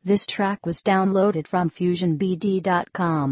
This track was downloaded from FusionBD.com.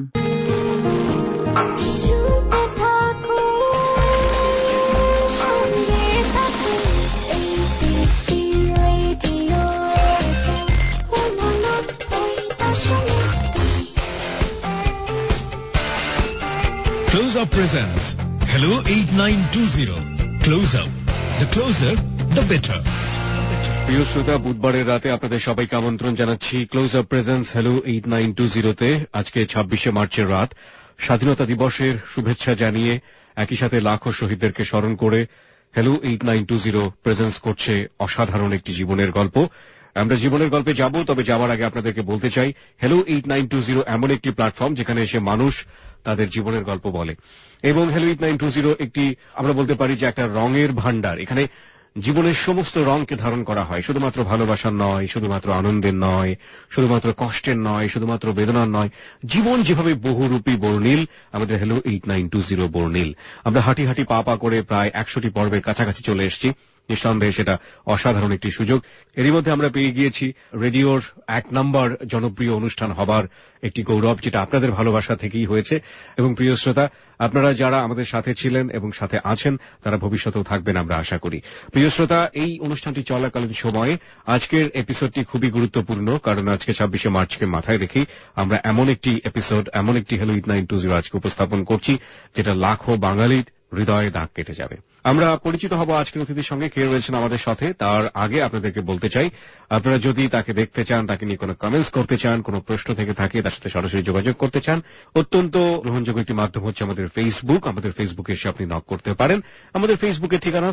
Close Up presents Hello 8920. Close Up. The closer, the better. প্রিয় শ্রোতা, বুধবারের রাতে আপনাদের সবাইকে আমন্ত্রণ জানাচ্ছি ক্লোজ আপ প্রেজেন্স হ্যালো 8920 তে। আজকে 26শে মার্চের রাত, স্বাধীনতা দিবসের শুভেচ্ছা জানিয়ে একই সাথে লাখো শহীদদেরকে স্মরণ করে হ্যালো 8920 প্রেজেন্স করছে অসাধারণ একটি জীবনের গল্প। আমরা জীবনের গল্পে যাব, তবে যাওয়ার আগে আপনাদেরকে বলতে চাই হ্যালো 8920 এমন একটি প্ল্যাটফর্ম যেখানে এসে মানুষ তাদের জীবনের গল্প বলে, এবং হ্যালো 8920 একটি আমরা বলতে পারি যে একটা রঙের ভান্ডার। এখানে জীবনের সমস্ত রঙকে ধারণ করা হয়, শুধুমাত্র ভালোবাসার নয়, শুধুমাত্র আনন্দের নয়, শুধুমাত্র কষ্টের নয়, শুধুমাত্র বেদনার নয়। জীবন যেভাবে বহুরূপী বর্ণিল, আমাদের হ্যালো 8920 বর্ণিল। আমরা হাঁটি হাঁটি পা পা করে প্রায় 100টি পর্বের কাছাকাছি চলে এসেছি। নিঃসন্দেহে সেটা অসাধারণ একটি সুযোগ। এরই মধ্যে আমরা পেয়ে গিয়েছি রেডিওর 1 নম্বর জনপ্রিয় অনুষ্ঠান হবার একটি গৌরব, যেটা আপনাদের ভালোবাসা থেকেই হয়েছে। এবং প্রিয় শ্রোতা, আপনারা যারা আমাদের সাথে ছিলেন এবং সাথে আছেন তারা ভবিষ্যতেও থাকবেন আমরা আশা করি। প্রিয় শ্রোতা, এই অনুষ্ঠানটি চলাকালীন সময়ে আজকের এপিসোডটি খুবই গুরুত্বপূর্ণ, কারণ আজকে 26শে মার্চকে মাথায় রেখে আমরা এমন একটি এপিসোড, এমন একটি হ্যালো 8920 আজকে উপস্থাপন করছি যেটা লাখো বাঙালির হৃদয়ে দাগ কেটে যাবে। আমরা পরিচিত হব আজকের অতিথির সঙ্গে। কে রয়েছেন আমাদের সাথে তার আগে আপনাদেরকে বলতে চাই, আপনারা যদি তাকে দেখতে চান, তাকে নিয়ে কোনো কমেন্টস করতে চান, কোনো প্রশ্ন থেকে থাকে, তার সাথে সরাসরি যোগাযোগ করতে চান, অত্যন্ত গ্রহণযোগ্য একটি মাধ্যম হচ্ছে আমাদের ফেসবুক। আমাদের ফেসবুকে এসে আপনি নক করতে পারেন। আমাদের ফেসবুকের ঠিকানা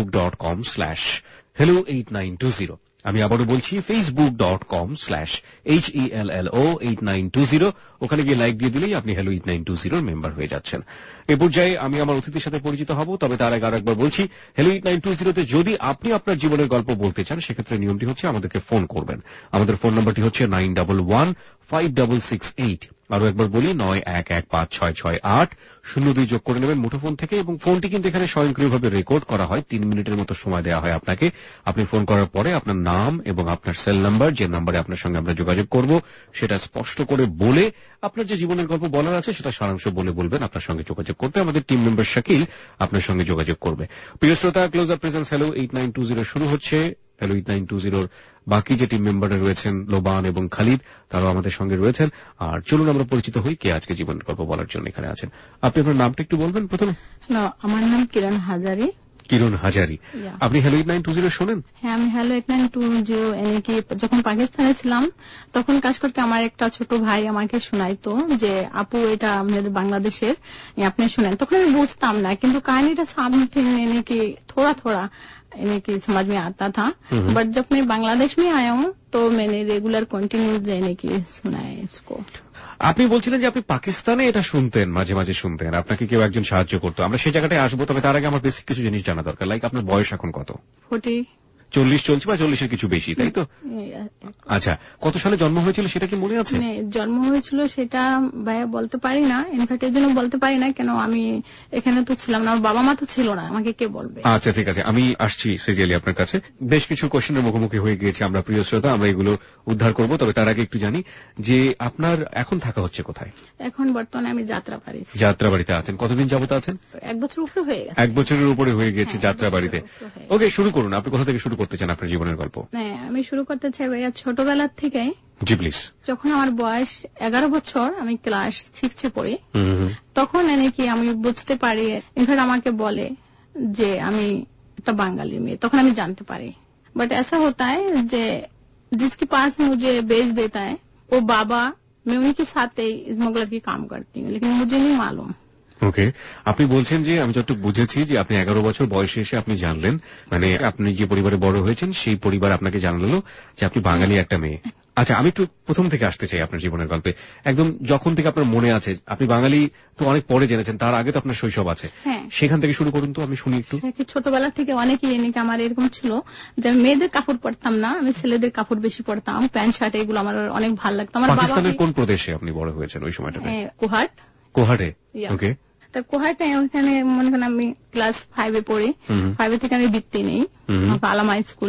facebook.com/hello8920। আমি আবারও বলছি facebook.com/HELLO8920। ওখানে গিয়ে লাইক দিয়ে দিলেই আপনি হ্যালো 8920 মেম্বার হয়ে যাচ্ছেন। এ পর্যায়ে আমি আমার অতিথির সাথে পরিচিত হব, তবে তার আগে আরেকবার বলছি হ্যালো 8920 যদি আপনি আপনার জীবনের গল্প বলতে চান, সেক্ষেত্রে নিয়মটি হচ্ছে আমাদেরকে ফোন করবেন। আমাদের ফোন নাম্বারটি হচ্ছে 91156668। আরো একবার বলি 9115668002 যোগ করে নেবেন মুঠোফোন থেকে, এবং ফোনটি কিন্তু এখানে স্বয়ংক্রিয়ভাবে রেকর্ড করা হয়। 3 মিনিটের মতো সময় দেওয়া হয় আপনাকে। আপনি ফোন করার পরে আপনার নাম এবং আপনার সেল নাম্বার, যে নাম্বারে আপনার সঙ্গে আমরা যোগাযোগ করব, সেটা স্পষ্ট করে বলে আপনার যে জীবনের গল্প বলার আছে সেটা সারাংশ বলে বলবেন। আপনার সঙ্গে যোগাযোগ করতে আমাদের টিম মেম্বার শাকিল আপনার সঙ্গে যোগাযোগ করবে। প্রিয় শ্রোতা, ক্লোজ আপ প্রেজেন্স হ্যালো 8920 শুরু হচ্ছে। হ্যালো 8920 বাকি যে টিম মেম্বাররা রয়েছেন, লোবান এবং খালিদ, তারাও আমাদের সঙ্গে রয়েছেন। আর চলুন আমরা পরিচিত হই কে আজকে জীবনের গল্প বলার জন্য এখানে আছেন। আপনি আপনার নামটা একটু বলবেন প্রথমে? আমার নাম কিরণ হাজারি। কিরণ হাজারি, আপনি হ্যালো 8920 শোনেন? হ্যাঁ, আমি হ্যালো 8920 এনেকি যখন পাকিস্তানে ছিলাম তখন কাজ করতে আমার একটা ছোট ভাই আমাকে শোনাইতো যে আপু এটা আমাদের বাংলাদেশের, আপনি শুনেন। তখন আমি বুঝতাম না, কিন্তু কাহিনীটা সামথিং এনেকি थोड़ा थोड़ा इनकी समझ में आता था। बट जब मैं बांग्लादेश में आया हूँ तो मैंने रेगुलर कंटिन्यूज इनकी सुना है इसको। আপনি বলছিলেন যে আপনি পাকিস্তানে এটা শুনতেন, মাঝে মাঝে শুনতেন, আপনাকে কেউ একজন সাহায্য করতো। আমরা সেই জায়গাটায় আসবো, তবে তার আগে আমার বেসিক কিছু জিনিস জানা দরকার। লাইক আপনার বয়স এখন কত? 40 চলছে বা 40-এর কিছু বেশি, তাই তো? আচ্ছা, কত সালে জন্ম হয়েছিল সেটা কি মনে আছে? জন্ম হয়েছিল সেটা ভাইয়া বলতে পারি না, ইনফ্যাক্ট এর জন্য বলতে পারি না, কেন আমি এখানে তো ছিলাম না, আমার বাবা মা তো ছিল না, আমাকে কে বলবে? আচ্ছা ঠিক আছে, আমি আসছি সিরিয়ালি আপনার কাছে। বেশ কিছু কোশ্চেনের মুখোমুখি হয়ে গিয়েছি আমরা, প্রিয় শ্রোতা, আমরা এগুলো উদ্ধার করব। তবে তার আগে একটু জানি যে আপনার এখন থাকা হচ্ছে কোথায়? এখন বর্তমানে আমি যাত্রাবাড়ি। যাত্রাবাড়িতে আছেন? কতদিন যাবত আছেন? 1 বছর উপরে হয়ে গেছে। 1 বছরের উপরে হয়ে গেছে যাত্রাবাড়িতে। ওকে, শুরু করুন। আপনি কোথা থেকে শুরু করতে চান আপনার জীবনের গল্প? হ্যাঁ, আমি শুরু করতে চাই ভাইয়া ছোটবেলার থেকে। জি প্লিজ। যখন আমার বয়স 11 বছর, আমি ক্লাস 6-এ পড়ি, তখন এনেকি আমি বুঝতে পারি, ইনফ্যাক্ট আমাকে বলে যে আমি একটা বাঙালি মেয়ে, তখন আমি জানতে পারি। बट ऐसा होता है যে जिसके पास मुझे भेज देता है वो बाबा, मैं उनके साथ स्मगलर की काम करती हूँ, लेकिन मुझे नहीं मालूम। ওকে, আপনি বলছেন যে আমি যতটুকু বুঝেছি যে আপনি 11 বছর বয়সে এসে আপনি জানলেন, মানে আপনি যে পরিবারে বড় হয়েছেন সেই পরিবার আপনাকে জানালো যে আপনি বাঙালি একটা মেয়ে। আচ্ছা, আমি একটু প্রথম থেকে আসতে চাই আপনার জীবনের গল্পে। একদম যখন থেকে আপনার মনে আছে, আপনি বাঙালি তো অনেক পরে জেনেছেন, তার আগে তো আপনার শৈশব আছে, সেখান থেকে শুরু করুন তো, আমি শুনি একটু। ছোটবেলা থেকে অনেকেই এনেকে আমার এরকম ছিল যে আমি মেয়েদের কাপড় পরতাম না, আমি ছেলেদের কাপড় বেশি পরতাম, প্যান্ট শার্ট, এগুলো আমার অনেক ভালো লাগতো। আমার পাকিস্তানের কোন প্রদেশে আপনি বড় হয়েছেন ওই সময়টাতে? কোহাটে। ওকে, তা কোহাটে, ওখানে মনে করেন আমি ক্লাস 5-এ পড়ি, 5 থেকে আমি বৃত্তি নেই, আলামা স্কুল।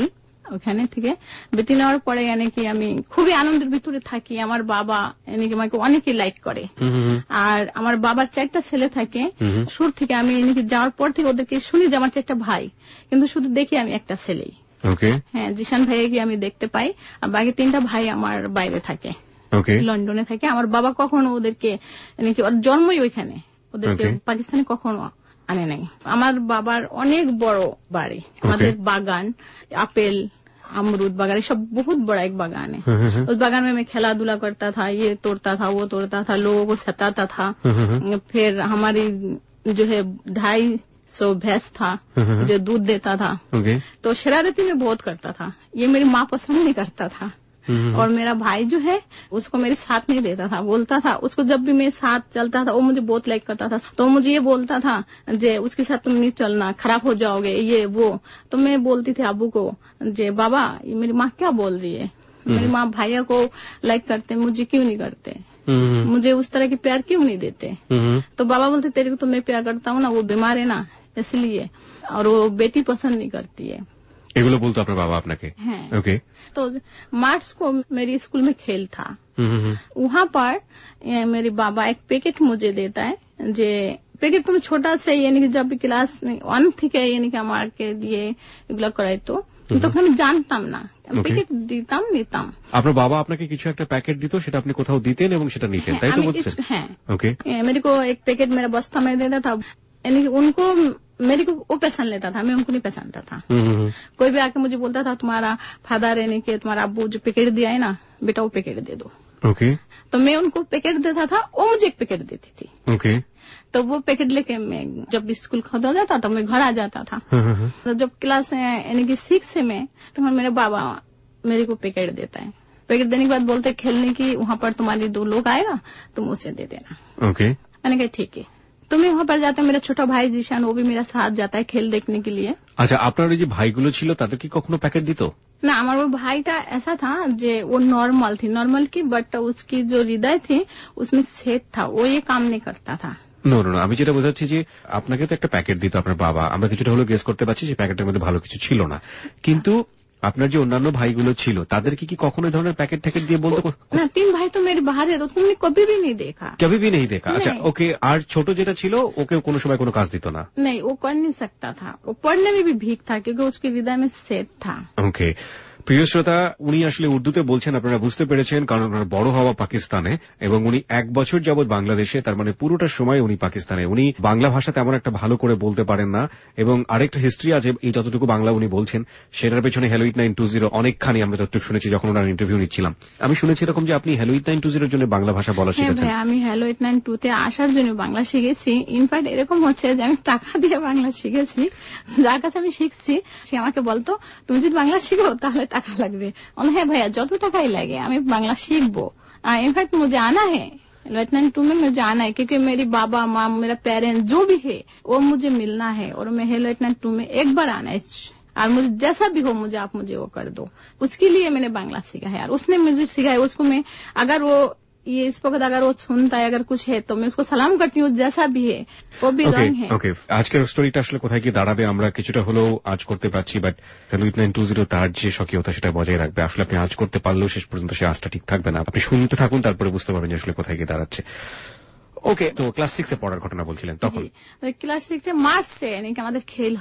ওখানে থেকে বেটি নেওয়ার পরে কি আমি খুবই আনন্দের ভিতরে থাকি। আমার বাবা আমাকে অনেকেই লাইক করে, আর আমার বাবার 4টা ছেলে থাকে। শুরু থেকে আমি যাওয়ার পর থেকে ওদেরকে শুনি যে আমার 4টা ভাই, কিন্তু শুধু দেখি আমি একটা ছেলেই। হ্যাঁ, জিশান ভাইকে আমি দেখতে পাই, আর বাকি 3টা ভাই আমার বাইরে থাকে, লন্ডনে থাকে। আমার বাবা কখনো ওদেরকে ওর জন্মই ওইখানে, ওদেরকে পাকিস্তানে কখনো আনে নাই। আমার বাবার অনেক বড় বাড়ি, আমাদের বাগান, আপেল अमरूद बागान, सब बहुत बड़ा एक बागान है। उस बागान में मैं खेला धूला करता था, ये तोड़ता था, वो तोड़ता था, लोगों को सताता था। फिर हमारी जो है 250 भैंस था जो दूध देता था, तो शरारती में बहुत करता था। ये मेरी माँ पसंद नहीं करता था। और मेरा भाई जो है उसको मेरे साथ नहीं देता था, बोलता था उसको जब भी मेरे साथ चलता था वो मुझे बहुत लाइक करता था, तो मुझे ये बोलता था जे उसके साथ तुम नहीं चलना, खराब हो जाओगे, ये वो। तो मैं बोलती थी अबू को, जे बाबा ये मेरी माँ क्या बोल रही है, मेरी माँ भैया को लाइक करते, मुझे क्यों नहीं करते, मुझे उस तरह की प्यार क्यों नहीं देते। तो बाबा बोलते तेरे को तो मैं प्यार करता हूँ ना, वो बीमार है ना इसलिए, और वो बेटी पसंद नहीं करती है। এগুলো বলতো আপনার বাবা আপনাকে? হ্যাঁ। ওকে। तो मार्च को मेरी स्कूल में खेल था, वहाँ पर मेरे बाबा एक पैकेट मुझे देता है, जे पैकेट तुम छोटा से जब भी क्लास 1 থেকে আমাকে দিয়ে এগুলো করাইতো, তখন আমি জানতাম না, প্যাকেট নিতাম। আপনার বাবা আপনাকে কিছু একটা প্যাকেট দিত, সেটা আপনি কোথাও দিতেন এবং সেটা নিতেন, তাই তো বলছেন? হ্যাঁ। ওকে। मेरे को एक पैकेट मेरा बस्ता में देता था, उनको मेरे को वो पहचान लेता था, मैं उनको नहीं पहचानता था। कोई भी आके मुझे बोलता था तुम्हारा फादर तुम्हारा अब्बू जो पैकेट दिया है ना बेटा, वो पैकेट दे दो। ओके। तो मैं उनको पैकेट देता था, वो मुझे एक पैकेट देती थी। ओके। तो वो पैकेट लेके मैं जब स्कूल खत्म हो जाता तो मैं घर आ जाता था। तो जब क्लास 6 में तो मेरे बाबा मेरे को पैकेट देता है, पैकेट देने के बाद बोलते खेलने की वहाँ पर तुम्हारे 2 लोग आएगा, तुम उसे दे देना। ओके। मैंने कहा ठीक है। तो मैं वहाँ पर जाता, मेरा छोटा भाई जीशान वो भी मेरा साथ जाता है खेल देखने के लिए। আচ্ছা, আপনার ওই যে ভাইগুলো ছিল তাদের কি কখনো প্যাকেট দিত? ना, हमारा वो भाईटा ऐसा था जे वो नॉर्मल की, बट उसकी जो हृदय थी उसमें छेद था, वो ये काम नहीं करता था। নো, আমি যেটা বোঝাচ্ছি যে আপনাকে তো একটা প্যাকেট দিত আপনার বাবা, আমরা কিছুটা হলো গেস করতে পারছি যে প্যাকেটের মধ্যে ভালো কিছু ছিল না, কিন্তু আপনার যে অন্যান্য ভাইগুলো ছিল তাদের কি কখনো এই ধরনের প্যাকেট ট্যাকেট দিয়ে বলতো না? 3 भाई तो मेरे बाहर है, तो तुमने कभी भी नहीं देखा? कभी भी नहीं देखा। अच्छा, ओके। আর ছোট যেটা ছিল ওকে কোনো সময় কোনো কাজ দিত না? नहीं, वो कर नहीं सकता था, वो पढ़ने में भी भीग था क्योंकि उसके हृदय में छेद था। ওকে। প্রিয় শ্রোতা, উনি আসলে উর্দুতে বলছেন, আপনারা বুঝতে পেরেছেন, কারণ ওনার বড় হওয়া পাকিস্তানে এবং উনি 1 বছর যাবৎ বাংলাদেশে, তার মানে পুরোটা সময় উনি পাকিস্তানে। উনি বাংলা ভাষা তেমন একটা ভালো করে বলতে পারেন না, এবং আরেকটা হিস্ট্রি আছে, এই যতটুকু বাংলা উনি বলছেন সেটার পেছনে হ্যালো 8920 অনেকখানি আমরা যতটুকু শুনেছি যখন ওনার ইন্টারভিউ নিচ্ছিলাম। আমি শুনেছি এরকম যে আপনি হ্যালো 8920 জন্য বাংলা ভাষা বলা শিখেছেন। হ্যাঁ, আমি হ্যালো 892 তে আসার জন্য বাংলা শিখেছি। ইনফ্যাক্ট এরকম হচ্ছে যে আমি টাকা দিয়ে বাংলা শিখেছি, যার কাছে আমি শিখছি সে আমাকে বলতো তুমি যদি বাংলা শিখো তাহলে টাকা লাগবে। है भैया जो तो टका ही लगे, हमें बांग्ला सीखबो। इनफैक्ट मुझे आना है, 89 में मुझे आना है, क्योंकि मेरी बाबा माँ मेरा पेरेंट्स जो भी है वो मुझे मिलना है, और मैं 89 में एक बार आना है, और मुझे जैसा भी हो मुझे आप मुझे वो कर दो। उसके लिए मैंने बांग्ला सीखा है, यार उसने मुझे सिखाया। उसको मैं अगर वो ये इस वक्त अगर वो सुनता है, अगर कुछ है तो मैं उसको सलाम करती हूँ, जैसा भी है वो भी रंग है। ওকে, আজকের স্টোরিটা আসলে কোথায় গিয়ে দাঁড়াবে আমরা কিছুটা হলেও আজ করতে পারছি, বাট হ্যালো 8920 তার যে স্বকীয়তা সেটা বজায় রাখবে। আসলে আপনি আজ করতে পারলেও শেষ পর্যন্ত সে আজটা ঠিক থাকবে না। আপনি শুনতে থাকুন, তারপরে বুঝতে পারবেন যে আসলে কোথায় গিয়ে দাঁড়াচ্ছে। ওকে, তো ক্লাস 6 পড়ার ঘটনা বলছিলেন তখন? ক্লাস 6 মার্চ সে আমাদের খেল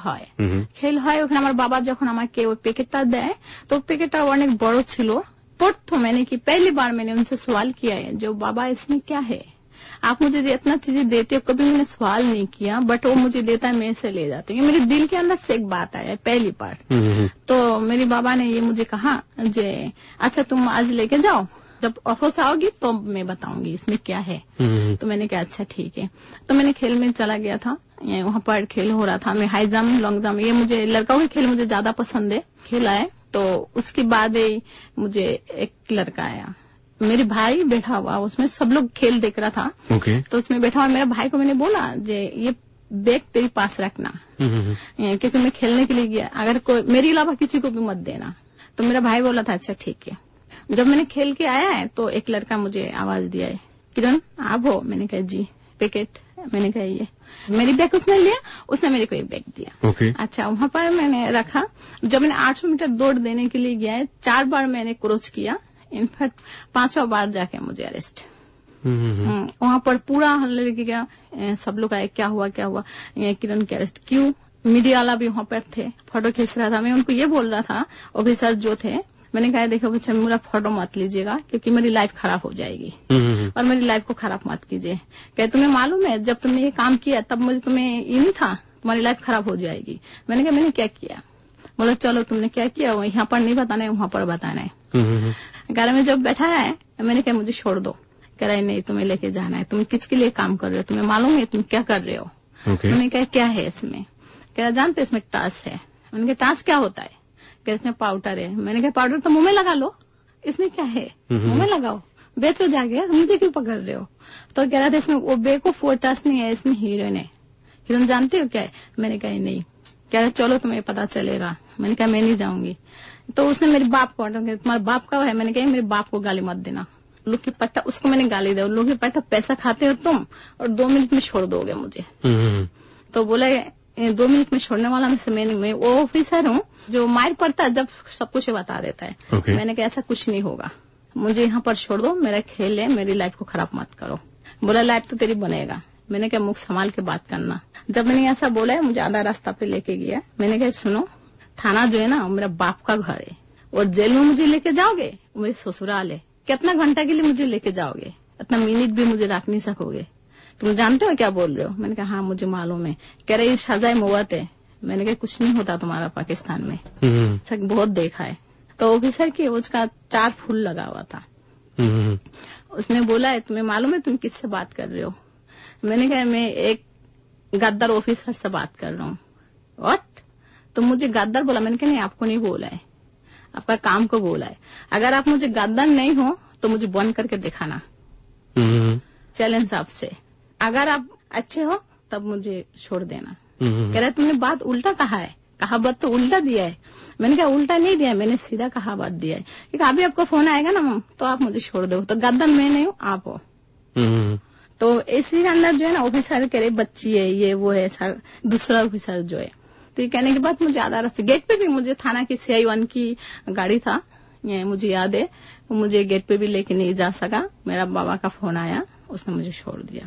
হয় ওখানে। আমার বাবা যখন আমাকে ওই প্যাকেটটা দেয়, তো প্যাকেটটা অনেক বড় ছিল। प्रथम कि पहली बार मैंने उनसे सवाल किया है जो बाबा इसमें क्या है, आप मुझे इतना चीजें देते हो। कभी मैंने सवाल नहीं किया, बट वो मुझे देता है, मैं से ले जाती हूँ। मेरे दिल के अंदर से एक बात आया पहली बार। तो मेरे बाबा ने ये मुझे कहा जे अच्छा तुम आज लेके जाओ, जब ऑफिस आओगी तो मैं बताऊंगी इसमें क्या है। तो मैंने कहा अच्छा ठीक है। तो मैंने खेल में चला गया था, वहाँ पर खेल हो रहा था। मैं हाई जंप लॉन्ग जंप, ये मुझे लड़काओं के खेल मुझे ज्यादा पसंद है, खेला है। तो उसके बाद मुझे एक लड़का आया, मेरे भाई बैठा हुआ, उसमें सब लोग खेल देख रहा था। तो उसमें बैठा हुआ मेरे भाई को मैंने बोला जे ये बैग तेरे पास रखना, क्योंकि मैं खेलने के लिए गया, अगर कोई मेरे अलावा किसी को भी मत देना। तो मेरा भाई बोला था अच्छा ठीक है। जब मैंने खेल के आया है तो एक लड़का मुझे आवाज दिया है, किरण आप हो? मैंने कहा जी। पैकेट मैंने कहा ये मेरी बैग उसने लिया, उसने मेरे को एक बैग दिया। Okay. अच्छा, वहां पर मैंने रखा। जब मैंने 800 मीटर दौड़ देने के लिए गया, 4 बार मैंने क्रॉस किया, इनफैक्ट 5वां बार जाके मुझे अरेस्ट। वहां पर पूरा हल्ले लगे गया, सब लोग आए, क्या हुआ किरण के अरेस्ट क्यों? मीडिया वाला भी वहां पर थे, फोटो खींच रहा था। मैं उनको ये बोल रहा था, ऑफिसर जो थे, मैंने कहा देखो बच्चा मेरा फोटो मत लीजिएगा क्योंकि मेरी लाइफ खराब हो जाएगी और मेरी लाइफ को खराब मत कीजिए। कहे तुम्हें मालूम है जब तुमने ये काम किया तब मुझे तुम्हें ये नहीं था, तुम्हारी लाइफ खराब हो जाएगी। मैंने कहा मैंने क्या किया? बोला चलो तुमने क्या किया वो यहाँ पर नहीं बताना है, वहां पर बताना है। गाड़ी में जब बैठा है मैंने कहा मुझे छोड़ दो। कह रहा है नहीं तुम्हें लेके जाना है, तुम किसके लिए काम कर रहे हो, तुम्हें मालूम है तुम क्या कर रहे हो? मैंने कहा क्या है इसमें? कह रहा जानते इसमें टास्क है। मैंने कहा टास्क क्या होता है? कह इसमें पाउडर है। मैंने कहा पाउडर तो मुंह में लगा लो, इसमें क्या है, मुंह में लगाओ, बेचो जाके, मुझे क्यों पकड़ रहे हो? तो कह रहा था इसमें वो बेवकूफ वो टास्क नहीं है, इसमें हीरोइन है। हीरोइन जानते हो क्या है? मैंने कहा नहीं। कह रहा चलो तुम्हें पता चलेगा। मैंने कहा मैं नहीं जाऊंगी। तो उसने मेरे बाप को, तुम्हारा बाप का है? मैंने कहा मेरे बाप को गाली मत देना। लोग की पट्टा, उसको मैंने गाली दिया, लोग की पट्टा पैसा खाते हो तुम और 2 मिनट में छोड़ दोगे मुझे। तो बोला 2 मिनट में छोड़ने वाला मैं वो ऑफिसर हूँ जो मार पड़ता है जब सब कुछ बता देता है। Okay. मैंने कहा ऐसा कुछ नहीं होगा, मुझे यहाँ पर छोड़ दो, मेरा खेल है, मेरी लाइफ को खराब मत करो। बोला लाइफ तो तेरी बनेगा। मैंने कहा मुख संभाल के बात करना। जब मैंने ऐसा बोला है मुझे आधा रास्ता पे लेके गया। मैंने कहा सुनो, थाना जो है ना मेरा बाप का घर है और जेल में मुझे लेके जाओगे, मेरे ससुराल है, कितना घंटा के लिए मुझे लेके जाओगे? इतना मिनट भी मुझे रख नहीं सकोगे, तुम जानते हो क्या बोल रहे हो? मैंने कहा हाँ मुझे मालूम है। कह रहे सजाए मौत है। मैंने कहा कुछ नहीं होता तुम्हारा पाकिस्तान में, बहुत देखा है। तो ऑफिसर की उसका 4 फूल लगा हुआ था। उसने बोला है तुम्हें मालूम है तुम किससे बात कर रहे हो? मैंने कहा मैं एक गद्दार ऑफिसर से बात कर रहा हूँ। व्हाट? तो मुझे गद्दार बोला? मैंने कहा नहीं आपको नहीं बोला है, आपका काम को बोला है। अगर आप मुझे गद्दार नहीं हो तो मुझे बंद करके दिखाना, चैलेंज आपसे। अगर आप अच्छे हो तब मुझे छोड़ देना। कह रहा तुमने बात उल्टा कहा है, कहा बात तो उल्टा दिया है। मैंने कहा उल्टा नहीं दिया, मैंने सीधा कहा बात दिया है। क्योंकि अभी आपको फोन आएगा ना तो आप मुझे छोड़ दो। तो गद्दार मैं नहीं हूँ, आप हो। तो इसी अंदर जो है ना ऑफिसर कह रहे बच्ची है, ये वो है सर, दूसरा ऑफिसर जो है। तो ये कहने के बाद मुझे आधा रास्ते गेट पे भी मुझे थाना की CI1 की गाड़ी था, ये मुझे याद है, मुझे गेट पे भी लेके नहीं जा सका। मेरा बाबा का फोन आया, उसने मुझे छोड़ दिया।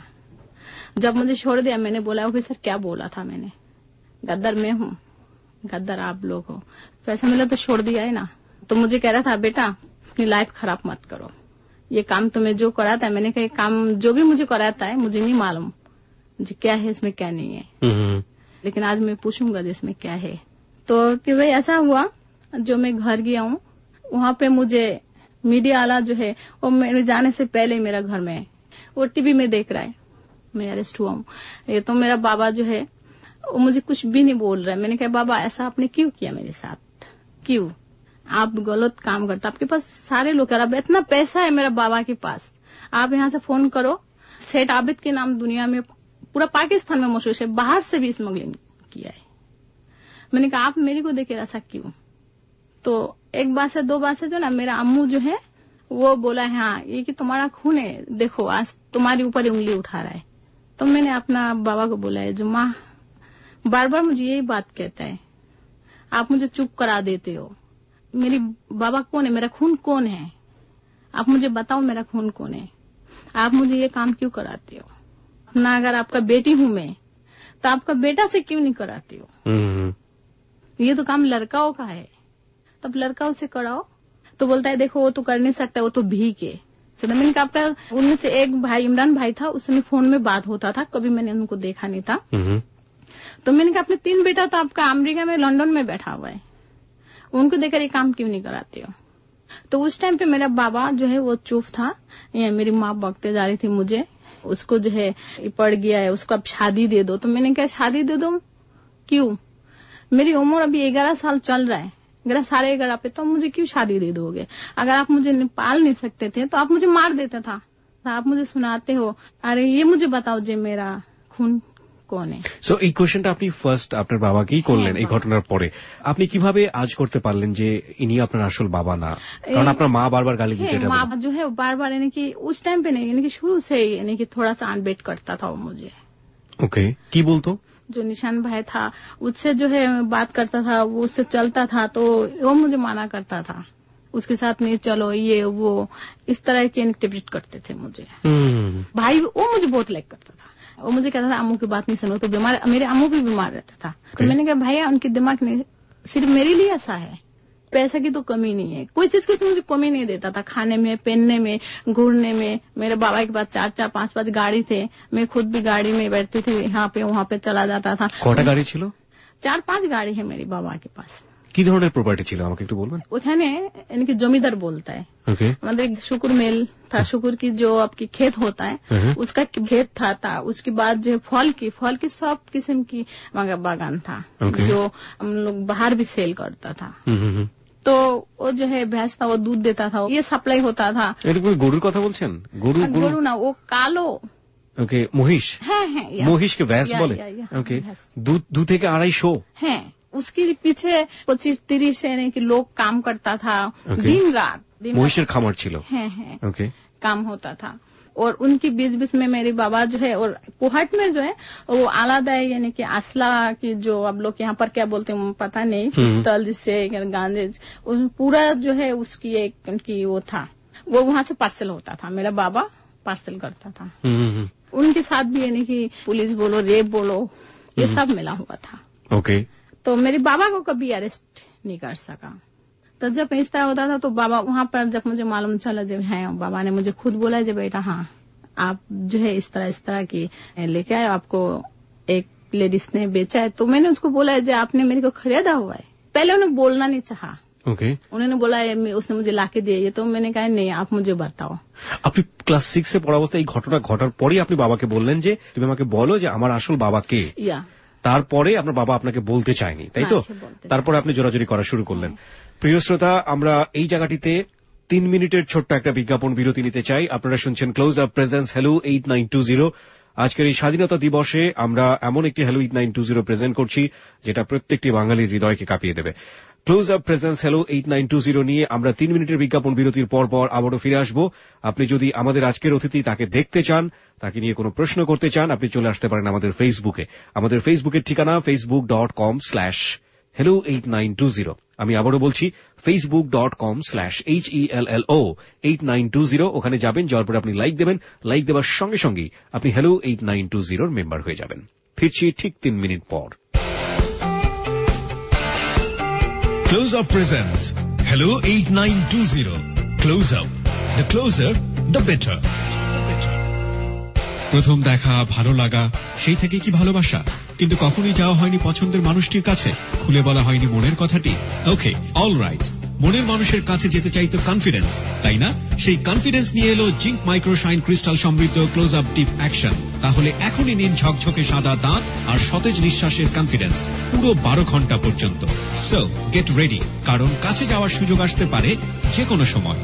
जब मुझे छोड़ दिया मैंने बोला ऑफिसर क्या बोला था मैंने? गद्दार मैं हूँ, गद्दार आप लोग हो। पैसा मिला तो छोड़ दिया है ना। तो मुझे कह रहा था बेटा अपनी लाइफ खराब मत करो, ये काम तुम्हें जो कराता है। मैंने कहा काम जो भी मुझे कराता है मुझे नहीं मालूम जी क्या है इसमें क्या नहीं है, लेकिन आज मैं पूछूंगा इसमें क्या है। तो कि भाई ऐसा हुआ, जो मैं घर गया हूँ वहां पे मुझे मीडिया वाला जो है वो मेरे जाने से पहले मेरा घर में है, वो टीवी में देख रहा है मैं अरेस्ट हुआ हूँ। ये तो मेरा बाबा जो है वो मुझे कुछ भी नहीं बोल रहा है। मैंने कहा बाबा ऐसा आपने क्यों किया मेरे साथ, क्यों? आप गलत काम करते, आपके पास सारे लोग कह रहा इतना पैसा है मेरा बाबा के पास, आप यहाँ से फोन करो। सेठ आबिद के नाम दुनिया में पूरा पाकिस्तान में मशहूर है, बाहर से भी स्मगलिंग किया है। मैंने कहा आप मेरे को देखे ऐसा क्यों? तो एक बात से 2 बात से जो ना मेरा अम्मू जो है वो बोला है हाँ ये कि तुम्हारा खून है, देखो आज तुम्हारे ऊपर उंगली उठा रहा है। तो मैंने अपना बाबा को बोला है जो माँ बार बार मुझे यही बात कहता है, आप मुझे चुप करा देते हो। मेरी बाबा कौन है, मेरा खून कौन है, आप मुझे बताओ मेरा खून कौन है, आप मुझे ये काम क्यों कराते हो? अपना अगर आपका बेटी हूं मैं तो आपका बेटा से क्यों नहीं कराते हो? ये तो काम लड़काओं का है, तब लड़काओं से कराओ। तो बोलता है देखो वो तो कर नहीं सकता, वो तो भीख है। मैंने कहा आपका उनमें से एक भाई इमरान भाई था, उसमें फोन में बात होता था, कभी मैंने उनको देखा नहीं था। तो मैंने कहा अपने 3 बेटा तो आपका अमेरिका में लंदन में बैठा हुआ है, उनको देखकर ये काम क्यों नहीं कराते हो? तो उस टाइम पे मेरा बाबा जो है वो चुप था। मेरी माँ बकते जा रही थी मुझे, उसको जो है पड़ गया है, उसको अब शादी दे दो। तो मैंने कहा शादी दे दो क्यों? मेरी उम्र अभी 11 साल चल रहा है, 11 पे, तो मुझे क्यों शादी दे दोगे? अगर आप मुझे पाल नहीं सकते थे तो आप मुझे मार देते था। आप मुझे सुनाते हो, अरे ये मुझे बताओ जे मेरा खून কোন সো এই কোশ্চেনটা আপনি ফার্স্ট আপনার বাবাকেই করলেন এই ঘটনার পরে। আপনি কিভাবে আজ করতে পারলেন যে ইনি আপনার আসল বাবা না? কারণ আপনার মা বারবার गाली देते थे। माँ जो है बार बार यानी कि उस टाइम पे नहीं, यानी कि शुरू से ही यानी कि थोड़ा सा अनबेट करता था वो मुझे। ओके, की बोलतो? जो निशान भाई था उससे जो है बात करता था, वो उससे चलता था तो वो मुझे माना करता था, उसके साथ नहीं चलो, ये वो इस तरह की एक्टिविटी करते थे मुझे। भाई वो मुझे बहुत लाइक करता था, वो मुझे कहता था अम्मू की बात नहीं सुनो, तो बीमार, मेरे अम्मू भी बीमार रहता था। तो मैंने कहा भैया उनकी दिमाग नहीं, सिर्फ मेरे लिए ऐसा है, पैसा की तो कमी नहीं है, कोई चीज की तो मुझे कमी नहीं देता था, खाने में, पहनने में, घूमने में। मेरे बाबा के पास 4-4, 5-5 गाड़ी थे, मैं खुद भी गाड़ी में बैठती थी, यहाँ पे वहाँ पे चला जाता था। কটা গাড়ি ছিল? 4-5 गाड़ी है मेरे बाबा के पास। কি ধরনের প্রপার্টি ছিল আমাকে একটু বলবেন? ওখানে इनके जमींदार बोलता है। ओके, हमारे एक शुक्र मेल था, शुक्र की जो आपकी खेत होता है उसका खेत था। उसके बाद जो फल की सब किस्म की बागान था, जो हम लोग बाहर भी सेल करता था। तो वो जो है भैंस था, वो दूध देता था, ये सप्लाई होता था। গরুর কথা বলছেন? গরু না, वो कालो। ওকে, মহিষ। হ্যাঁ হ্যাঁ, মহিষকে ভ্যাস বলে। ওকে, দু থেকে 250। হ্যাঁ, उसके पीछे 25-30 यानी कि लोग काम करता था, दिन रात। মহিষের খামার ছিল। হ্যাঁ হ্যাঁ, ओके, काम होता था। और उनकी बीच में मेरे बाबा जो है, और कोहट में जो है वो आलादा है, यानी कि असला की जो आप लोग यहाँ पर क्या बोलते हैं पता नहीं, पिस्तल जिससे गांजेज, पूरा जो है उसकी एक उनकी वो था, वो वहाँ से पार्सल होता था, मेरा बाबा पार्सल करता था। उनके साथ भी यानी कि पुलिस बोलो, रेप बोलो, ये सब मिला हुआ था। ओके, तो मेरे बाबा को कभी अरेस्ट नहीं कर सका। तो जब इस तरह होता था तो बाबा वहाँ पर, जब मुझे मालूम चला जब है, बाबा ने मुझे खुद बोला जब बेटा हाँ आप जो है इस तरह की लेके आए, आपको एक लेडीज ने बेचा है। तो मैंने उसको बोला जो आपने मेरे को खरीदा हुआ है। पहले उन्हें बोलना नहीं चाहा। ओके, उन्होंने बोला उसने मुझे लाके दिए ये, तो मैंने कहा नहीं आप मुझे बताओ। আপনি ক্লাস 6 এ পড়া অবস্থায় এই ঘটনা ঘটার পরেই আপনি বাবাকে বললেন যে তুমি আমাকে বলো যে আমার আসল বাবা কে। তারপরে আপনার বাবা আপনাকে বলতে চায়নি, তাই তো? তারপরে আপনি জোরাজুরি করা শুরু করলেন। প্রিয় শ্রোতা, আমরা এই জায়গাটিতে 3 মিনিটের ছোট্ট একটা বিজ্ঞাপন বিরতি নিতে চাই। আপনারা শুনছেন ক্লোজ আপ প্রেজেন্স হ্যালো 8920। আজকের এই স্বাধীনতা দিবসে আমরা এমন একটি হ্যালো 8920 প্রেজেন্ট করছি যেটা প্রত্যেকটি বাঙালির হৃদয়কে কাঁপিয়ে দেবে। ক্লোজ আপ প্রেজেন্স হ্যালো 8920 নিয়ে আমরা 3 মিনিটের বিজ্ঞাপন বিরতির পর আবারও ফিরে আসবো। আপনি যদি আমাদের আজকের অতিথি তাকে দেখতে চান, তাকে নিয়ে কোনো প্রশ্ন করতে চান, আপনি চলে আসতে পারেন আমাদের ফেসবুকে। আমাদের ফেসবুকের ঠিকানা facebook.com/hello8920। আমি আবারও বলছি facebook.com/HELLO8920। ওখানে যাবেন, যাওয়ার পরে আপনি লাইক দেবেন, লাইক দেওয়ার সঙ্গে সঙ্গেই আপনি হ্যালো 8920 মেম্বার হয়ে যাবেন। ফিরছি ঠিক 3 মিনিট পর। Close Up presents Hello 8920. Close Up. The closer, the better. প্রথম দেখা, ভালো লাগা, সেই থেকে কি ভালোবাসা? কিন্তু কখনোই যাওয়া হয়নি পছন্দের মানুষটির কাছে, খুলে বলা হয়নি মনের কথাটি। ওকে, অলরাইট, মনের মানুষের কাছে যেতে চাইতো কনফিডেন্স, তাই না? সেই কনফিডেন্স নিয়ে এলো জিঙ্ক মাইক্রোশাইন ক্রিস্টাল সমৃদ্ধ ক্লোজ আপ ডিপ অ্যাকশন। তাহলে এখনই নিন ঝকঝকে সাদা দাঁত আর সতেজ নিঃশ্বাসের কনফিডেন্স পুরো 12 ঘন্টা পর্যন্ত। সো গেট রেডি, কারণ কাছে যাওয়ার সুযোগ আসতে পারে যে কোনো সময়।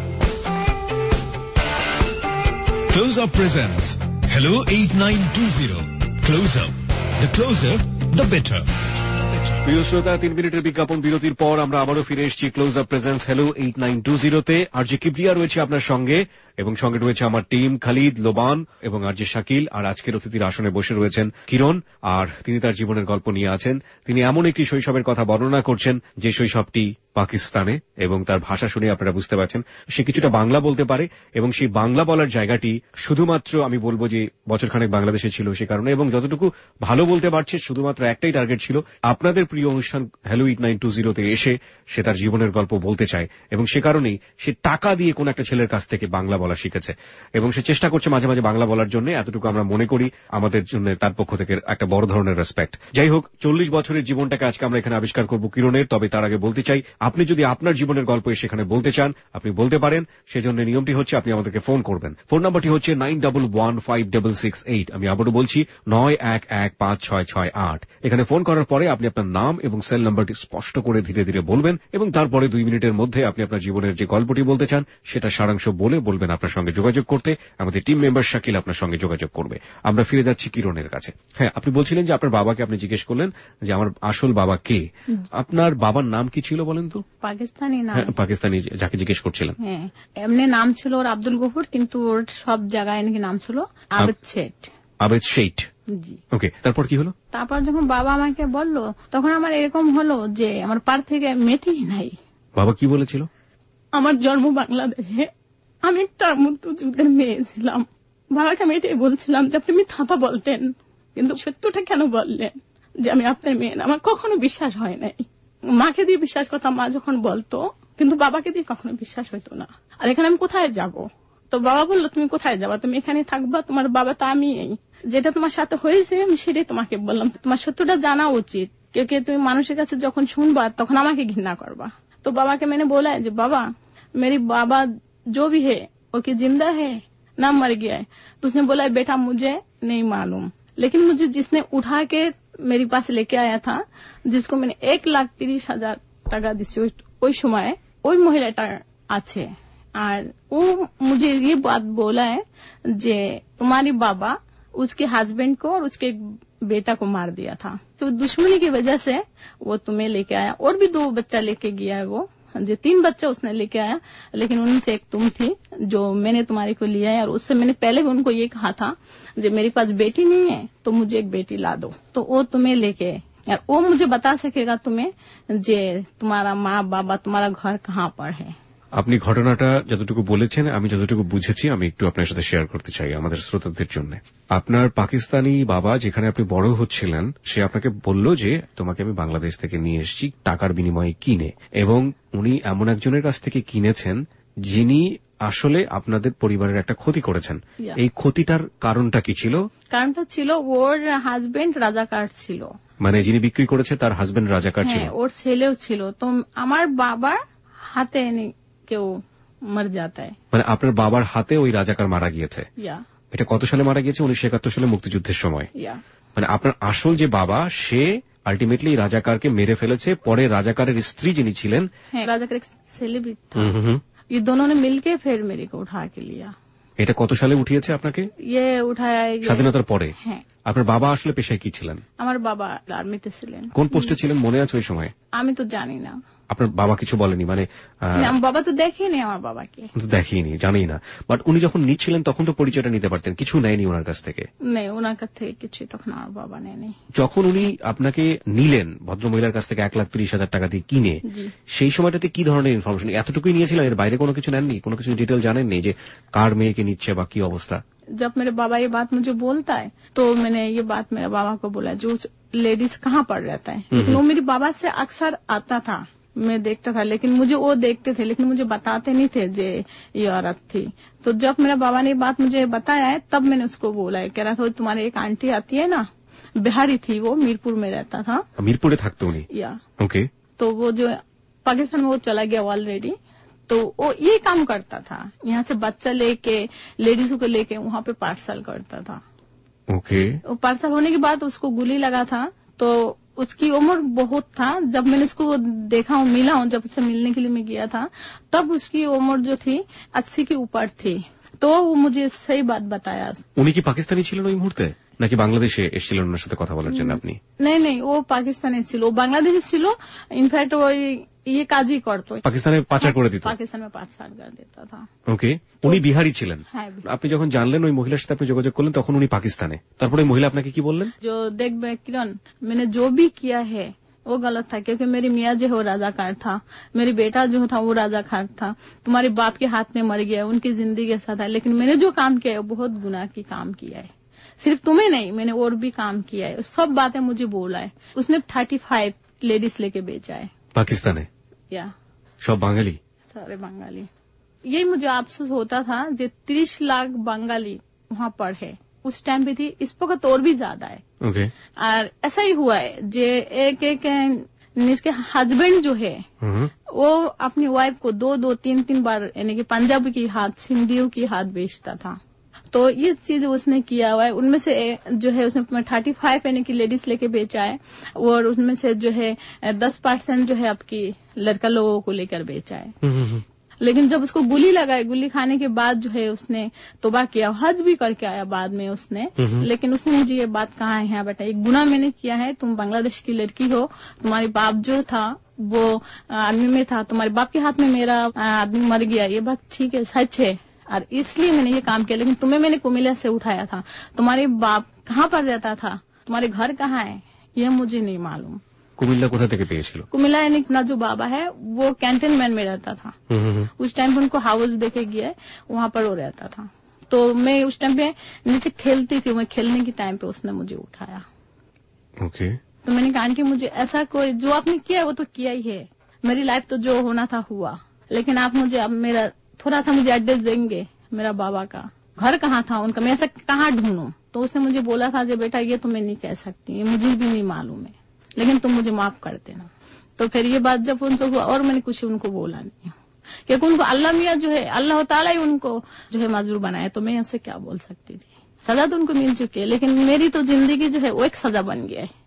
Close Up presents Hello 8920. Close Up. The closer, the better. প্রিয় শ্রোতা, 3 মিনিটের বিজ্ঞাপন বিরতির পর আমরা আবারও ফিরে এসেছি ক্লোজ আপ প্রেজেন্স হ্যালো 8920 আর যে কিবরিয়া রয়েছে আপনার সঙ্গে, এবং সঙ্গে রয়েছে আমার টিম খালিদ, লোবান এবং আর যে শাকিল। আর আজকের অতিথির আসনে বসে রয়েছেন কিরণ, আর তিনি তার জীবনের গল্প নিয়ে আছেন। তিনি এমন একটি শৈশবের কথা বর্ণনা করছেন যে শৈশবটি পাকিস্তানে, এবং তার ভাষা শুনে আপনারা বুঝতে পারছেন সে কিছুটা বাংলা বলতে পারে, এবং সেই বাংলা বলার জায়গাটি শুধুমাত্র আমি বলবো যে বছরখানেক বাংলাদেশে ছিল সে কারণে, এবং যতটুকু ভালো বলতে পারছে শুধুমাত্র একটাই টার্গেট ছিল, আপনাদের প্রিয় অনুষ্ঠান হ্যালো 8920 এসে সে তার জীবনের গল্প বলতে চায়, এবং সে কারণেই সে টাকা দিয়ে কোন একটা ছেলের কাছ থেকে বাংলা বলা শিখেছে, এবং সে চেষ্টা করছে মাঝে মাঝে বাংলা বলার জন্য। এতটুকু আমরা মনে করি আমাদের জন্য তার পক্ষ থেকে একটা বড় ধরনের রেসপেক্ট। যাই হোক, 40 বছরের জীবনটাকে আজকে আমরা এখানে আবিষ্কার করব কিরণের। তবে তার আগে বলতে চাই, আপনি যদি আপনার জীবনের গল্প সেখানে বলতে চান আপনি বলতে পারেন। সেজন্য নিয়মটি হচ্ছে আপনি আমাদেরকে ফোন করবেন। ফোন নাম্বারটি হচ্ছে 91156668। আমি আবারও বলছি 91156668। এখানে ফোন করার পরে আপনি আপনার নাম এবং সেল নাম্বারটি স্পষ্ট করে ধীরে ধীরে বলবেন, এবং তারপরে 2 মিনিটের মধ্যে আপনি আপনার জীবনের যে গল্পটি বলতে চান সেটা সারাংশ বলবেন। আপনার সঙ্গে যোগাযোগ করতে আমাদের টিম মেম্বার শাকিল আপনার সঙ্গে যোগাযোগ করবে। আমরা ফিরে যাচ্ছি কিরণের কাছে। হ্যাঁ, আপনি বলছিলেন যে আপনার বাবাকে আপনি জিজ্ঞেস করলেন যে আমার আসল বাবা কে। আপনার বাবার নাম কি ছিল বলেন তো? পাকিস্তানি নাম। পাকিস্তানি যাকে জিজ্ঞেস করছিলেন। হ্যাঁ, এমনি নাম ছিল ওর আব্দুল গফুর, কিন্তু ওর সব জায়গায় নাকি নাম ছিল আবেদ শেঠ। আবেদ শেঠ। জি। ওকে, তারপর কি হলো? তারপর যখন বাবা আমাকে বললো, তখন আমার এরকম হলো যে আমার পার থেকে মেটেই নাই। বাবা কি বলেছিল? আমার জন্ম বাংলাদেশে, আমি একটা মুক্তিযুদ্ধের মেয়ে ছিলাম। বাবাকে আমি এটাই বলছিলাম যে আপনি মিথ্যা বলতেন, কিন্তু সত্যটা কেন বললেন যে আমি আপনার মেয়ে না? আমার কখনো বিশ্বাস হয় নাই। মাকে দিয়ে বিশ্বাস করতাম, মা যখন বলতো, কিন্তু বাবাকে দিয়ে কখনো বিশ্বাস হইতো না। আর এখানে আমি কোথায় যাব? তো বাবা বললো তুমি কোথায় যাবা, তুমি এখানে থাকবা, তোমার বাবা তো আমি, যেটা তোমার সাথে হয়েছে আমি সেটাই তোমাকে বললাম, তোমার সত্যটা জানা উচিত। কেউ তুমি মানুষের কাছে যখন শুনবা তখন আমাকে ঘৃণা করবা। तो बाबा के मैंने बोला है जो बाबा मेरी बाबा जो भी है वो कि जिंदा है ना मर गया है? तो उसने बोला बेटा मुझे नहीं मालूम, लेकिन मुझे जिसने उठा के मेरे पास लेके आया था, जिसको मैंने 1,30,000 টাকা দিছি ওই সময়, ওই মহিলাটা আছে। আর ও मुझे ये बात बोला है যে तुम्हारी बाबा उसके हस्बैंड को और उसके बेटा को मार दिया था, तो दुश्मनी की वजह से वो तुम्हें लेके आया। और भी 2 बच्चा लेके गया है, वो जो 3 बच्चा उसने लेके आया, लेकिन उनसे एक तुम थी जो मैंने तुम्हारे को लिया है। और उससे मैंने पहले भी उनको ये कहा था जो मेरे पास बेटी नहीं है तो मुझे एक बेटी ला दो, तो वो तुम्हें लेके, और वो मुझे बता सकेगा तुम्हें जे तुम्हारा माँ बाबा तुम्हारा घर कहाँ पर है। আপনি ঘটনাটা যতটুকু বলেছেন, আমি যতটুকু বুঝেছি, আমি একটু আপনার সাথে শেয়ার করতে চাই আমাদের শ্রোতাদের জন্য। আপনার পাকিস্তানি বাবা যেখানে আপনি বড় হচ্ছিলেন, সে আপনাকে বলল যে তোমাকে আমি বাংলাদেশ থেকে নিয়ে এসেছি টাকার বিনিময়ে কিনে, এবং উনি এমন একজনের কাছ থেকে কিনেছেন যিনি আসলে আপনাদের পরিবারের একটা ক্ষতি করেছেন। এই ক্ষতিটার কারণটা কি ছিল? কারণটা ছিল ওর হাজবেন্ড রাজাকার ছিল, মানে যিনি বিক্রি করেছে তার হাজবেন্ড রাজাকার ছিল, ওর ছেলেও ছিল। তো আমার বাবার হাতে কেউ মারা যায়, মানে আপনার বাবার হাতে ওই রাজাকার মারা গিয়েছে। এটা কত সালে মারা গিয়েছে? 1971 সালে মুক্তিযুদ্ধের সময়। মানে আপনার আসল যে বাবা, সে আলটিমেটলি রাজাকারকে মেরে ফেলেছে। পরে রাজাকারের স্ত্রী যিনি ছিলেন, রাজাকার সেলিব্রিটি था, ये दोनों ने मिलके फिर मेरे को उठा के लिया। এটা কত সালে উঠিয়েছে আপনাকে? ये उठाया স্বাধীনতার পরে। হ্যাঁ। আপনার বাবা আসলে পেশায় কি ছিলেন? আমার বাবা আর্মিতে ছিলেন। কোন পোস্টে ছিলেন মনে আছে ওই সময়? আমি তো জানি না। আপনার বাবা কিছু বলেনি? মানে আমার বাবা তো দেখেনি, আমার বাবাকে তো দেখেনি, জানেই না। বাট উনি যখন নিচ্ছিলেন তখন তো পরিচয়টা নিতে পারতেন। কিছু নেয়নি ওনার কাছ থেকে? নেই, ওনার কাছ থেকে কিছু তখন আমার বাবা নেয়নি। যখন উনি আপনাকে নিলেন ভদ্রমহিলার কাছ থেকে 1,30,000 টাকা দিয়ে কিনে, সেই সময়টাতে কি ধরনের ইনফরমেশন? এতটুকুই নিয়েছিলেন, এর বাইরে কোনো কিছু নেননি? কোনো কিছু ডিটেল জানেননি যে কার মেয়েকে নিচ্ছে বা কি অবস্থা? जब मेरे बाबा ये बात मुझे बोलता है तो मैंने ये बात मेरे बाबा को बोला जो लेडीज कहाँ पर रहता है, लेकिन वो मेरे बाबा से अक्सर आता था, मैं देखता था, लेकिन मुझे वो देखते थे लेकिन मुझे बताते नहीं थे जे ये औरत थी। तो जब मेरा बाबा ने ये बात मुझे बताया है तब मैंने उसको बोला है, कह रहा था तुम्हारी एक आंटी आती है ना, बिहारी थी, वो मीरपुर में रहता था। मीरपुर থাকতো উনি? ओके। तो वो जो पाकिस्तान में वो चला गया ऑलरेडी, तो वो ये काम करता था, यहाँ से बच्चा लेके लेडीजों को लेके वहाँ पे पार्सल करता था। ओके। पार्सल होने के बाद उसको गोली लगा था, तो उसकी उम्र बहुत था। जब मैंने उसको देखा हूँ, मिला हूँ, जब उससे मिलने के लिए मैं गया था, तब उसकी उम्र जो थी 80 के ऊपर थी। तो वो मुझे सही बात बताया। উনি কি পাকিস্তানি ছিলেন ওই মুহূর্তে নাকি বাংলাদেশে এসেছিলেন ওনার সাথে কথা বলার জন্য আপনি? नहीं, वो पाकिस्तानी ছিল, ও বাংলাদেশি ছিল। ইনফ্যাক্ট ওই ये কাজই করতো, পাকিস্তানে পাচার করে দিত। পাকিস্তান में পাচার করে দিত था। ওকে। উনি বিহারি ছিলেন। হ্যাঁ। আপনি যখন জানলেন ওই মহিলার সাথে আপনি যোগাযোগ করলেন তখন উনি পাকিস্তানে, তারপরে ওই মহিলা আপনাকে কি বললেন? जो देख किरण मैंने जो भी किया है वो गलत था, क्योंकि मेरी मियाँ जो है वो राजाकार था, मेरी बेटा जो था वो राजाकार था, तुम्हारे बाप के हाथ में मर गया, उनकी जिंदगी के साथ है, लेकिन मैंने जो काम किया है वो बहुत गुनाह की काम किया है। सिर्फ तुम्हें नहीं, मैंने और भी काम किया है। सब बातें मुझे बोला है। उसने 35 लेडीज लेके बेचा है पाकिस्ताने। या सब बंगाली? सारे बंगाली। यही मुझे अफसोस होता था जो 30 लाख बंगाली वहाँ पर है, उस टाइम पे थी, इस वक्त और भी ज्यादा है। ओके। और ऐसा ही हुआ है जे एक इसके हस्बैंड जो है वो अपनी वाइफ को 2-3 बार यानी कि पंजाबी की हाथ, सिंधियों की हाथ बेचता था। तो ये चीज उसने किया हुआ है। उनमें से जो है उसने 35 यानी कि लेडीज लेके बेचा है, और उसमें से जो है 10% जो है आपकी लड़का लोगों को लेकर बेचा है। लेकिन जब उसको गोली लगाई, गोली खाने के बाद जो है उसने तौबा किया, हज भी करके आया बाद में उसने। लेकिन उसने मुझे ये बात कहा है, बेटा एक गुनाह मैंने किया है, तुम बांग्लादेश की लड़की हो, तुम्हारे बाप जो था वो आर्मी में था, तुम्हारे बाप के हाथ में मेरा आदमी मर गया, ये बात ठीक है, सच है। और इसलिए मैंने ये काम किया, लेकिन तुम्हें मैंने कुमिल्ला से उठाया था। तुम्हारे बाप कहाँ पर रहता था, तुम्हारे घर कहाँ है, ये मुझे नहीं मालूम। कुमिल्ला कोथा থেকে পেয়েছিল? कुमिल्ला यानी अपना जो बाबा है वो कैंटनमेंट में रहता था। उस टाइम पे उनको हाउस देके गया, वहाँ पर वो रहता था। तो मैं उस टाइम पे नीचे खेलती थी, मैं खेलने के टाइम पे उसने मुझे उठाया। ओके। तो मैंने कहा कि मुझे ऐसा कोई, जो आपने किया वो तो किया ही है, मेरी लाइफ तो जो होना था हुआ, लेकिन आप मुझे अब मेरा थोड़ा सा मुझे एड्रेस देंगे, मेरा बाबा का घर कहाँ था उनका, मैं ऐसा कहाँ ढूंढूं। तो उसने मुझे बोला था कि बेटा ये तो मैं नहीं कह सकती, ये मुझे भी नहीं मालूम है, लेकिन तुम मुझे माफ कर देना। तो फिर ये बात जब उनसे हुआ, और मैंने कुछ उनको बोला नहीं, क्योंकि उनको अल्लाह मियाँ जो है, अल्लाह ताला ही उनको जो है माजूर बनाया, तो मैं उससे क्या बोल सकती थी। सजा तो उनको मिल चुकी है, लेकिन मेरी तो जिंदगी जो है वो एक सजा बन गया है।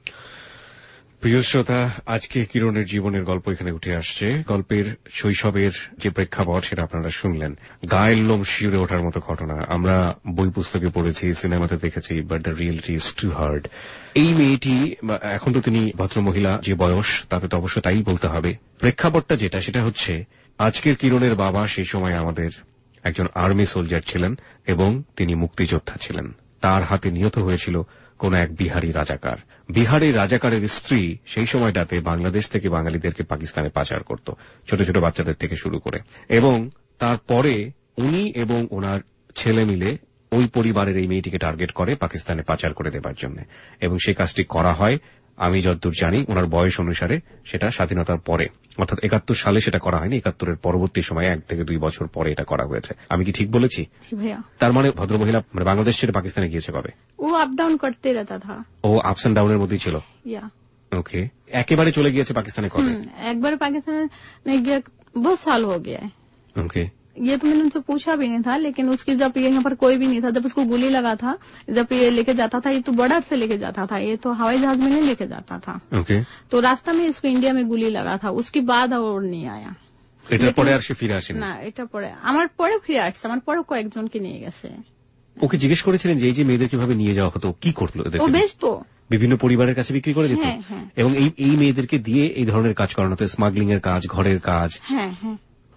প্রিয় শ্রোতা, আজকে কিরণের জীবনের গল্প এখানে উঠে আসছে। গল্পের শৈশবের যে প্রেক্ষাপট সেটা আপনারা শুনলেন। গায়ের লোম শিউরে ওঠার মতো ঘটনা আমরা বই পুস্তকে পড়েছি, সিনেমাতে দেখেছি, but the reality is too hard. এই মেয়েটি, এখন তো তিনি ভদ্রমহিলা, যে বয়স তাতে তো অবশ্য তাই বলতে হবে। প্রেক্ষাপটটা যেটা সেটা হচ্ছে, আজকের কিরণের বাবা সেই সময় আমাদের একজন আর্মি সোলজার ছিলেন এবং তিনি মুক্তিযোদ্ধা ছিলেন। তার হাতে নিহত হয়েছিল কোন এক বিহারি রাজাকার। বিহারের রাজাকারের স্ত্রী সেই সময়টাতে বাংলাদেশ থেকে বাঙালিদেরকে পাকিস্তানে পাচার করত, ছোট ছোট বাচ্চাদের থেকে শুরু করে। এবং তারপরে উনি এবং ওনার ছেলে মিলে ওই পরিবারের এই মেয়েটিকে টার্গেট করে পাকিস্তানে পাচার করে দেবার জন্য, এবং সেই কাজটি করা হয় আমি যতদূর জানি ওনার বয়স অনুসারে সেটা স্বাধীনতার পরে, অর্থাৎ 71 সালে সেটা করা হয়নি, 71-এর পরবর্তী সময়ে 1 থেকে 2 বছর পরে এটা করা হয়েছে। আমি কি ঠিক বলেছি? তার মানে ভদ্রমহিলা মানে বাংলাদেশ ছেড়ে পাকিস্তানে গিয়েছে কবে? ও আপ ডাউন করতে रहता था। ও আপস এন্ড ডাউনের মধ্যেই ছিল। ওকে। একেবারে চলে গিয়েছে পাকিস্তানে কবে? একবার পাকিস্তানে नहीं गया, बहुत साल हो गया है। ओके। ये तो मैंने उनसे पूछा भी नहीं था, लेकिन उसकी जब ये यहाँ पर कोई भी नहीं था, जब उसको गोली लगा था, जब ये लेके जाता था, ये तो बॉर्डर से लेके जाता था, ये तो हवाई जहाज में नहीं लेके जाता था। ओके। तो रास्ता में इसको इंडिया में गोली लगा था, उसके बाद और नहीं आया। এটার পরে আর সে ফিরে আসেনি? না, এটা পরে আমার পরে ফিরে আসছে, আমার পরে কয়েকজনকে নিয়ে গেছে। ওকে জিজ্ঞেস করেছিলেন যে এই যে মেয়েদের কিভাবে নিয়ে যাওয়া হতো, কি করলো এদেরকে? ও বেশ তো বিভিন্ন পরিবারের কাছে বিক্রি করে দিত, এবং এই মেয়েদেরকে দিয়ে এই ধরনের কাজ করানো হতো, স্মাগলিং এর কাজ, ঘরের কাজ। হ্যাঁ হ্যাঁ।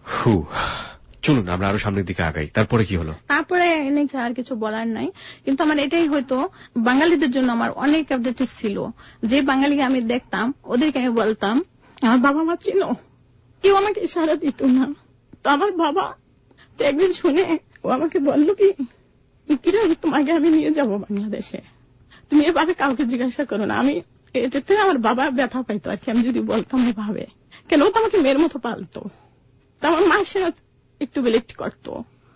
চলুন আমরা আরো সামনের দিকে আগাই। তারপরে কি হলো? তারপরে আর কিছু বলার নাই, কিন্তু আমার এটাই হয়তো বাঙালিদের জন্য আমার অনেক অ্যাডভান্টেজ ছিল। যে বাঙালিকে আমি দেখতাম ওদেরকে আমি বলতাম আমার বাবা মা চিনো, কেউ আমাকে ইশারা দিত না। তো আমার বাবা তো একদিন শুনে ও আমাকে বললো কি, কিরণ তোমাকে আমি নিয়ে যাব বাংলাদেশে, তুমি এভাবে কাউকে জিজ্ঞাসা করো না। আমি এটাতে আমার বাবা ব্যথা পাইতো আর কি, আমি যদি বলতাম এভাবে, কেন ও তো আমাকে মেয়ের মতো পালতো। তো আমার মা সে একটু বিলেক্ট करतो,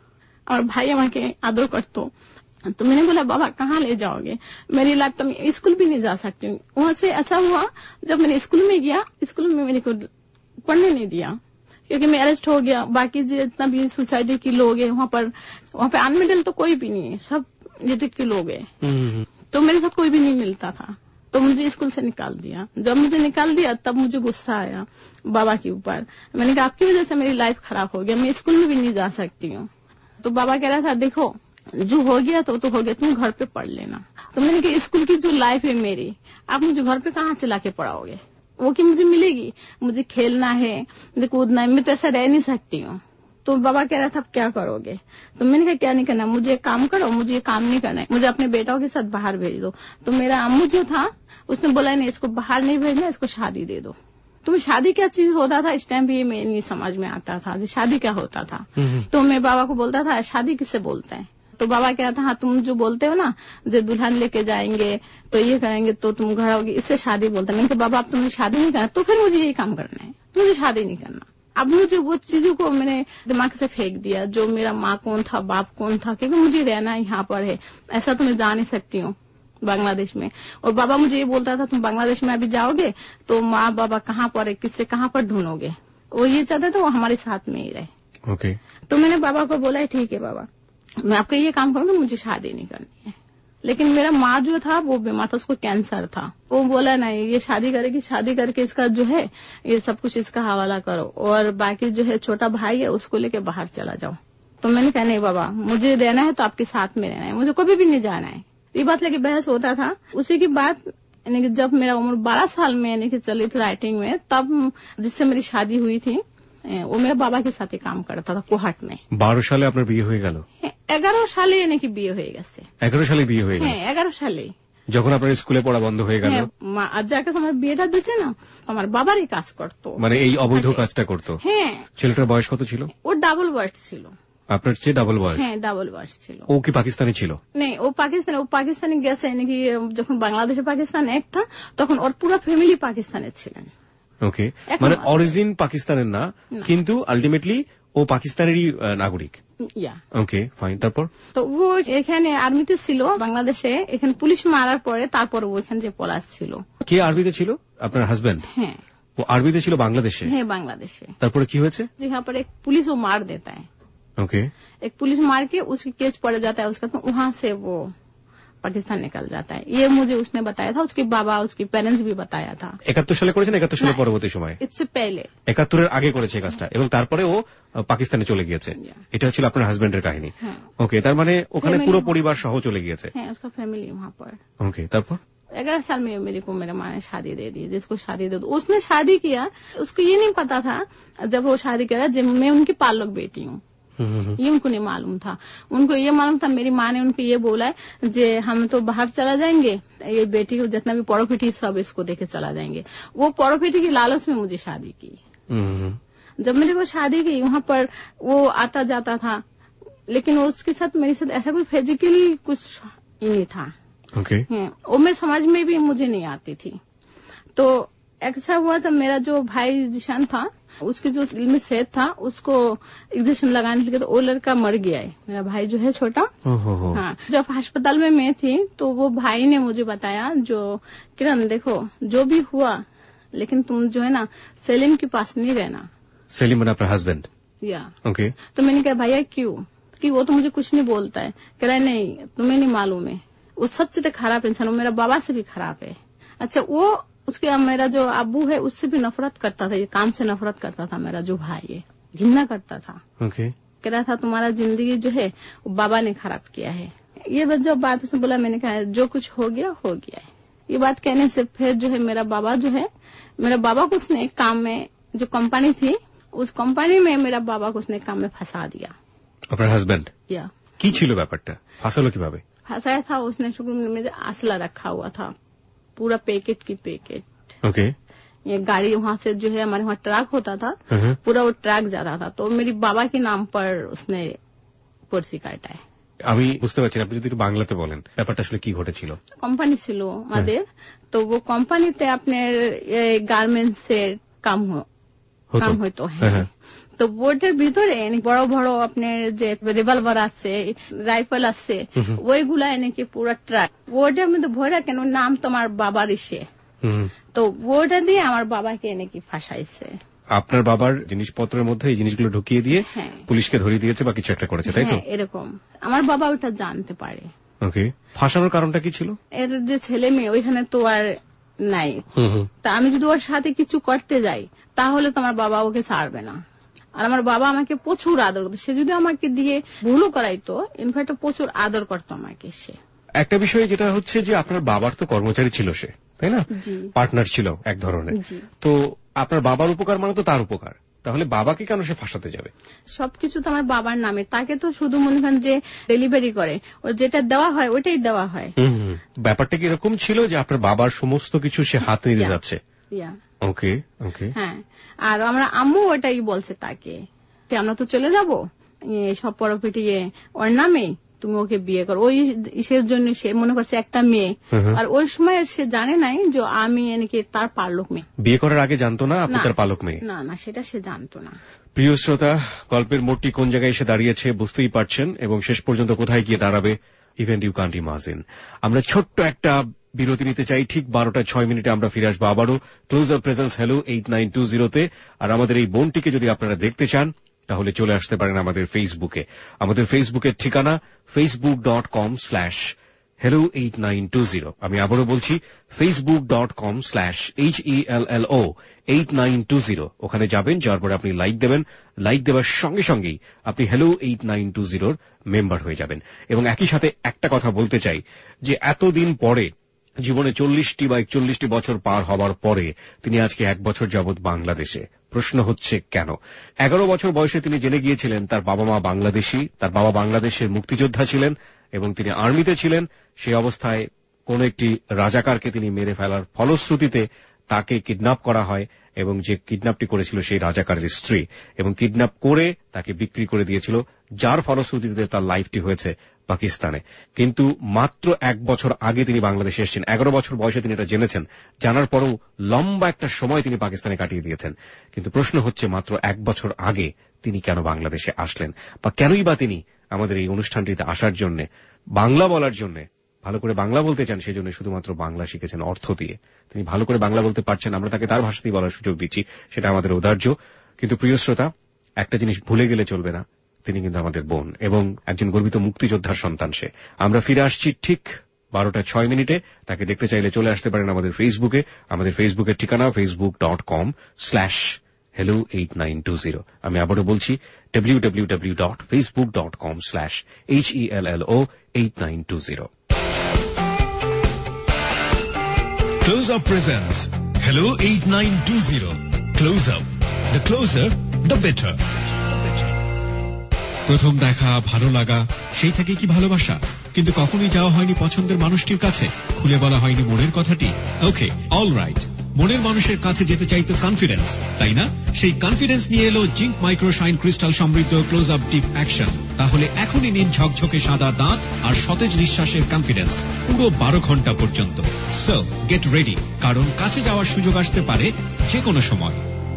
और भाई আমাকে आदर करतो। तो मैंने बोला बाबा कहाँ ले जाओगे, मेरी लाइफ तो मैं स्कूल भी नहीं जा सकती हूँ। वहाँ से अच्छा हुआ जब मैंने स्कूल में गया, स्कूल में मेरे को पढ़ने नहीं दिया, क्योंकि मैं अरेस्ट हो गया। बाकी जितना भी सोसाइटी के लोग है वहाँ पे अनमिडल तो कोई भी नहीं है, सब एजुकेटेड के लोग है। तो मेरे साथ कोई भी नहीं मिलता था, तो मुझे स्कूल से निकाल दिया। जब मुझे निकाल दिया तब मुझे गुस्सा आया बाबा के ऊपर। मैंने कहा आपकी वजह से मेरी लाइफ खराब हो गया, मैं स्कूल में भी नहीं जा सकती हूँ। तो बाबा कह रहा था देखो जो हो गया तो हो गया, तुम घर पे पढ़ लेना। तो मैंने कहा स्कूल की जो लाइफ है मेरी, आप मुझे घर पे कहाँ से लाके पढ़ाओगे, वो की मुझे मिलेगी, मुझे खेलना है, मुझे कूदना है, मैं तो ऐसा रह नहीं सकती हूँ। तो बाबा कह रहा था क्या करोगे, तो मैंने कहा क्या नहीं करना, मुझे काम करो, मुझे ये काम नहीं करना है, मुझे अपने बेटाओं के साथ बाहर भेज दो। तो मेरा अम्मू जो था उसने बोला नहीं इसको बाहर नहीं भेजना, इसको शादी दे दो। तो शादी क्या चीज होता था इस टाइम भी मैं नहीं समझ में आता था, शादी क्या होता था। तो मैं बाबा को बोलता था शादी किससे बोलते हैं। तो बाबा कह रहा था हाँ तुम जो बोलते हो ना, जो दुल्हन लेके जाएंगे तो ये करेंगे तो तुम घर आओगे, इससे शादी बोलते। मैंने कहा बाबा अब तुमने शादी नहीं करना, तो फिर मुझे ये काम करना है, मुझे शादी नहीं करना। अब मुझे वो चीजों को मैंने दिमाग से फेंक दिया, जो मेरा माँ कौन था बाप कौन था, क्योंकि मुझे रहना यहाँ पर है, ऐसा तो मैं जा नहीं सकती हूँ बांग्लादेश में। और बाबा मुझे ये बोलता था तुम बांग्लादेश में अभी जाओगे तो माँ बाबा कहाँ पर है, किससे कहाँ पर ढूंढोगे, वो ये चाहते थे वो हमारे साथ में ही रहे। ओके। तो मैंने बाबा को बोला ठीक है बाबा मैं आपको ये काम करूंगा, मुझे शादी नहीं करनी है। लेकिन मेरा माँ जो था वो बीमार था, उसको कैंसर था। वो बोला नहीं ये शादी करेगी, शादी करके इसका जो है ये सब कुछ इसका हवाला करो, और बाकी जो है छोटा भाई है उसको लेके बाहर चला जाओ। तो मैंने कहा नहीं बाबा मुझे रहना है तो आपके साथ में रहना है, मुझे कभी भी नहीं जाना है। ये बात लेके बहस होता था। उसी की बात यानी कि जब मेरा उम्र 12 साल में यानी कि चली थी राइटिंग में, तब जिससे मेरी शादी हुई थी वो मेरे बाबा के साथ ही काम करता था कोहाट में। 12 সালে আপনার বিয়ে হয়ে গেল? 11 সালে নাকি বিয়ে হয়ে গেছে। 11 সালে বিয়ে হয়ে গেল? হ্যাঁ 11 সালে। যখন আপনার স্কুলে পড়া বন্ধ হয়ে গেল, আর যাকে আমার বিয়েটা দিচ্ছে না আমার বাবারই কাজ করতো, মানে এই অবৈধ কাজটা করতো। হ্যাঁ। ছেলেটার বয়স কত ছিল? ও ডাবল বয়স ছিল। আপনার চেয়ে ডাবল বয়স? হ্যাঁ ডাবল বয়স ছিল। ও কি পাকিস্তানি ছিল? नहीं वो पाकिस्तानी গেছে নাকি যখন বাংলাদেশে পাকিস্তান এক था তখন ওর পুরো ফ্যামিলি পাকিস্তানে ছিলেন। ওকে, মানে অরিজিন পাকিস্তানের না, কিন্তু আলটিমেটলি ও পাকিস্তানেরই নাগরিক। ওকে ফাইন, তারপর? তো ও এখানে আর্মিতে ছিল বাংলাদেশে, এখানে পুলিশ মারার পরে তারপর ও এখানে যে পলাশ ছিল। কে আর্মিতে ছিল? আপনার হাজবেন্ড? হ্যাঁ। वो आर्मी ছিল বাংলাদেশে? হ্যাঁ বাংলাদেশে। তারপরে কি হয়েছে? यहाँ पर एक पुलिस वो मार देता है। ओके। एक पुलिस मार के उसकी केस पड़ जाता है उसका, तो वहाँ से वो पाकिस्तान निकल जाता है। ये मुझे उसने बताया था, उसके बाबा उसके पेरेंट्स भी बताया था। 71 সালে করেছেন? 71 সালের পরবর্তী সময়? इससे पहले 71 এর আগে করেছে কাজটা, এবং তারপরে ও পাকিস্তানে চলে গিয়েছে। এটা ছিল আপনার হাজবেন্ডের কাহিনী। ওকে, তার মানে ওখানে পুরো পরিবার সহ চলে গিয়েছে? হ্যাঁ, उसका फैमिली वहाँ पर। ओके, तारपर? 11 साल में मेरे को मेरे माँ ने शादी दे दी, जिसको शादी दे दो। उसने शादी किया, उसको ये नहीं पता था जब वो शादी करा जब मैं उनकी पालक बेटी हूँ, ये उनको नहीं मालूम था। उनको ये मालूम था, मेरी माँ ने उनको ये बोला है जे हम तो बाहर चला जाएंगे, ये बेटी को जितना भी प्रॉपर्टी सब इसको देके चला जाएंगे। वो प्रॉपर्टी की लालच में मुझे शादी की। जब मेरे को शादी की वहाँ पर वो आता जाता था, लेकिन उसके साथ मेरे साथ ऐसा कोई फिजिकल कुछ नहीं था। ओके। वो मैं समझ में भी मुझे नहीं आती थी। तो ऐसा हुआ था, मेरा जो भाई जिशान था उसके जो दिल में सेहत था उसको इंजेक्शन लगाने लगे, तो वो लड़का मर गया है, मेरा भाई जो है छोटा। हाँ, जब अस्पताल में मैं थी तो वो भाई ने मुझे बताया जो किरण देखो जो भी हुआ, लेकिन तुम जो है ना सेलिम के पास नहीं रहना। सेलिम बना आपका हस्बैंड? या। ओके। तो मैंने कहा भैया क्यों? कि वो तो मुझे कुछ नहीं बोलता है। कह रहा है नहीं तुम्हें नहीं मालूम है, वो सबसे तो खराब इंसान, वो मेरा बाबा से भी खराब है। अच्छा, वो उसके मेरा जो अब्बू है उससे भी नफरत करता था, ये काम से नफरत करता था, मेरा जो भाई है घृणा करता था। ओके। कह रहा था तुम्हारा जिंदगी जो है वो बाबा ने खराब किया है। ये जो बात उसने बोला, मैंने कहा जो कुछ हो गया है। ये बात कहने से फिर जो है मेरा बाबा को उसने एक काम में, जो कंपनी थी उस कंपनी में मेरा बाबा को उसने काम में फंसा दिया। আপনার হাজবেন্ড? या। কি ছিল ব্যাপারটা? ফাঁসালো কিভাবে? फंसाया था उसने, शुक्र में आसला रखा हुआ था, पूरा पैकेट की पैकेट। ओके। ये गाड़ी वहाँ से जो है हमारे वहाँ ट्रक होता था, पूरा वो ट्रक जाता था, तो मेरी बाबा के नाम पर उसने पर्ची काटा है। আমি বুঝতে পারছি, আপনি যদি একটু বাংলাতে বলেন ব্যাপারটা আসলে কি ঘটেছিল। কোম্পানি ছিল আমাদের, তো ও কোম্পানিতে আপনার গার্মেন্টস এর কাম হতো। হ্যাঁ, তো বোর্ডের ভিতরে বড় বড় আপনার যে রিভলভার আছে, রাইফেল আছে, ওইগুলা এনেকে পুরো ট্রাক বোর্ডের মধ্যে ভরে, কেন নাম তোমার বাবার ইসে, তো বোর্ডে দিয়ে আমার বাবাকে এনেকে ফাঁসাইছে। আপনার বাবার জিনিসপত্রের মধ্যে এই জিনিসগুলো ঢুকিয়ে দিয়ে পুলিশকে ধরিয়ে দিয়েছে বা কিছু একটা করেছে, তাই তো? এরকম আমার বাবা ওটা জানতে পারে। ওকে, ফাঁসানোর কারণটা কি ছিল? এর যে ছেলে মেয়ে ওইখানে তো আর নাই, তা আমি যদি ওর সাথে কিছু করতে যাই তাহলে তো আমার বাবা ওকে ছাড়বে না। আর আমার বাবা আমাকে প্রচুর আদর করতো, সে যদি আমাকে দিয়ে ভুলও করাইতো, ইনফ্যাক্ট প্রচুর আদর করতো আমাকে সে। একটা বিষয় যেটা হচ্ছে যে আপনার বাবার তো কর্মচারী ছিল সে, তাই না? পার্টনার ছিল এক ধরনের। তো আপনার বাবার উপকার মানে তো তার উপকার, তাহলে বাবাকে কেন সে ফাঁসাতে যাবে? সবকিছু তো আমার বাবার নামে, তাকে তো শুধু মনে করেন যে ডেলিভারি করে, ওর যেটা দেওয়া হয় ওইটাই দেওয়া হয়। ব্যাপারটা কি এরকম ছিল যে আপনার বাবার সমস্ত কিছু সে হাত নিয়ে যাচ্ছে? ওকে ওকে। হ্যাঁ, আর আমরা আম্মু ওটাই বলছে তাকে, আমরা তো চলে যাবো সব প্রপার্টি ওর নামে, তুমি ওকে বিয়ে করো। ওই ইসের জন্য সে মনে করছে একটা মেয়ে, আর ওই সময় সে জানে নাই যে আমি এনেকে তার পালক মেয়ে। বিয়ে করার আগে জানতো না আপনি তার পালক মেয়ে? না না, সেটা সে জানতো না। প্রিয় শ্রোতা, গল্পের মোড়টি কোন জায়গায় এসে দাঁড়িয়েছে বুঝতেই পারছেন, এবং শেষ পর্যন্ত কোথায় গিয়ে দাঁড়াবে ইভেন্ট ইউ কান্ট ইমাজিন। আমরা ছোট্ট একটা বিরতি নিতে চাই, ঠিক 12:06 আমরা ফিরে আসবো আবারও ক্লোজ আপ প্রেজেন্স হ্যালো 8920-তে। আর আমাদের এই বোনটিকে যদি আপনারা দেখতে চান তাহলে চলে আসতে পারেন আমাদের ফেসবুকে। আমাদের ফেসবুকের ঠিকানা facebook.com/hello8920। আমি আবারও বলছি facebook.com/HELLO8920। ওখানে যাবেন, যাওয়ার পরে আপনি লাইক দেবেন, লাইক দেওয়ার সঙ্গে সঙ্গেই আপনি হ্যালো 8920 মেম্বার হয়ে যাবেন। এবং একই সাথে একটা কথা বলতে চাই যে এতদিন পরে, জীবনে 40টি বা 41টি বছর পার হওয়ার পরে তিনি আজকে 1 বছর যাবৎ বাংলাদেশে। প্রশ্ন হচ্ছে কেন? 11 বছর বয়সে তিনি জেনে গিয়েছিলেন তার বাবা মা বাংলাদেশী, তার বাবা বাংলাদেশের মুক্তিযোদ্ধা ছিলেন এবং তিনি আর্মিতে ছিলেন। সেই অবস্থায় কোন একটি রাজাকারকে তিনি মেরে ফেলার ফলশ্রুতিতে তাকে কিডন্যাপ করা হয় এবং যে কিডন্যাপটি করেছিল সেই রাজাকারের স্ত্রী, এবং কিডন্যাপ করে তাকে বিক্রি করে দিয়েছিল, যার ফলশ্রুতিতে তার লাইফটি হয়েছে পাকিস্তানে। কিন্তু মাত্র 1 বছর আগে তিনি বাংলাদেশে এসেছেন। 11 বছর বয়সে তিনি এটা জেনেছেন। জানার পরেও লম্বা একটা সময় তিনি পাকিস্তানে কাটিয়ে দিয়েছেন। কিন্তু প্রশ্ন হচ্ছে মাত্র 1 বছর আগে তিনি কেন বাংলাদেশে আসলেন, বা কেনই বা তিনি আমাদের এই অনুষ্ঠানটিতে আসার জন্য, বাংলা বলার জন্য, ভালো করে বাংলা বলতে চান, সেই জন্য শুধুমাত্র বাংলা শিখেছেন অর্থ দিয়ে। তিনি ভালো করে বাংলা বলতে পারছেন, আমরা তাকে তার ভাষাতেই বলার সুযোগ দিচ্ছি, সেটা আমাদের ঔদার্য। কিন্তু প্রিয় শ্রোতা, একটা জিনিস ভুলে গেলে চলবে না, তিনি কিন্তু আমাদের বোন এবং একজন গর্বিত মুক্তিযোদ্ধার সন্তান সে। আমরা ফিরে আসছি ঠিক 12:06। তাকে দেখতে চাইলে চলে আসতে পারেন আমাদের ফেসবুকে। আমাদের ফেসবুকের ঠিকানা facebook.com/hello8920। আমি আবারও বলছি www.facebook.com/hello8920। Close Up presents Hello 8920. Close Up. The closer, the better. প্রথম দেখা, ভালো লাগা, সেই থেকে কি ভালোবাসা? কিন্তু কখনোই যাওয়া হয়নি পছন্দের মানুষটির কাছে, খুলে বলা হয়নি মনের কথাটি। ওকে, অলরাইট, মনের মানুষের কাছে যেতে চাইতো কনফিডেন্স, তাই না? সেই কনফিডেন্স নিয়ে এলো জিঙ্ক মাইক্রোশাইন ক্রিস্টাল সমৃদ্ধ ক্লোজ আপ ডিপ অ্যাকশন। তাহলে এখনই নিন ঝকঝকে সাদা দাঁত আর সতেজ নিঃশ্বাসের কনফিডেন্স পুরো 12 ঘন্টা পর্যন্ত। সো গেট রেডি, কারণ কাছে যাওয়ার সুযোগ আসতে পারে যে কোনো সময়।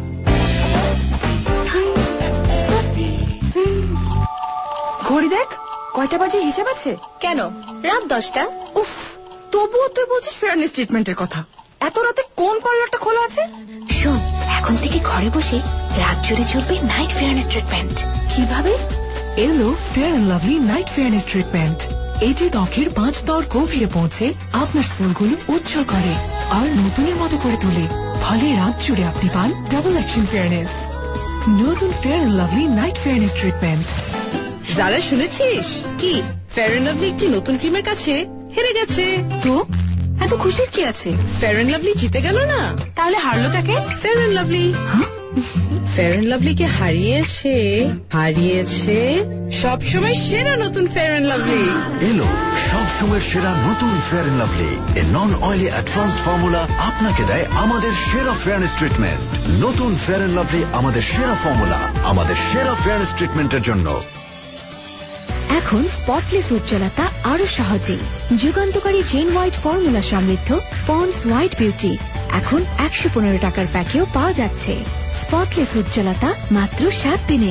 ঘড়ি দেখ, কয়টা বাজে হিসাব আছে? কেন, রাত 10টা। উফ, তবুও তুই বলছিস ফেয়ারনেস ট্রিটমেন্টের কথা। এত রাতে কোন পার্লারটা খোলা আছে? শোন, এখন থেকে ঘরে বসে রাত জুড়ে চলবে নাইট ফেয়ারনেস ট্রিটমেন্ট। কিভাবে? এলো Fair and Lovely night fairness treatment. এটি ত্বকের 5 স্তর গভীরে পৌঁছে আপনার সেলগুলো উজ্জ্বল করে আর নতুনের মতো করে তোলে। ফলে রাত জুড়ে আপনি পান ডাবল অ্যাকশন ফেয়ারনেস। নতুন Fair and Lovely night fairness treatment. যারা শুনেছিস কি? ফেয়ার এন্ড লাভলি একটি নতুন ক্রিমের কাছে হেরে গেছে। তো এত খুশির কি আছে? ফেয়ার এন্ড লাভলি জিতে গেল না। তাহলে হারলোটাকে? Fair and Lovely. Fair and Lovely কে হারিয়েছে সবসময় সেরা নতুন ফেয়ার এন্ড লাভলি। এলো সবসময় সেরা নতুন Fair and Lovely. A non oily advanced formula আপনাকে দেয় আমাদের সেরা ফেয়ারনেস ট্রিটমেন্ট। নতুন ফেয়ার এন্ড লাভলি আমাদের সেরা ফর্মুলা, আমাদের সেরা ফেয়ারনেস ট্রিটমেন্টের জন্য। এখন স্পটলেস উজ্জ্বলতা আরো সহজেই। যুগান্তকারী জেন হোয়াইট ফর্মুলা সমৃদ্ধ পন্ডস হোয়াইট বিউটি এখন 115 টাকার প্যাকেও পাওয়া যাচ্ছে। স্পটলেস উজ্জ্বলতা মাত্র 7 দিনে।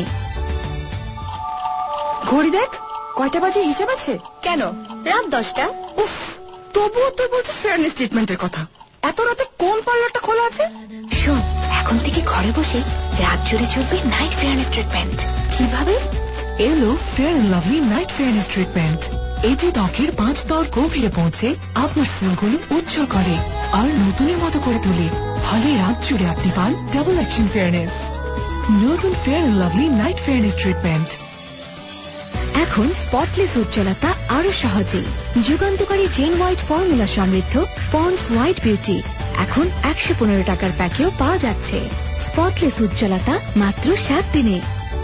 ঘড়ি দেখ, কয়টা বাজে হিসাব আছে? কেন, রাত 10টা। উফ, তবুও তুই বলছিস ফেয়ারনেস ট্রিটমেন্টের কথা। এত রাতে কোন পার্লারটা খোলা আছে? শোন, এখন থেকে ঘরে বসে রাত জুড়ে চলবে নাইট ফেয়ারনেস ট্রিটমেন্ট। কিভাবে? এলো Fair and Lovely night fairness treatment. এটি ত্বকের 5 স্তর গভীরে পৌঁছে আপনার সেলগুলো উজ্জ্বল করে আর নতুনের মতো করে তোলে। ফলে রাত জুড়ে আপনি পান ডাবল অ্যাকশন ফেয়ারনেস। নতুন Fair and Lovely night fairness treatment. এখন স্পটলেস উজ্জ্বলতা আরো সহজেই। যুগান্তকারী জেন হোয়াইট ফর্মুলা সমৃদ্ধ পন্ডস হোয়াইট বিউটি এখন 115 টাকার প্যাকেও পাওয়া যাচ্ছে। স্পটলেস উজ্জ্বলতা মাত্র 7 দিনে।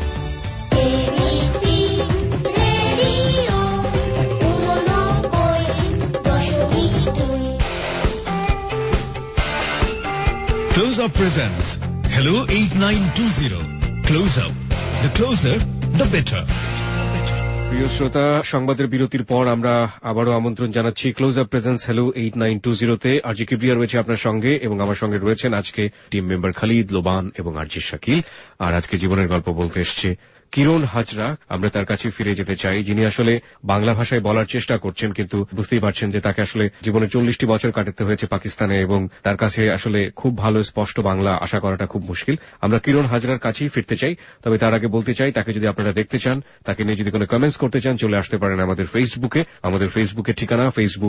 Close Up presents Hello 8920. Close Up. The closer, the better. প্রিয় শ্রোতা, সংবাদের বিরতির পর আমরা আবারও আমন্ত্রণ জানাচ্ছি ক্লোজ আপ প্রেজেন্স হ্যালো 8920-তে। আরজি কিবরিয়া রয়েছে আপনার সঙ্গে এবং আমার সঙ্গে রয়েছেন আজকে টিম মেম্বার খালিদ, লোবান এবং আরজি শাকিল। আর আজকে জীবনের গল্প বলতে এসছে কিরণ হাজরা। আমরা তার কাছে ফিরে যেতে চাই, যিনি আসলে বাংলা ভাষায় বলার চেষ্টা করছেন, কিন্তু বুঝতেই পারছেন যে তাকে আসলে জীবনে 40টি বছর কাটাতে হয়েছে পাকিস্তানে এবং তার কাছে আসলে খুব ভালো স্পষ্ট বাংলা আশা করাটা খুব মুশকিল। আমরা কিরণ হাজরার কাছেই ফিরতে চাই। তবে তার আগে বলতে চাই, তাকে যদি আপনারা দেখতে চান, তাকে নিয়ে যদি কোনো কমেন্টস করতে চান, চলে আসতে পারেন আমাদের ফেসবুকে। আমাদের ফেসবুকের ঠিকানা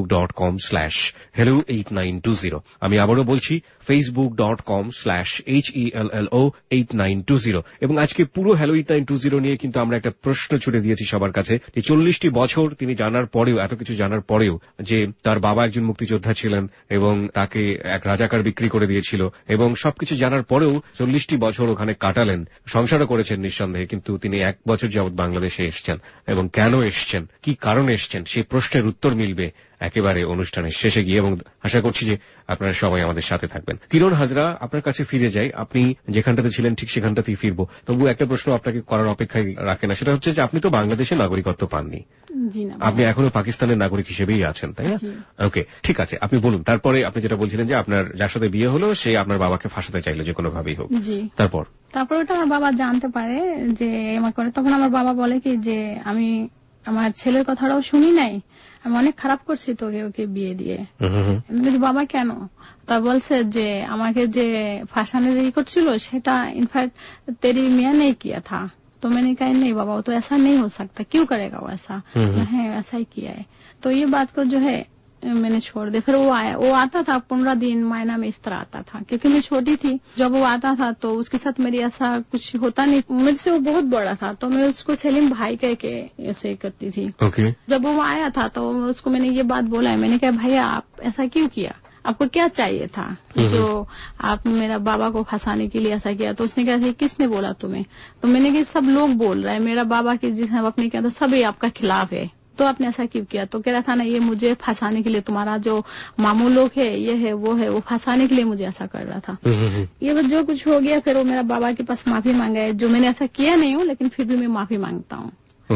facebook.com/hello8920। আমি আবারও বলছি facebook.com/hello8920। এবং আজকে পুরো hello8920 92920 নিয়ে কিন্তু আমরা একটা প্রশ্ন ছুড়ে দিয়েছি সবার কাছে যে 40টি বছর তিনি জানার পরেও, এত কিছু জানার পরেও, যে তার বাবা একজন মুক্তিযোদ্ধা ছিলেন এবং তাকে এক রাজাকার বিক্রি করে দিয়েছিল, এবং সবকিছু জানার পরেও 40টি বছর ওখানে কাটালেন, সংসারও করেছেন নিঃসন্দেহে, কিন্তু তিনি 1 বছর যাবৎ বাংলাদেশে এসছেন। এবং কেন এসছেন, কি কারণে এসছেন, সেই প্রশ্নের উত্তর মিলবে একেবারে অনুষ্ঠানের শেষে গিয়ে, এবং আশা করছি যে আপনারা সবাই আমাদের সাথে থাকবেন। কিরণ হাজরা, আপনার কাছে ফিরে যাই। আপনি যেখানটাতে ছিলেন ঠিক সেখানটাতেই ফিরবো। তবু একটা প্রশ্ন আপনাকে করার অপেক্ষায় রাখে না, সেটা হচ্ছে যে আপনি তো বাংলাদেশের নাগরিকত্ব পাননি, আপনি এখনো পাকিস্তানের নাগরিক হিসেবেই আছেন, তাই না? ওকে, ঠিক আছে, আপনি বলুন। তারপরে আপনি যেটা বলছিলেন যে আপনার যার সাথে বিয়ে হলো সে আপনার বাবাকে ফাঁসাতে চাইলো যে কোনো ভাবেই হোক, তারপর ওটা আমার বাবা জানতে পারে যে এমন করে। তখন আমার বাবা বলে কি যে আমি আমার ছেলের কথাটাও শুনি নাই, আমি অনেক খারাপ করছি তোকে ওকে বিয়ে দিয়ে। বাবা কেন? তা বলছে যে আমাকে যে ফাঁসানোর ই করছিল সেটা इनफैक्ट तेरी मियां ने किया था। तो मैंने कहा नहीं बाबा, वो तो ऐसा नहीं हो सकता, क्यों करेगा वो ऐसा? है ऐसा ही किया है। तो ये बात को जो है मैंने छोड़ दिया। फिर वो आया, वो आता था 15 दिन महीना में इस तरह आता था, क्योंकि मैं छोटी थी जब वो आता था, तो उसके साथ मेरी ऐसा कुछ होता नहीं। मेरे से वो बहुत बड़ा था, तो मैं उसको सलीम भाई कह के ऐसे करती थी। जब वो आया था तो उसको मैंने ये बात बोला है, मैंने कहा भैया आप ऐसा क्यों किया, आपको क्या चाहिए था जो आप मेरा बाबा को फंसाने के लिए ऐसा किया? तो उसने कहा था किसने बोला तुम्हें? तो मैंने कहा सब लोग बोल रहे हैं, मेरा बाबा के जिसने अपने कहा था सब आपका खिलाफ है, तो आपने ऐसा क्यों किया? तो कह रहा था ना ये मुझे फंसाने के लिए, तुम्हारा जो मामू लोग है ये है वो है, वो फंसाने के लिए मुझे ऐसा कर रहा था। ये जो कुछ हो गया, फिर वो मेरा बाबा के पास माफी मांगा है, जो मैंने ऐसा किया नहीं हूँ, लेकिन फिर भी मैं माफी मांगता हूँ।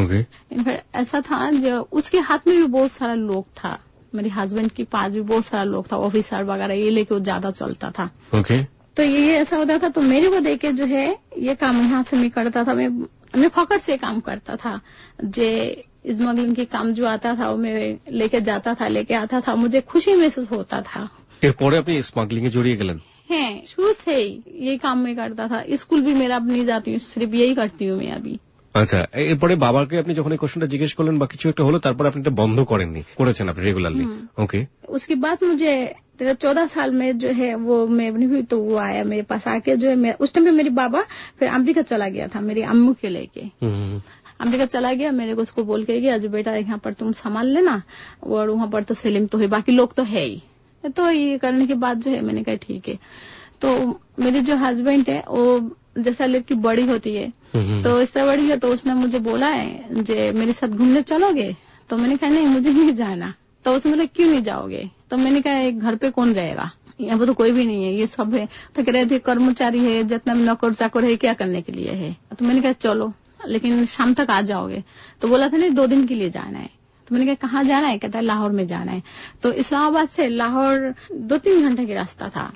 ऐसा था जो उसके हाथ में भी बहुत सारा लोग था, मेरे हस्बैंड के पास भी बहुत सारा लोग था, ऑफिसर वगैरह, ये लेके वो ज्यादा चलता था। तो ये ऐसा होता था। तो मेरे को देखे जो है ये काम यहाँ से मैं करता था, मैं फकर से काम करता था, जे स्मगलिंग के काम जो आता था वो मैं लेके जाता था, लेके आता था, मुझे खुशी महसूस होता था। এরপরে আপনি স্মাগলিং এ জড়িয়ে গেলেন? হ্যাঁ, शुरू से ही ये काम मैं करता था। स्कूल भी मेरा अब नहीं जाती हूँ, सिर्फ यही करती हूँ मैं अभी। আচ্ছা, এরপরে বাবাকে আপনি যখন এই কোশ্চেনটা জিজ্ঞেস করলেন বা কিছু একটা হলো, তারপর আপনি এটা বন্ধ করেননি, করেছেন আপনি রেগুলারলি? ওকে। उसके बाद मुझे 14 साल में जो है वो मैं बनी हुई, तो वो आया मेरे पास आके जो है, उस टाइम पे मेरी बाबा फिर अमेरिका चला गया था मेरी अम्मू के लेके। अमेरिका चला गया, मेरे को उसको बोल के गया जो बेटा यहाँ पर तुम संभाल लेना, और वहाँ पर तो सेलिम तो है, बाकी लोग तो है ही। तो ये करने के बाद जो है मैंने कहा ठीक है। तो मेरी जो हस्बैंड है वो जैसा लड़की बड़ी होती है तो इस तरह बड़ी है, तो उसने मुझे बोला है जे मेरे साथ घूमने चलोगे? तो मैंने कहा नहीं मुझे नहीं जाना। तो उसने बोला क्यों नहीं जाओगे? तो मैंने कहा घर पे कौन रहेगा, यहाँ पर तो कोई भी नहीं है, ये सब है। तो कह रहे थे कर्मचारी है, जितना नौकर चाकर है क्या करने के लिए है? तो मैंने कहा चलो, लेकिन शाम तक आ जाओगे। तो बोला था नहीं 2 दिन के लिए जाना है। तो मैंने कहा कहाँ जाना है? कहता है लाहौर में जाना है। तो इस्लामाबाद से लाहौर 2-3 घंटे का रास्ता था।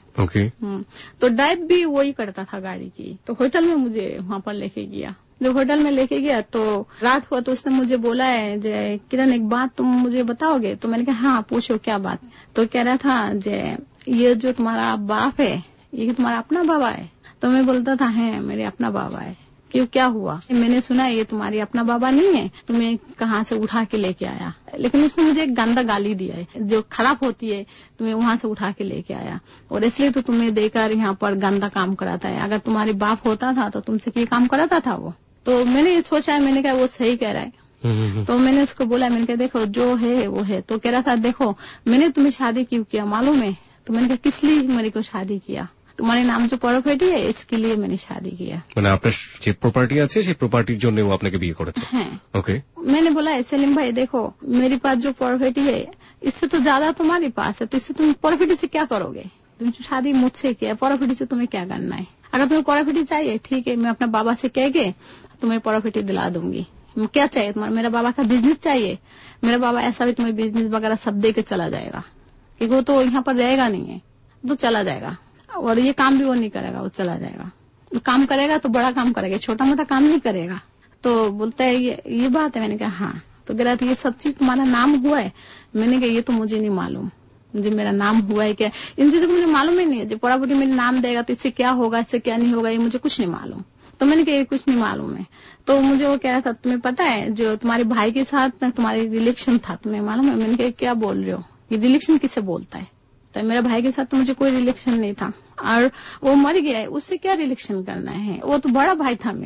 तो ड्राइव भी वही करता था गाड़ी की। तो होटल में मुझे वहाँ पर लेके गया। जब होटल में लेके गया तो रात हुआ, तो उसने मुझे बोला है जे किरण एक बात तुम मुझे बताओगे? तो मैंने कहा हाँ पूछो क्या बात? तो कह रहा था जे ये जो तुम्हारा बाप है ये तुम्हारा अपना बाबा है? तो मैं बोलता था है मेरे अपना बाबा है। क्यों, क्या हुआ? मैंने सुना ये तुम्हारी अपना बाबा नहीं है, तुम्हें कहाँ से उठा के लेके आया? लेकिन उसने मुझे एक गंदा गाली दिया है, जो खराब होती है तुम्हें वहाँ से उठा के लेके आया, और इसलिए तो तुम्हें देकर यहाँ पर गंदा काम कराता है। अगर तुम्हारे बाप होता था तो तुमसे क्या काम कराता था वो? तो मैंने ये सोचा है, मैंने कहा वो सही कह रहा है। तो मैंने उसको बोला, मैंने कहा देखो जो है वो है। तो कह रहा था देखो मैंने तुम्हें शादी क्यों किया मालूम है? तो मैंने कहा किस लिए मेरे को शादी किया? तुम्हारे नाम जो प्रॉपर्टी है इसके लिए मैंने शादी किया। মানে আপনার যে প্রপার্টি আছে সেই প্রপার্টির জন্য ও আপনাকে বিয়ে করেছে? হ্যাঁ। ওকে। मैंने बोला सलीम भाई देखो मेरे पास जो प्रॉपर्टी है इससे तो ज्यादा तुम्हारे पास है, तो इससे तुम प्रॉपर्टी से क्या करोगे? तुम शादी मुझसे किया, प्रॉपर्टी से तुम्हें क्या करना है? अगर तुम्हें प्रॉपर्टी चाहिए ठीक है, मैं अपना बाबा से कह के तुम्हें प्रॉपर्टी दिला दूंगी। क्या चाहिए तुम्हारा? मेरा बाबा का बिजनेस चाहिए? मेरा बाबा ऐसा भी तुम्हें बिजनेस वगैरह सब दे के चला जाएगा, क्योंकि वो तो यहाँ पर रहेगा नहीं है, तो चला जाएगा, और ये काम भी वो नहीं करेगा, वो चला जाएगा। तो काम करेगा तो बड़ा काम करेगा, छोटा मोटा काम नहीं करेगा। तो बोलता है ये बात है? मैंने कहा हाँ। तो कह रहा था ये सब चीज तुम्हारा नाम हुआ है? मैंने कहा ये तो मुझे नहीं मालूम, मुझे मेरा नाम हुआ है क्या इन चीजों को मुझे मालूम ही नहीं है। जो प्रॉपर्टी मेरे नाम देगा तो इससे क्या होगा इससे क्या नहीं होगा ये मुझे कुछ नहीं मालूम। तो मैंने कहा ये कुछ नहीं मालूम है। तो मुझे वो कह रहा था तुम्हें पता है जो तुम्हारे भाई के साथ तुम्हारी रिलेशन था तुम्हें मालूम है? मैंने कहा क्या बोल रहे हो, ये रिलेशन किसे बोलता है? तो मेरा भाई के साथ तो मुझे कोई रिलेशन नहीं था, और वो मर गया है, उससे क्या रिलेशन करना है? वो तो बड़ा भाई था मेरा,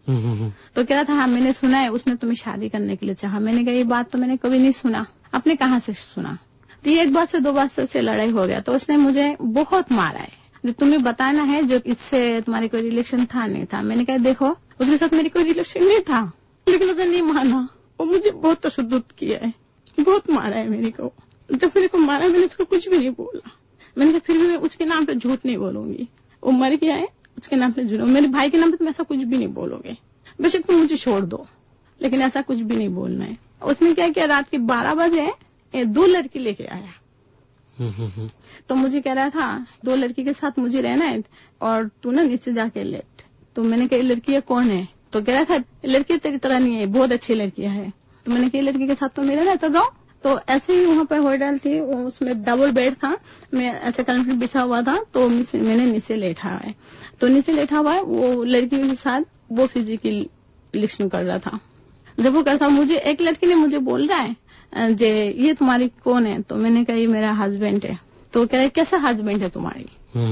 तो कह रहा था हाँ मैंने सुना है उसने तुम्हें शादी करने के लिए चाहा। मैंने कहा ये बात तो मैंने कभी नहीं सुना, आपने कहाँ से सुना? तो ये एक बात से 2 बात से उससे लड़ाई हो गया। तो उसने मुझे बहुत मारा है, जो तुम्हें बताना है जो इससे तुम्हारे कोई रिलेशन था नहीं था। मैंने कहा देखो उसके साथ मेरी कोई रिलेशन नहीं था, लेकिन उसने नहीं माना और मुझे बहुत तशद्दुद किया है, बहुत मारा है मेरे को। जब मेरे को मारा मैंने उसको कुछ भी नहीं बोला। मैंने कहा फिर भी मैं उसके नाम पे झूठ नहीं बोलूंगी, वो मर गया है उसके नाम पे झूठ, मेरे भाई के नाम पे तुम ऐसा कुछ भी नहीं बोलोगे, बेशक तुम मुझे छोड़ दो लेकिन ऐसा कुछ भी नहीं बोलना है। उसने क्या किया, रात के 12 बजे 2 लड़की लेके आया। तो मुझे कह रहा था 2 लड़की के साथ मुझे रहना है और तू ना नीचे जाके लेट। तो मैंने कहा लड़की कौन है? तो कह रहा था लड़की तेरी तरह नहीं है, बहुत अच्छी लड़कियां है। तो मैंने कहा लड़की के साथ तो मेरा रहता रहो। तो ऐसे ही वहाँ पे होटल थी, उसमें डबल बेड था, मैं ऐसे कंफर्ट बिछा हुआ था तो मैंने नीचे लेटा है। तो नीचे लेटा हुआ है वो लड़की के साथ वो फिजिकल रिलेशन कर रहा था। जब वो करता मुझे एक लड़की ने मुझे बोल रहा है जे ये तुम्हारी कौन है? तो मैंने कहा ये मेरा हस्बैंड है। तो कह रहा है कैसा हस्बैंड है तुम्हारी?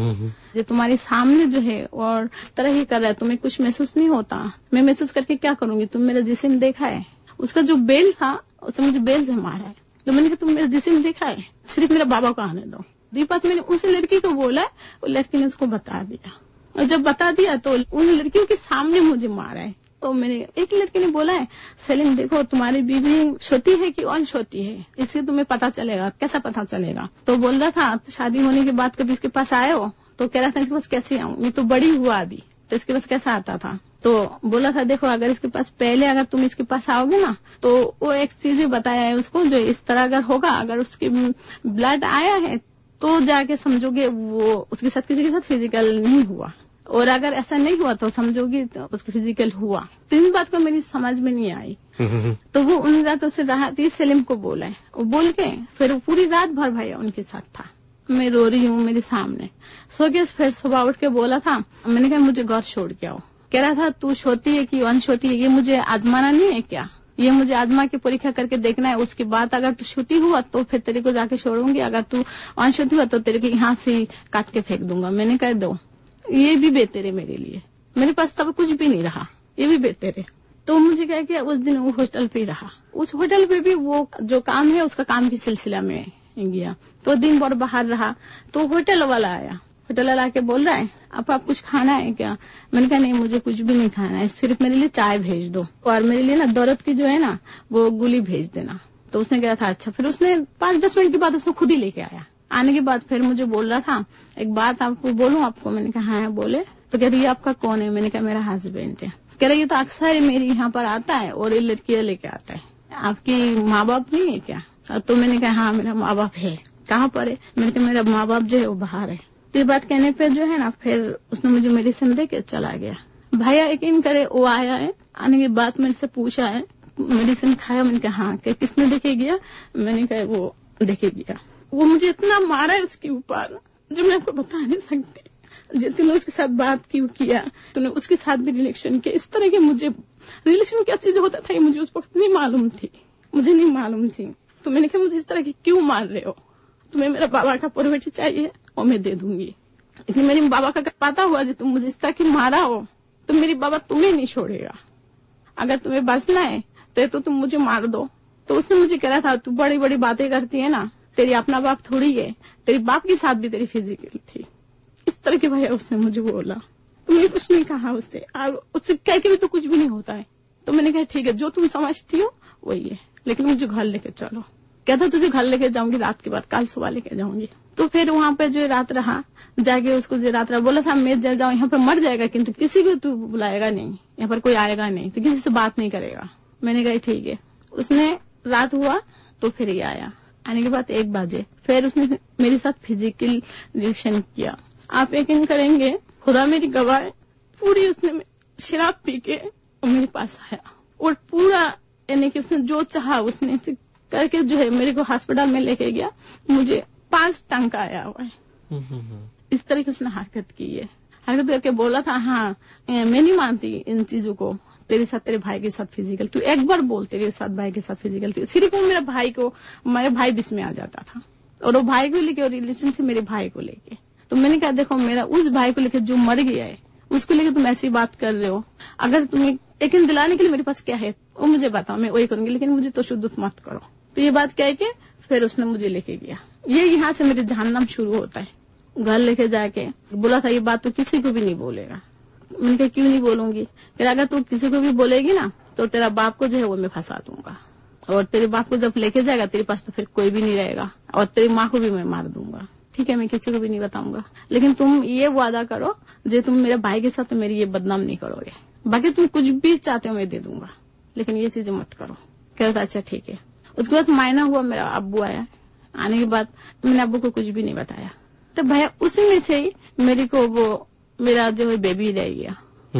जो तुम्हारे सामने जो है और इस तरह ही कर रहा है, तुम्हें कुछ महसूस नहीं होता? मैं महसूस करके क्या करूंगी? तुम मेरा जिस्म देखा है? उसका जो बेल था उसने मुझे बेल से मारा है। तो मैंने कहा तुम मेरा जिस्म देखा है? सिर्फ मेरा बाबा को आने दो। ये बात मैंने उस लड़की को बोला, वो लड़की ने उसको बता दिया और जब बता दिया तो उन लड़कियों के सामने मुझे मारा है। तो मैंने एक लड़की ने बोला है सेलिम देखो तुम्हारी बीवी छोटी है कि अनछोटी है, इससे तुम्हें पता चलेगा। कैसा पता चलेगा? तो बोल रहा था शादी होने के बाद कभी इसके पास आए हो? तो कह रहा था इसके पास कैसे आऊँ, ये तो बड़ी हुआ अभी, तो इसके पास कैसा आता था? तो बोला था देखो अगर इसके पास पहले अगर तुम इसके पास आओगे ना तो वो एक चीज बताया है उसको जो इस तरह अगर होगा, अगर उसके ब्लड आया है तो जाके समझोगे वो उसके साथ किसी के साथ फिजिकल नहीं हुआ, और अगर ऐसा नहीं हुआ तो समझोगी तो उसके फिजिकल हुआ। तो इस बात को मेरी समझ में नहीं आई। तो वो उन रातों से राहत सेलिम को बोला है, वो बोल के फिर पूरी रात भर भैया उनके साथ था। मैं रो रही हूँ मेरे सामने सो गया। फिर सुबह उठ के बोला था, मैंने कहा मुझे घर छोड़ के आओ। कह रहा था तू छोटी है कि अनछोटी है, ये मुझे आजमाना नहीं है क्या? ये मुझे आजमा के परीक्षा करके देखना है, उसके बाद अगर तू छोटी हुआ तो फिर तेरे को जाके छोड़ूंगी, अगर तू अनछोटी हुआ तो तेरे को यहाँ से काट के फेंक दूंगा। मैंने कह दो ये भी बेहतर है मेरे लिए, मेरे पास तब कुछ भी नहीं रहा, ये भी बेहतर है। तो मुझे क्या किया उस दिन वो हॉस्टल पे रहा। उस होटल पे भी वो जो काम है उसका काम की सिलसिला में गया, तो दिन भर बाहर रहा। तो होटल वाला आया, होटल वाला आके बोल रहा है आप कुछ खाना है क्या? मैंने कहा नहीं मुझे कुछ भी नहीं खाना है, सिर्फ मेरे लिए चाय भेज दो और मेरे लिए ना दर्द की जो है ना वो गोली भेज देना। तो उसने कहा था अच्छा। फिर उसने 5-10 मिनट के बाद उसने खुद ही लेके आया। आने के बाद फिर मुझे बोल रहा था एक बात आपको बोलूं आपको? मैंने कहा हाँ बोले। तो कह रही है आपका कौन है? मैंने कहा मेरा हस्बैंड है। कह रही है तो अक्सर मेरे यहाँ पर आता है और ये लड़कियां लेके आता है, आपकी माँ बाप नहीं है क्या? तो मैंने कहा हाँ मेरा माँ बाप है। कहाँ पर है? मैंने कहा मेरा माँ बाप जो है वो बाहर है। तो ये बात कहने पे जो है ना फिर उसने मुझे मेडिसिन दे के चला गया। भैया यकीन करे वो आया है, आने के बाद मेरे से पूछा है मेडिसिन खाया? मैंने कहा हाँ। किसने देखे गया? मैंने कहा वो देखे गया। वो मुझे इतना मारा है उसके ऊपर जो मैं आपको बता नहीं सकती। जिस दिन उसके साथ बात किया तूने उसके साथ भी रिलेशन किया, इस तरह के मुझे रिलेशन क्या चीज होता था ये मुझे उस वक्त नहीं मालूम थी, मुझे नहीं मालूम थी। तो मैंने कहा मुझे इस तरह की क्यों मार रहे हो? तुम्हें मेरा बाबा का प्रॉपर्टी चाहिए और मैं दे दूंगी, लेकिन मेरे बाबा का पता हुआ जो तुम मुझे इस तरह की मारा हो तो मेरी बाबा तुम्हें नहीं छोड़ेगा। अगर तुम्हें बचना है तो तुम मुझे मार दो। तो उसने मुझे कहा था तू बड़ी बड़ी बातें करती है ना, तेरी अपना बाप थोड़ी है, तेरी बाप के साथ भी तेरी फिजिकल थी। इस तरह के भैया उसने मुझे बोला। तो मैंने कुछ नहीं कहा उससे, और उससे कह के भी तो कुछ भी नहीं होता है। तो मैंने कहा ठीक है जो तुम समझती हो वही है, लेकिन मुझे घर लेके चलो। कहता तुझे घर लेके जाऊंगी रात के बाद, कल सुबह लेके जाऊंगी। तो फिर वहाँ पे जो रात रहा, जाके उसको जो रात रहा बोला था मैं जाऊँ यहाँ पर मर जाएगा किंतु किसी को तू बुलाएगा नहीं, यहाँ पर कोई आएगा नहीं, तो किसी से बात नहीं करेगा। मैंने कहा ठीक है। उसने रात हुआ तो फिर ये आया। आने के बाद 1 बजे फिर उसने मेरे साथ फिजिकल रिलेशन किया। आप यकीन करेंगे खुदा मेरी गवाह है, पूरी उसने शराब पी के मेरे पास आया और पूरा यानी कि उसने जो चाहा उसने करके जो है मेरे को हॉस्पिटल में लेके गया। मुझे 5 टंका आया हुआ है। इस तरह की उसने हरकत की है। हरकत करके बोला था हाँ मैं नहीं मानती इन चीजों को, तेरे साथ तेरे भाई के साथ फिजिकल, तू एक बार बोल तेरे साथ भाई के साथ फिजिकल थी। सिर्फ वो मेरा भाई बीच में आ जाता था और वो भाई को लेके और रिलेशन से मेरे भाई को लेके। तो मैंने कहा देखो मेरा उस भाई को लेके जो मर गया है उसको लेकर तुम ऐसी बात कर रहे हो। अगर तुम्हें यकीन दिलाने के लिए मेरे पास क्या है वो मुझे बताओ, मैं वही करूंगी, लेकिन मुझे तो शुद्ध मत करो। तो ये बात कह के फिर उसने मुझे लेके गया। ये यहाँ से मेरे जहन्नम शुरू होता है। घर लेके जाके बोला था ये बात तो किसी को भी नहीं बोलेगा। मैंने कहा क्यों नहीं बोलूंगी? फिर अगर तू किसी को भी बोलेगी ना तो तेरा बाप को जो है वो मैं फंसा दूंगा, और तेरे बाप को जब लेके जाएगा तेरे पास तो फिर कोई भी नहीं रहेगा, और तेरी माँ को भी मैं मार दूंगा। ठीक है, मैं किसी को भी नहीं बताऊंगा, लेकिन तुम ये वादा करो जो तुम मेरे भाई के साथ मेरी ये बदनाम नहीं करोगे। बाकी तुम कुछ भी चाहते हो मैं दे दूंगा, लेकिन ये चीजें मत करो। कहता अच्छा ठीक है। उसके बाद महीना हुआ, मेरा अब्बू आया। आने के बाद मैंने अब्बू को कुछ भी नहीं बताया। तो भैया उसी में से ही मेरे को वो मेरा जो है बेबी रह गया।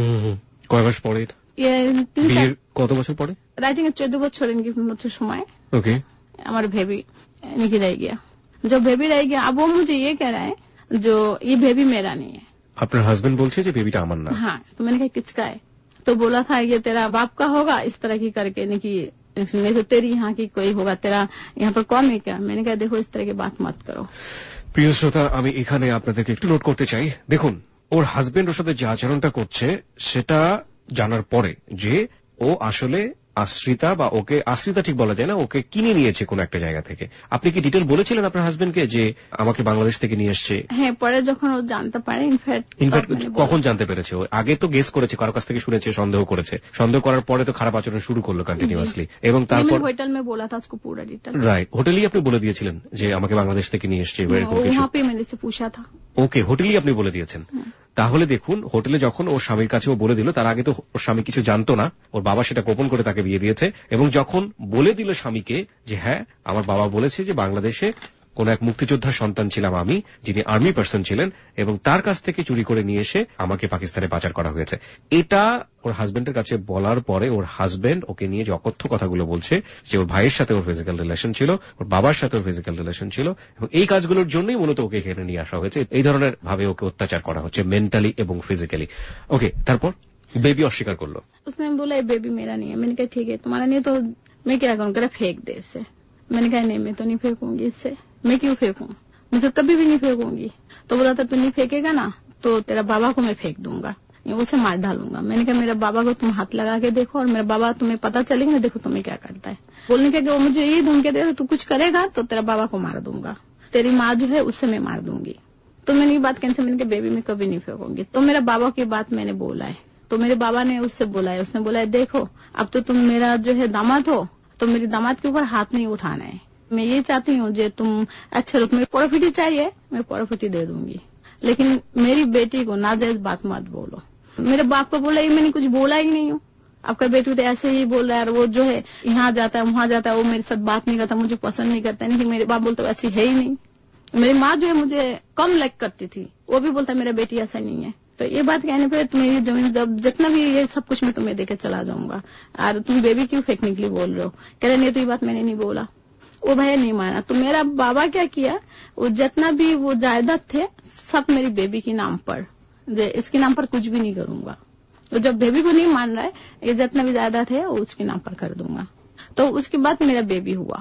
কয় মাস পরে? ये বিয়ের কত বছর পরে? राइटिंग 14 বছর इनकी समय। ओके। हमारा बेबी इनकी रह गया। जो बेबी रह गया, अब वो मुझे ये कह रहा है जो ये बेबी मेरा नहीं है। আপনার হাজবেন্ড বলছে যে বেবিটা আমার না। हाँ, तो मैंने कहा किसका है? तो बोला था ये तेरा बाप का होगा, इस तरह की करके नहीं कि नहीं तो तेरी यहाँ की कोई होगा, तेरा यहाँ पर कौन है क्या? मैंने कहा देखो इस तरह की बात मत करो। প্রিয় শ্রোতা, আমি এখানে আপনাদেরকে একটু নোট করতে চাই। দেখুন, ওর হাজবেন্ড ওর সাথে যে আচরণটা করছে সেটা জানার পরে যে ও আসলে আশ্রিতা, বা ওকে আশ্রিতা ঠিক বলা যায় না, ওকে কিনে নিয়েছে কোন একটা জায়গা থেকে। আপনি কি ডিটেল বলেছিলেন আপনার হাজবেন্ডকে যে আমাকে বাংলাদেশ থেকে নিয়ে এসছে? হ্যাঁ, পরে যখন ও জানতে পারে, ইনফ্যাক্ট কখন জানতে পেরেছে? ও আগে তো গেস করেছে, কারো কাছ থেকে শুনেছে, সন্দেহ করেছে, সন্দেহ করার পরে তো খারাপ আচরণ শুরু করলো কন্টিনিউয়াসলি, এবং তারপর হোটেল में बोला था उसको पूरा डिटेल। রাইট, হোটেলেই আপনি বলে দিয়েছিলেন যে আমাকে বাংলাদেশ থেকে নিয়ে এসছে। वहाँ पे मैंने से पूछा था। ওকে, হোটেলেই আপনি বলে দিয়েছেন। তাহলে দেখুন, হোটেলে যখন ওর স্বামীর কাছে ও বলে দিল, তার আগে তো ওর স্বামী কিছু জানতো না, ওর বাবা সেটা গোপন করে তাকে বিয়ে দিয়েছে। এবং যখন বলে দিল স্বামীকে যে হ্যাঁ আমার বাবা বলেছে যে বাংলাদেশে কোন এক মুক্তিযোদ্ধার সন্তান ছিলাম আমি, যিনি আর্মি পার্সন ছিলেন, এবং তার কাছ থেকে চুরি করে নিয়ে এসে আমাকে পাকিস্তানে পাচার করা হয়েছে, এটা ওর হাজবেন্ডের কাছে বলার পরে ওর হাজবেন্ড ওকে নিয়ে যে অকথ্য কথাগুলো বলছে যে ওর ভাইয়ের সাথে ওর ফিজিক্যাল রিলেশন ছিল, ওর বাবার সাথে ওর ফিজিক্যাল রিলেশন ছিল, এবং এই কাজগুলোর জন্যই মূলত ওকে এখানে নিয়ে আসা হয়েছে। এই ধরনের ভাবে ওকে অত্যাচার করা হচ্ছে মেন্টালি এবং ফিজিক্যালি। ওকে, তারপর বেবি অস্বীকার করলো। उसने बोला ये बेबी मेरा नहीं है। मैंने कहा ठीक है, तुम्हारा नहीं तो मैं क्या करूँ? कह फेंक दे इसे। मैंने कहा नहीं, मैं तो नहीं फेंकूंगी इससे। मैं क्यों फेंकूं? मुझे कभी भी नहीं फेंकूंगी। तो बोला था तू नहीं फेंकेगा ना तो तेरा बाबा को मैं फेंक दूंगा, उसे मार डालूंगा। मैंने कहा मेरे बाबा को तुम हाथ लगा के देखो, और मेरा बाबा तुम्हें पता चलेगा, देखो तुम्हें क्या करता है। बोलने के वो मुझे ये धमकी दे, तू कुछ करेगा तो तेरा बाबा को मार दूंगा, तेरी माँ जो है उससे मैं मार दूंगी। तो मैंने ये बात कैंसिल, मैंने कहा बेबी मैं कभी नहीं फेंकूंगी। तो मेरा बाबा की बात मैंने बोला है, तो मेरे बाबा ने उससे बोला है, उसने बोला है देखो अब तो तुम मेरा जो है दामाद हो, तो मेरे दामाद के ऊपर हाथ नहीं उठाना है। मैं ये चाहती हूँ जो तुम अच्छे रुख में प्रॉफिट चाहिए, मैं प्रॉफिट दे दूंगी, लेकिन मेरी बेटी को नाजायज बात मत बोलो। मेरे बाप को बोला, ये मैंने कुछ बोला ही नहीं हूँ। आपका बेटी तो ऐसे ही बोल रहा है, और वो जो है यहाँ जाता है वहाँ जाता है, वो मेरे साथ बात नहीं करता, मुझे पसंद नहीं करता। नहीं, मेरे बाप बोलते ऐसी है ही नहीं। मेरी माँ जो है मुझे कम लाइक करती थी, वो भी बोलता मेरा बेटी ऐसा नहीं है। तो ये बात कहने पे तुम्हें ये जमीन जब जितना भी ये सब कुछ मैं तुम्हें देकर चला जाऊंगा, और तुम बेबी क्यों फेंकने के लिए बोल रहे हो? कह रहे नहीं, तो ये बात मैंने नहीं बोला। वो भैया नहीं माना। तो मेरा बाबा क्या किया, वो जितना भी वो जायदाद थे सब मेरी बेबी के नाम पर, इसके नाम पर कुछ भी नहीं करूंगा। तो जब बेबी को नहीं मान रहा है, ये जितना भी जायदाद है वो उसके नाम पर कर दूंगा। तो उसके बाद मेरा बेबी हुआ।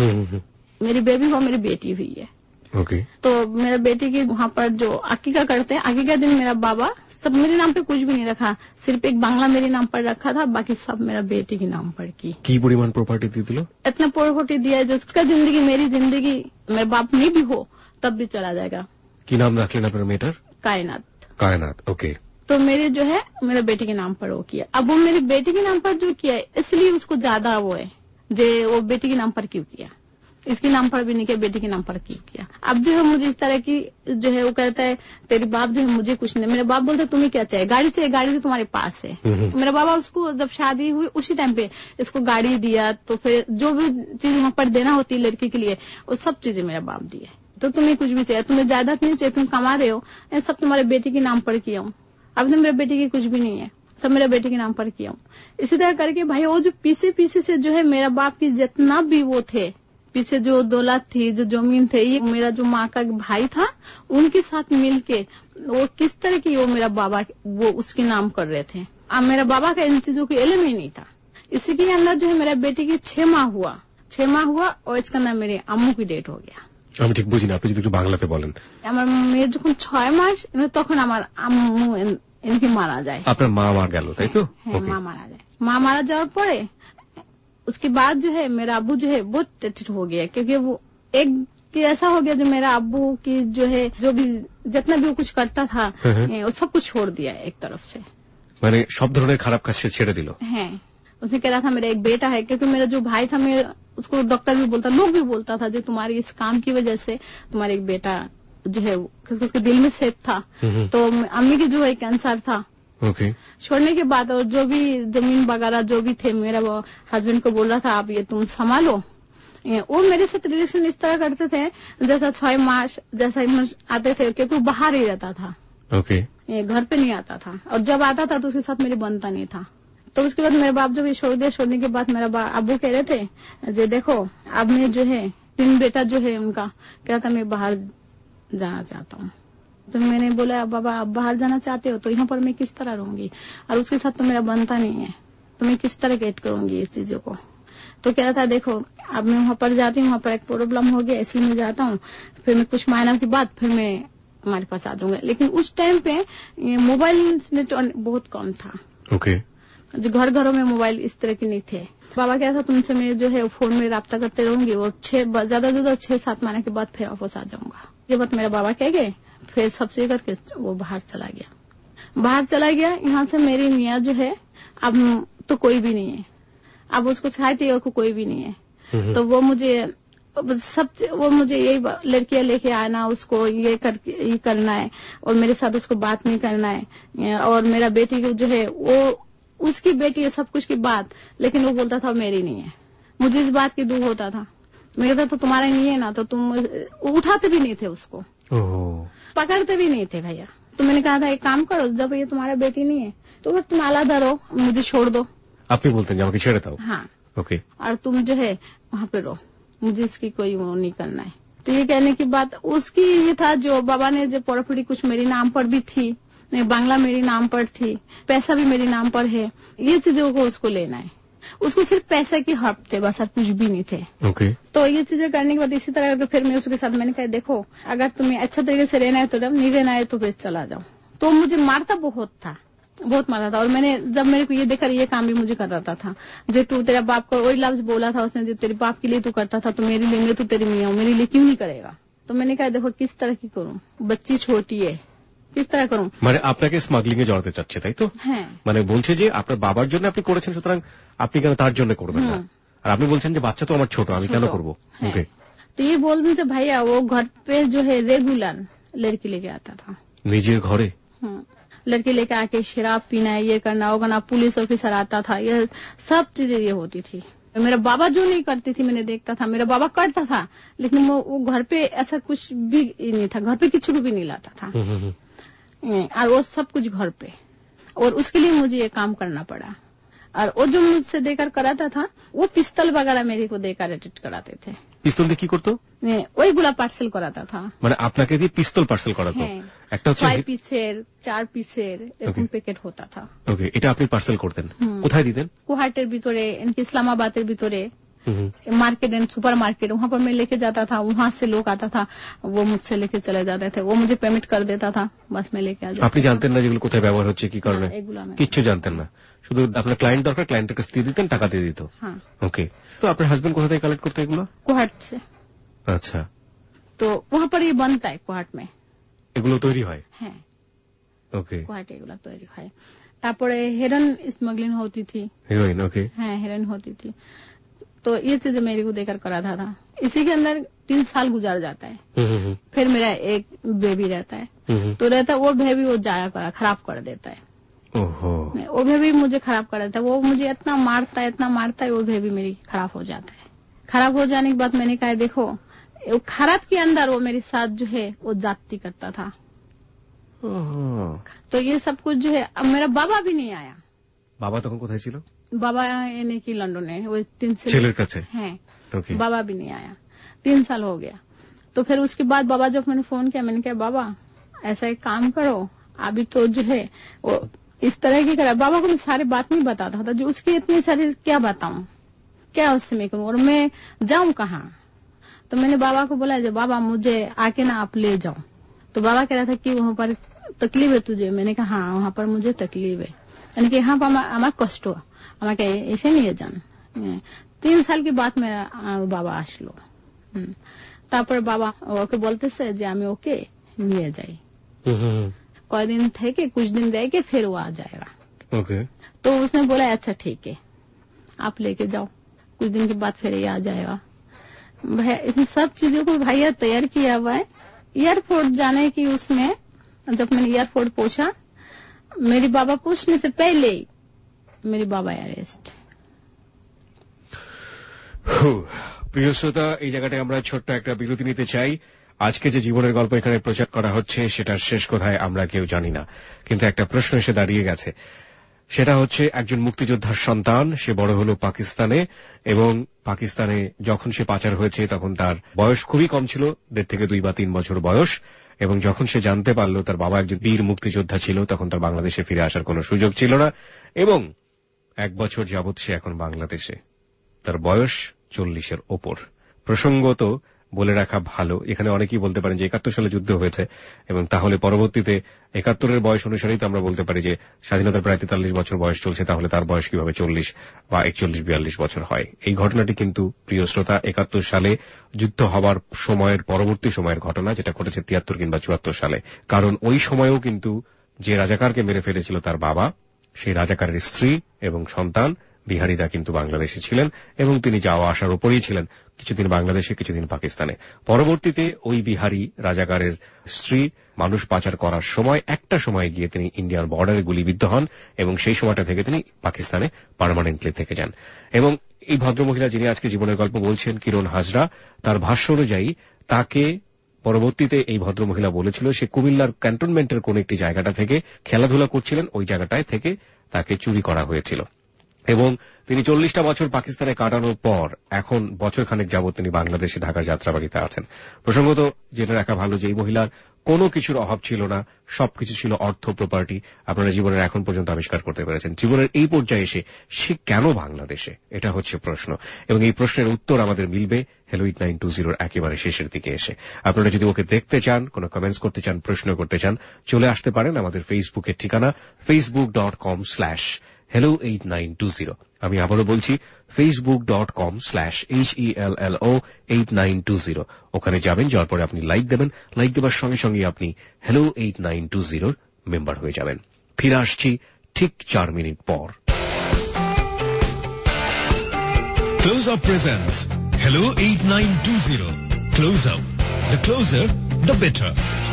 मेरी बेबी हुआ, मेरी बेटी हुई है। ओके। तो मेरा बेटी की वहाँ पर जो अकीका करते हैं, अकीका दिन मेरा बाबा सब मेरे नाम पे कुछ भी नहीं रखा, सिर्फ एक बांग्ला मेरे नाम पर रखा था, बाकी सब मेरा बेटी के नाम पर की परिमाण प्रॉपर्टी दी दिलो? इतना प्रॉपर्टी दिया जो उसका जिंदगी मेरी जिंदगी मेरे बाप नहीं भी हो तब भी चला जाएगा। की नाम रख लेना पर मेटर? कायनात। कायनात, ओके। तो मेरे जो है मेरे बेटी के नाम पर वो किया। अब वो मेरी बेटी के नाम पर जो किया इसलिए उसको ज्यादा वो है, जे वो बेटी के नाम पर क्यों किया, इसके नाम पर भी नहीं किया, बेटी के नाम पर क्यों किया। अब जो है मुझे इस तरह की जो है वो कहता है तेरी बाप जो है मुझे कुछ नहीं। मेरे बाप बोलते तुम्हें क्या चाहिए? गाड़ी चाहिए, गाड़ी तो तुम्हारे पास है। मेरा बाबा उसको जब शादी हुई उसी टाइम पे इसको गाड़ी दिया, तो फिर जो भी चीज वहाँ पर देना होती है लड़की के लिए वो सब चीजें मेरा बाप दिए। तो तुम्हें कुछ भी चाहिए, तुम्हें जायदाद नहीं चाहिए, तुम कमा रहे हो, सब तुम्हारे बेटी के नाम पर किया हूँ। अब तो मेरे बेटी की कुछ भी नहीं है, सब मेरे बेटे के नाम पर किया हूँ। इसी तरह करके भाई वो जो पीछे पीछे से जो है मेरा बाप की जितना भी वो थे, पीछे जो दौलत थी, जो जमीन थे, ये मेरा जो माँ का भाई था उनके साथ मिलके वो किस तरह की वो मेरा बाबा वो उसके नाम कर रहे थे। अब मेरा बाबा का इन चीजों की इल्म ही नहीं था। इसी के अंदर जो है मेरा बेटी की 6 माह हुआ और इसका नाम मेरे আম্মু की डेट हो गया। আমি ঠিক বুঝি না, আপনি যদি একটু বাংলাতে বলেন। আমার মেয়ে যখন 6 মাস তখন আমার আম্মু इनकी मारा जाए। আপনার মা মারা গেল তাই তো? হ্যাঁ, মা মারা যায়। মা मारा যাওয়ার পরে उसके बाद जो है मेरा अब्बू जो है बहुत टेंशन हो गया, क्योंकि वो एक कि ऐसा हो गया जो मेरा अब्बू की जो है जो भी जितना भी वो कुछ करता था वो सब कुछ छोड़ दिया एक तरफ से। মানে সব ধরনের খারাপ কাজ সে ছেড়ে দিল। है उसने कह रहा था मेरा एक बेटा है, क्योंकि मेरा जो भाई था मैं उसको डॉक्टर भी बोलता, लोग भी बोलता था जो तुम्हारी इस काम की वजह से तुम्हारे एक बेटा जो है उसके दिल में सेप था। तो अम्मी की जो है कैंसर था। ओके। छोड़ने के बाद और जो भी जमीन वगैरह जो भी थे मेरा वो हस्बैंड को बोल रहा था आप ये तुम संभालो। वो मेरे साथ रिलेशन इस तरह करते थे जैसा 6 मास जैसा आते थे, क्योंकि वो बाहर ही रहता था। ओके। घर पे नहीं आता था, और जब आता था तो उसके साथ मेरी बनता नहीं था। तो उसके बाद मेरे बाप जब ये छोड़ दिया, छोड़ने के बाद मेरा अब्बू कह रहे थे जो देखो अब मैं जो है 3 बेटा जो है उनका कह रहा था मैं बाहर जाना चाहता हूँ। तो मैंने बोला बाबा आप बाहर जाना चाहते हो तो यहाँ पर मैं किस तरह रहूंगी, और उसके साथ तो मेरा बनता नहीं है, तो मैं किस तरह गेट करूंगी इस चीजों को। तो कह रहा था देखो अब मैं वहाँ पर जाती हूँ, वहाँ पर एक प्रॉब्लम हो गया इसलिए मैं जाता हूँ, फिर मैं कुछ महीना के बाद फिर मैं हमारे पास आ जाऊंगा। लेकिन उस टाइम पे मोबाइल नेट बहुत कम था। ओके। जो घर घरों में मोबाइल इस तरह के नहीं थे। बाबा क्या था तुमसे मैं जो है फोन में राब्ता करते रहूंगी और ज्यादा 6-7 महीने के बाद फिर वापस आ जाऊंगा। ये बात मेरा बाबा कह गए, फिर सबसे करके वो बाहर चला गया। यहाँ से मेरी मियाँ जो है अब तो कोई भी नहीं है, अब उसको छाटे को कोई भी नहीं है। तो वो मुझे यही लड़कियां लेके आना, उसको ये करना है और मेरे साथ उसको बात नहीं करना है, और मेरा बेटी जो है वो उसकी बेटी है सब कुछ की बात, लेकिन वो बोलता था मेरी नहीं है। मुझे इस बात की दुख होता था, मैं कहता तो तुम्हारा नहीं है ना, तो तुम उठाते भी नहीं थे उसको, पकड़ते भी नहीं थे भैया। तो मैंने कहा था एक काम करो जब ये तुम्हारा बेटी नहीं है तो तुम आलादा रहो, मुझे छोड़ दो। আপনি বলতেন যে আমাকে ছেড়ে দাও। हाँ ओके। और तुम जो है वहाँ पे रहो, मुझे इसकी कोई वो नहीं करना है। तो ये कहने की बात उसकी ये था जो बाबा ने जो प्रॉपर्टी कुछ मेरे नाम पर भी थी, बांग्ला मेरे नाम पर थी, पैसा भी मेरे नाम पर है, ये चीजों को उसको लेना है। उसको सिर्फ पैसे की हक थे बस, और कुछ भी नहीं थे। ओके। तो ये चीजें करने के बाद इसी तरह करके फिर मैं उसके साथ मैंने कहा देखो अगर तुम्हें अच्छा तरीके से रहना है तो रहो, नहीं रहना है तो फिर चला जाओ। तो मुझे मारता बहुत मारता था, और मैंने जब मेरे को ये देखा ये काम भी मुझे कर रहा था जो तू तेरा बाप को वही लफ्ज बोला था उसने, जो तेरे बाप के लिए तू करता था तो मेरे लिए तू तेरी मियाँ मेरे लिए क्यों नहीं करेगा। तो मैंने कहा देखो किस तरह की करूँ, बच्ची छोटी है किस तरह করুন। মানে আপনাকে স্মাগলিং এ জড়াতে চাচ্ছে তাই তো? হ্যাঁ। মানে বলছে যে আপনার বাবার জন্য আপনি করেছেন সুতরাং আপনি কেন তার জন্য করবেন না, আর আপনি বলছেন যে বাচ্চা তো আমার ছোট আমি কেন করব। ওকে। तो ये बोलते थे भैया वो घर पे जो है रेगुलर लड़की लेके आता था নিজের ঘরে। लड़की लेके आके शराब पीना है, ये करना वो करना, पुलिस ऑफिसर आता था, ये सब चीजें ये होती थी। मेरा बाबा जो नहीं करती थी मैंने देखता था, मेरा बाबा करता था लेकिन वो घर पे ऐसा कुछ भी नहीं था, घर पे किसी को भी नहीं लाता था, और वो सब कुछ घर पे, और उसके लिए मुझे ये काम करना पड़ा। और वो जो मुझसे देकर कराता था वो पिस्तल वगैरह मेरे को देकर एडिट कराते थे। পিস্তল দিয়ে কি করতো? ওইগুলা পার্সেল করাতা था। মানে আপনাকে দিয়ে পিস্তল পার্সেল করাতো? একটা হচ্ছে 6 পিসের 4 পিসের এরকম প্যাকেট হতা था। ওকে। এটা আপনি পার্সেল করতেন, কোথায় দিতেন? कुहाटेर ভিতরে, इनके इस्लामाबादेर ভিতরে मार्केट एंड सुपर मार्केट, वहाँ पर मैं लेके जाता था, वहाँ से लोग आता था वो मुझसे लेके चले जाते थे, वो मुझे पेमेंट कर देता था, बस मैं लेके आ जाता। আপনি জানতেন না যেগুলো কোথায় ব্যবহার হচ্ছে কি কারণে? কিচ্ছু জানতেন না, শুধু আপনার ক্লায়েন্ট দরকার, ক্লায়েন্টের কাছে দিয়ে দিতেন, টাকা দিয়ে দিত। ওকে। তো আপনার হাজবেন্ড কোথা থেকে কালেক্ট করতে এগুলো? कुहाट से। আচ্ছা। তো वहाँ पर ये बनता है कुहाट में, এগুলো তৈরি হয়? হ্যাঁ। ওকে। কুহাটে এগুলো তৈরি হয়। তারপরে হেরোইন स्मगलिंग होती थी। हेरोइन। ओके। हाँ हेरोइन होती थी। तो ये चीजें मेरे को देकर करा था। इसी के अंदर 3 साल गुजार जाता है। फिर मेरा एक बेबी रहता है, तो रहता है वो बेबी वो जाया खराब कर देता है। ओहो। वो बेबी मुझे खराब कर देता है, वो मुझे इतना मारता है वो बेबी मेरी खराब हो जाता है। खराब हो जाने के बाद मैंने कहा देखो खराब के अंदर वो मेरे साथ जो है वो जाती करता था। तो ये सब कुछ जो है अब मेरा बाबा भी नहीं आया। বাবা তখন কোথায় ছিল? बाबा एने की लंदन है, वो 3 साल ছেলের কাছে। हैं। ओके। बाबा भी नहीं आया, 3 साल हो गया। तो फिर उसके बाद बाबा जब मैंने फोन किया मैंने कहा बाबा ऐसा एक काम करो, अभी तो जो है वो इस तरह की करा। बाबा को मैं सारी बात नहीं बताता था, जो उसकी इतनी सारी क्या बताऊं, क्या उससे मैं करूं और मैं जाऊं कहाँ। तो मैंने बाबा को बोला जो बाबा मुझे आके ना आप ले जाओ। तो बाबा कह रहा था कि वहाँ पर तकलीफ है तुझे? मैंने कहा हाँ, वहाँ पर मुझे तकलीफ है। मैंने कहा यहाँ पर আমার কষ্ট, আমাকে এসে নিয়ে যান। 3 साल के बाद मेरा বাবা আসলো। তারপর বাবা ওকে বলতেছে যে আমি ওকে নিয়ে যাই, কয়েকদিন থেকে कुछ दिन रह के फिर वो आ जाएगा। ओके। तो उसने बोला अच्छा ठीक है, आप लेके जाओ, कुछ दिन के बाद फिर ये आ जाएगा। भैया इन सब चीजों को भैया तैयार किया हुआ है। एयरपोर्ट जाने की उसमें जब मैंने एयरपोर्ट पहुंचा, मेरे बाबा पूछने से पहले ही मेरे बाबा अरेस्ट। প্রিয় শ্রোতা, এই জায়গাটায় আমরা ছোট্ট একটা বিরতি নিতে চাই। আজকে যে জীবনের গল্প এখানে প্রচার করা হচ্ছে সেটার শেষ কোথায় আমরা কেউ জানি না, কিন্তু একটা প্রশ্ন এসে দাঁড়িয়ে গেছে। সেটা হচ্ছে একজন মুক্তিযোদ্ধার সন্তান, সে বড় হলো পাকিস্তানে, এবং পাকিস্তানে যখন সে পাচার হয়েছে তখন তার বয়স খুবই কম ছিল, 1.5 থেকে 2 বা 3 বছর বয়স। এবং যখন সে জানতে পারলো তার বাবা একজন বীর মুক্তিযোদ্ধা ছিল, তখন তার বাংলাদেশে ফিরে আসার কোনো সুযোগ ছিল না, এবং 1 বছর যাবৎ সে এখন বাংলাদেশে। তার বয়স 40-এর ওপর। প্রসঙ্গত বলে রাখা ভালো, এখানে অনেকেই বলতে পারেন যে 71 সালে যুদ্ধ হয়েছে, এবং তাহলে পরবর্তীতে 71-এর বয়স অনুসারেই তো আমরা বলতে পারি যে স্বাধীনতার প্রায় 43 বছর বয়স চলছে, তাহলে তার বয়স কিভাবে 40 বা 41-42 বছর হয়। এই ঘটনাটি কিন্তু প্রিয় শ্রোতা 71 সালে যুদ্ধ হবার সময়ের পরবর্তী সময়ের ঘটনা, যেটা ঘটেছে 73 কিংবা 74 সালে। কারণ ওই সময়েও কিন্তু যে রাজাকারকে মেরে ফেলেছিল তার বাবা, সেই রাজাকারের স্ত্রী এবং সন্তান বিহারীরা কিন্তু বাংলাদেশে ছিলেন, এবং তিনি যাওয়া আসার উপরেই ছিলেন, কিছুদিন বাংলাদেশে কিছুদিন পাকিস্তানে। পরবর্তীতে ওই বিহারী রাজাকারের স্ত্রী মানুষ পাচার করার সময় একটা সময় গিয়ে তিনি ইন্ডিয়ান বর্ডারে গুলিবিদ্ধ হন, এবং সেই সময়টা থেকে তিনি পাকিস্তানে পার্মানেন্টলি থেকে যান। এবং এই ভদ্রমহিলা যিনি আজকে জীবনের গল্প বলছেন, কিরণ হাজরা, তার ভাষ্য অনুযায়ী তাকে পরবর্তীতে এই ভদ্রমহিলা বলেছিল সে কুমিল্লার ক্যান্টনমেন্টের কোন একটি জায়গাটা থেকে খেলাধুলা করছিলেন, ওই জায়গাটায় থেকে তাকে চুরি করা হয়েছিল। এবং তিনি 40টা বছর পাকিস্তানে কাটানোর পর এখন বছরখানেক যাবৎ তিনি বাংলাদেশে ঢাকার যাত্রাবাড়িতে আছেন। প্রসঙ্গত জেনে রাখা ভালো যে এই মহিলার কোনো কিছুর অভাব ছিল না, সবকিছু ছিল অর্থ, প্রপার্টি। আপনারা জীবনের এখন পর্যন্ত আবিষ্কার করতে পেরেছেন। জীবনের এই পর্যায়ে এসে সে কেন বাংলাদেশে, এটা হচ্ছে প্রশ্ন, এবং এই প্রশ্নের উত্তর আমাদের মিলবে হ্যালো 8920 একেবারে শেষের দিকে এসে। আপনারা যদি ওকে দেখতে চান, কোনো কমেন্টস করতে চান, প্রশ্ন করতে চান, চলে আসতে পারেন আমাদের ফেসবুকের ঠিকানা facebook.com/hello8920। আমি আবারও বলছি facebook.com/hello8920। ওখানে যাবেন, যাওয়ার পরে আপনি লাইক দেবেন, লাইক দেবার সঙ্গে সঙ্গে আপনি হ্যালো 8920 মেম্বার হয়ে যাবেন। ফিরে আসছি ঠিক 4 মিনিট পর। Close Up presents Hello 8920. Close Up. The closer, the better.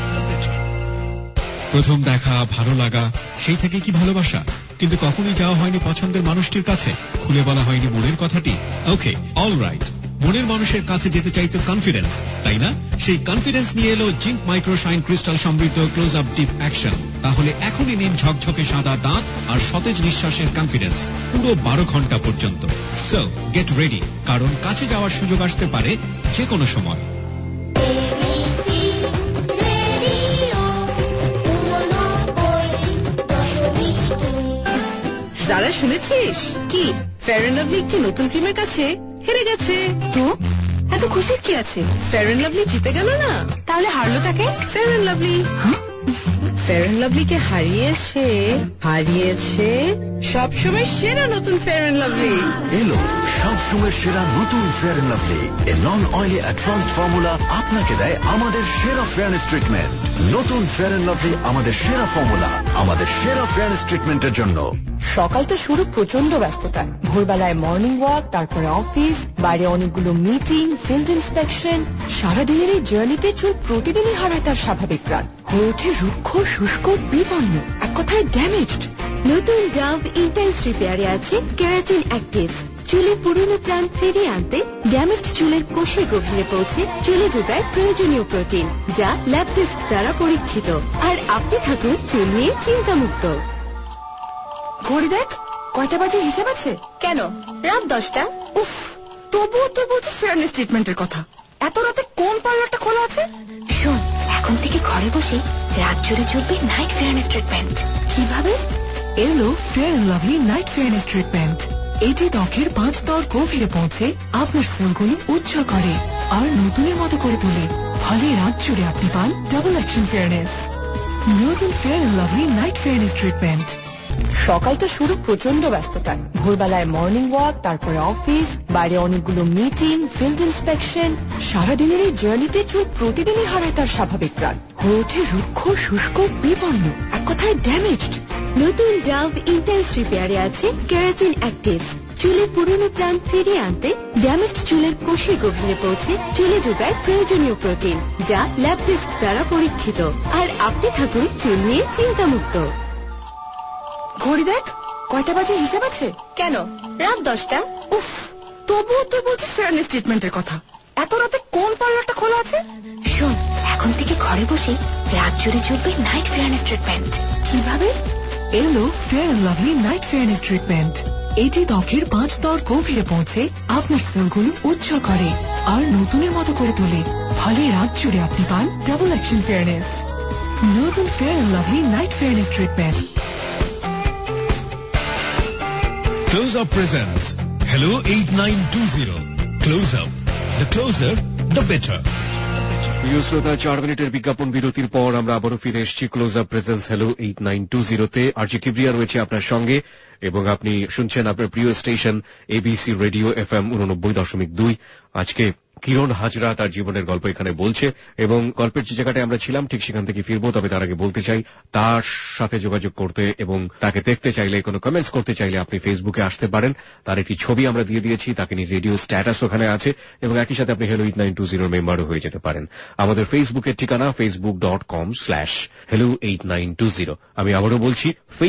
প্রথম দেখা, ভালো লাগা, সেই থেকে কি ভালোবাসা? কিন্তু কখনই যাওয়া হয়নি পছন্দের মানুষটির কাছে, খুলে বলা হয়নি মনের কথাটি। ওকে, অলরাইট, মনের মানুষের কাছে যেতে চাইতো কনফিডেন্স, তাই না? সেই কনফিডেন্স নিয়ে এলো জিঙ্ক মাইক্রোশাইন ক্রিস্টাল সমৃদ্ধ ক্লোজ আপ ডিপ অ্যাকশন। তাহলে এখনই নিন ঝকঝকে সাদা দাঁত আর সতেজ নিঃশ্বাসের কনফিডেন্স পুরো 12 ঘন্টা পর্যন্ত। সো গেট রেডি, কারণ কাছে যাওয়ার সুযোগ আসতে পারে যে কোনো সময়। যারা শুনেছিস কি ফেয়ার এন্ড লাভলি একটি নতুন ক্রিমের কাছে হেরে গেছে, তো এত খুশির কি আছে? ফেয়ার এন্ড লাভলি জিতে গেল না, তাহলে হারলো তাকে Fair and Lovely. Fair and লাভলিকে হারিয়েছে সবসময় সেরা নতুন ফেয়ার এন্ড লাভলি। এলো সবসময় সেরা নতুন Fair and Lovely, a non oily advanced formula আপনাকে দেয় আমাদের সেরা ফেয়ারনেস ট্রিটমেন্ট। নতুন ফেয়ার এন্ড লাভলি আমাদের সেরা ফর্মুলা, আমাদের সেরা ফেয়ারনেস ট্রিটমেন্টের জন্য। সকালটা শুরু প্রচন্ড ব্যস্ততা, ভোরবেলায় মর্নিং ওয়াক, তারপরে অফিস, বাইরে অনেকগুলো মিটিং, ফিল্ড ইন্সপেকশন। সারাদিনের এই জার্নিতে চুল প্রতিদিনই হারায় তার স্বাভাবিক প্রাণ, হয়ে ওঠে রুক্ষ, শুষ্ক, বিপন্ন, এক কথায় ড্যামেজড। নতুন ডাভ ইন্টেন্স রিপেয়ারে আছে কেরাটিন অ্যাক্টিভ। চুলের পুরনো প্রাণ ফিরিয়ে আনতে ড্যামেজড চুলের কোষের গভীরে পৌঁছে চুলে যোগায় প্রয়োজনীয় প্রোটিন, যা ল্যাব টেস্ট দ্বারা পরীক্ষিত। আর আপনি থাকুন চুল নিয়ে চিন্তামুক্ত। ঘড়ি দেখ, কয়টা বাজে হিসাব আছে? কেন, রাত 10টা। উফ, তবুও তো বলছিস ফেয়ারনেস ট্রিটমেন্টের কথা। এত রাতে কোন পার্লারটা খোলা আছে? শোন, এখন থেকে ঘরে বসে রাত জুড়ে চলবে নাইট ফেয়ারনেস ট্রিটমেন্ট। কিভাবে? এলো Fair and Lovely night fairness treatment. এটি ত্বকের 5 স্তর গভীরে পৌঁছে আপনার সেলগুলো উজ্জ্বল করে আর নতুনের মতো করে তোলে। ফলে রাত জুড়ে আপনি পান ডাবল অ্যাকশন ফেয়ারনেস। নতুন Fair and Lovely night fairness treatment. সকালটা শুরু প্রচন্ড ব্যস্ততায়, ভোরবেলায় মর্নিং ওয়াক, তারপরে অফিস, বাইরে অনেকগুলো মিটিং, ফিল্ড ইন্সপেকশন। সারাদিনের এই জার্নিতে চুল প্রতিদিনই হারায় তার স্বাভাবিক প্রাণ, হয়ে ওঠে রুক্ষ, শুষ্ক, বিবর্ণ, এক কথায় ড্যামেজড। নতুন ডাভ ইন্টেন্স রিপেয়ারে আছে কেরাটিন অ্যাক্টিভ। চুলের পুরনো প্রাণ ফিরিয়ে আনতে ড্যামেজড চুলের কোষের গভীরে পৌঁছে চুলে যোগায় প্রয়োজনীয় প্রোটিন, যা ল্যাব টেস্ট দ্বারা পরীক্ষিত। আর আপনি থাকুন চুল নিয়ে চিন্তামুক্ত। ঘড়ি দেখ, কয়টা বাজে হিসাব আছে? কেন, রাত 10টা। উফ, তবুও তুই বলছিস ফেয়ারনেস ট্রিটমেন্টের কথা। এত রাতে কোন পার্লারটা খোলা আছে? শোন, এখন থেকে ঘরে বসে রাত জুড়ে চলবে নাইট ফেয়ারনেস ট্রিটমেন্ট। কিভাবে? এলো Fair and Lovely night fairness treatment. এটি ত্বকের 5 স্তর গভীরে পৌঁছে আপনার সেলগুলো উজ্জ্বল করে আর নতুনের মতো করে তোলে। ফলে রাত জুড়ে আপনি পান ডাবল অ্যাকশন ফেয়ারনেস। নতুন Fair and Lovely night fairness treatment. Close Up presents Hello 8920. Close Up. The closer, the better. প্রিয় শ্রোতা, 4 মিনিটের বিজ্ঞাপন বিরতির পর আমরা আবারও ফিরে এসেছি ক্লোজ আপ প্রেজেন্স হ্যালো 8920-তে। আরজি কিবরিয়া রয়েছে আপনার সঙ্গে এবং আপনি শুনছেন আপনার প্রিয় স্টেশন এবিসি রেডিও FM 89.2। আজকে কিরণ হাজরা তার জীবনের গল্প এখানে বলছে এবং গল্পের যে জায়গাটায় আমরা ছিলাম ঠিক সেখান থেকে ফিরবো। তবে তার আগে বলতে চাই, তার সাথে যোগাযোগ করতে এবং তাকে দেখতে চাইলে, কোনো কমেন্টস করতে চাইলে আপনি ফেসবুকে আসতে পারেন। তার একটি ছবি আমরা দিয়ে দিয়েছি, তাকে নিয়ে রেডিও স্ট্যাটাস ওখানে আছে এবং একই সাথে আপনি হ্যালো 8920 মেম্বারও হয়ে যেতে পারেন। আমাদের ফেসবুকের ঠিকানা facebook.com/hello8920। আমি আবারও বলছি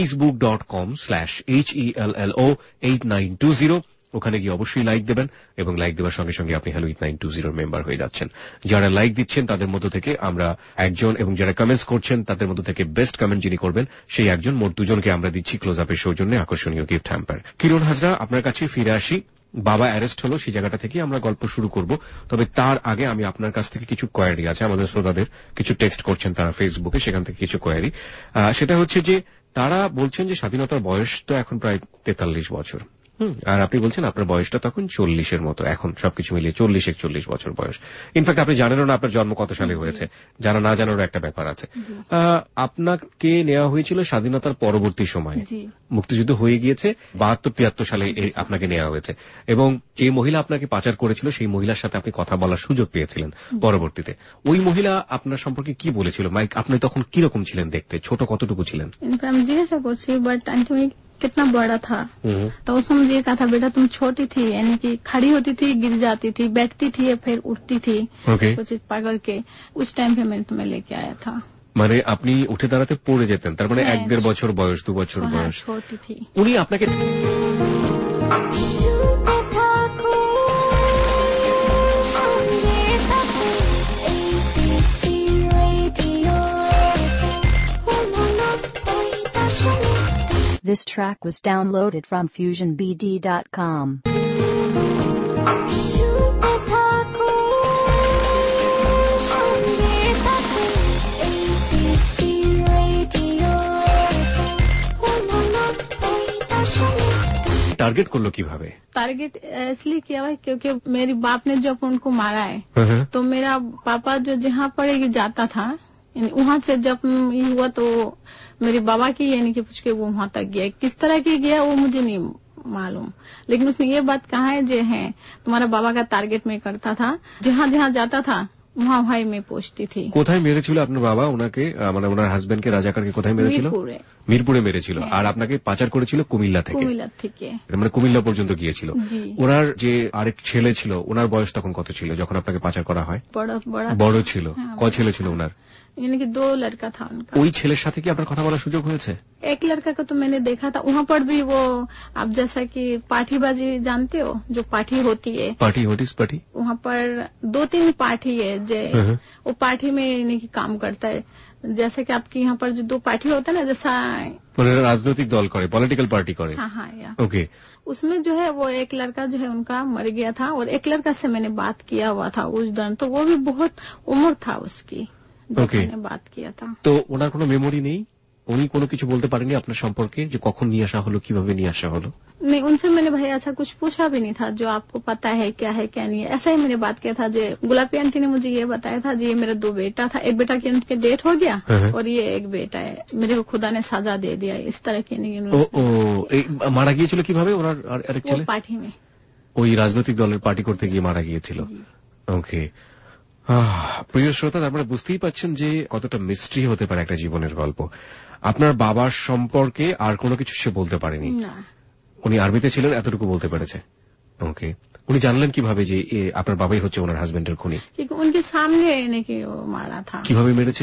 facebook.com/HELLO8920। ওখানে গিয়ে অবশ্যই লাইক দেবেন এবং লাইক দেওয়ার সঙ্গে সঙ্গে আপনি হ্যালো 8920 মেম্বার হয়ে যাচ্ছেন। যারা লাইক দিচ্ছেন তাদের মধ্য থেকে আমরা একজন, এবং যারা কমেন্টস করছেন তাদের মধ্য থেকে বেস্ট কমেন্ট যিনি করবেন সেই একজন, মোট দুজনকে আমরা দিচ্ছি ক্লোজ আপের সৌজন্যে আকর্ষণীয় গিফট হ্যাম্পার। কিরণ হাজরা, আপনার কাছে ফিরে আসি। বাবা অ্যারেস্ট হলো, সেই জায়গাটা থেকে আমরা গল্প শুরু করব। তবে তার আগে আমি আপনার কাছ থেকে কিছু কোয়ারি আছে, আমাদের শ্রোতাদের কিছু টেক্সট করছেন তারা ফেসবুকে, সেখান থেকে কিছু কোয়ারি। সেটা হচ্ছে যে তারা বলছেন যে স্বাধীনতার বয়স তো এখন প্রায় 43 বছর, আর আপনি বলছেন আপনার বয়সটা তখন 40-এর মতো, এখন সবকিছু মিলিয়ে 40-41 বছর বয়স। ইনফ্যাক্ট আপনি জানেনও না আপনার জন্ম কত সালে হয়েছে, জানা না জানারও একটা ব্যাপার আছে। আপনাকে নেওয়া হয়েছিল স্বাধীনতার পরবর্তী সময়ে, মুক্তিযুদ্ধ হয়ে গিয়েছে 72-73 সালে আপনাকে নেওয়া হয়েছে এবং যে মহিলা আপনাকে পাচার করেছিল সেই মহিলার সাথে আপনি কথা বলার সুযোগ পেয়েছিলেন পরবর্তীতে। ওই মহিলা আপনার সম্পর্কে কি বলেছিল? মাইক, আপনি তখন কিরকম ছিলেন দেখতে, ছোট কতটুকু ছিলেন? আমি জিজ্ঞাসা করছি, বাট कितना बड़ा था तो उसने मुझे कहा था, बेटा तुम छोटी थी, यानी कि खड़ी होती थी, गिर जाती थी, बैठती थी या फिर उठती थी, कुछ पकड़ के। उस टाइम पे मैंने तुम्हें लेके आया था। মানে আপনি উঠে দাঁড়াতে পড়ে যেতেন, তার মানে 1-1.5 বছর বয়স, 2 বছর বয়স। ছোটি থি। উনি আপনাকে This track was downloaded from FusionBD.com. Target করলো কিভাবে? टारगेट इसलिए किया है क्योंकि मेरी बाप ने जब उनको मारा है तो मेरा पापा जो जहाँ पर जाता था, वहाँ से जब ये हुआ तो मेरे बाबा की यानी कि पूछ के वो वहाँ तक गया। किस तरह की गया वो मुझे नहीं मालूम, लेकिन उसने ये बात कहा है जो है तुम्हारा बाबा का टारगेट में करता था, जहाँ जहाँ जाता था वहाँ वहाँ मैं पहुँचती थी। কোথায় মেরেছিল আপনার বাবা ওনাকে, মানে ওনার হাজবেন্ডকে, রাজাকারকে কোথায় মেরেছিল? মিরপুরে মেরেছিল। আর আপনাকে পাচার করেছিল কুমিল্লা থেকে। কুমিল্লা থেকে, মানে কুমিল্লা পর্যন্ত গিয়েছিল। ওনার যে আরেক ছেলে ছিল, ওনার বয়স তখন কত ছিল যখন আপনাকে পাচার করা হয়? বড় ছিল। কয় ছেলে ছিল ওনার? यानी कि 2 लड़का था उनका। ওই ছেলের সাথে কি আপনার কথা বলার সুযোগ হয়েছে? एक लड़का को तो मैंने देखा था, वहाँ पर भी वो आप जैसा कि पाठीबाजी जानते हो, जो पाठी होती है। पाठी होती पाठी वहाँ पर 2-3 पाठी है जो वो पाठी में यानी कि काम करता है। जैसे कि आपके यहाँ पर जो 2 पाठी होता है ना, जैसा राजनीतिक दल करे, पॉलिटिकल पार्टी करे। हाँ, ओके। उसमें जो है वो एक लड़का जो है उनका मर गया था और एक लड़का से मैंने बात किया हुआ था उस दौरान, तो वो भी बहुत उम्र था उसकी जब मैंने बात किया था। তো ওনার কোনো মেমোরি নেই? উনি কোনো কিছু বলতে পারেননি আপনার সম্পর্কে, যে কখন নিয়ে আসা হলো, কিভাবে নিয়ে আসা হলো? नहीं, उनसे मैंने भाई अच्छा कुछ पूछा भी नहीं था, जो आपको पता है क्या नहीं है, ऐसा ही मैंने बात किया था। जो गुलाबी आंटी ने मुझे ये बताया था, जी मेरे 2 बेटा था, एक बेटा की उनके डेथ हो गया और ये एक बेटा है, मेरे को खुदा ने सजा दे दिया, इस तरह की नहीं। মারা গিয়েছিল কিভাবে ওনার আরেক ছেলে? পার্টি में, ওই রাজনৈতিক দলের পার্টি করতে গিয়ে মারা গিয়েছিল। ওকে, প্রিয় শ্রোতা, আপনারা বুঝতেই পাচ্ছেন যে কতটা মিস্ট্রি হতে পারে একটা জীবনের গল্প। আপনার বাবার সম্পর্কে আর কোনো কিছু সে বলতে পারেনি? উনি আর্মিতে ছিলেন এতটুকু বলতে পেরেছে। ওকে, উনি জানলেন কিভাবে যে আপনার বাবাই হচ্ছে ওনার হাজবেন্ডের খুনি? উনকে সামনে এনে কি মারা থা। কিভাবে মেরেছে?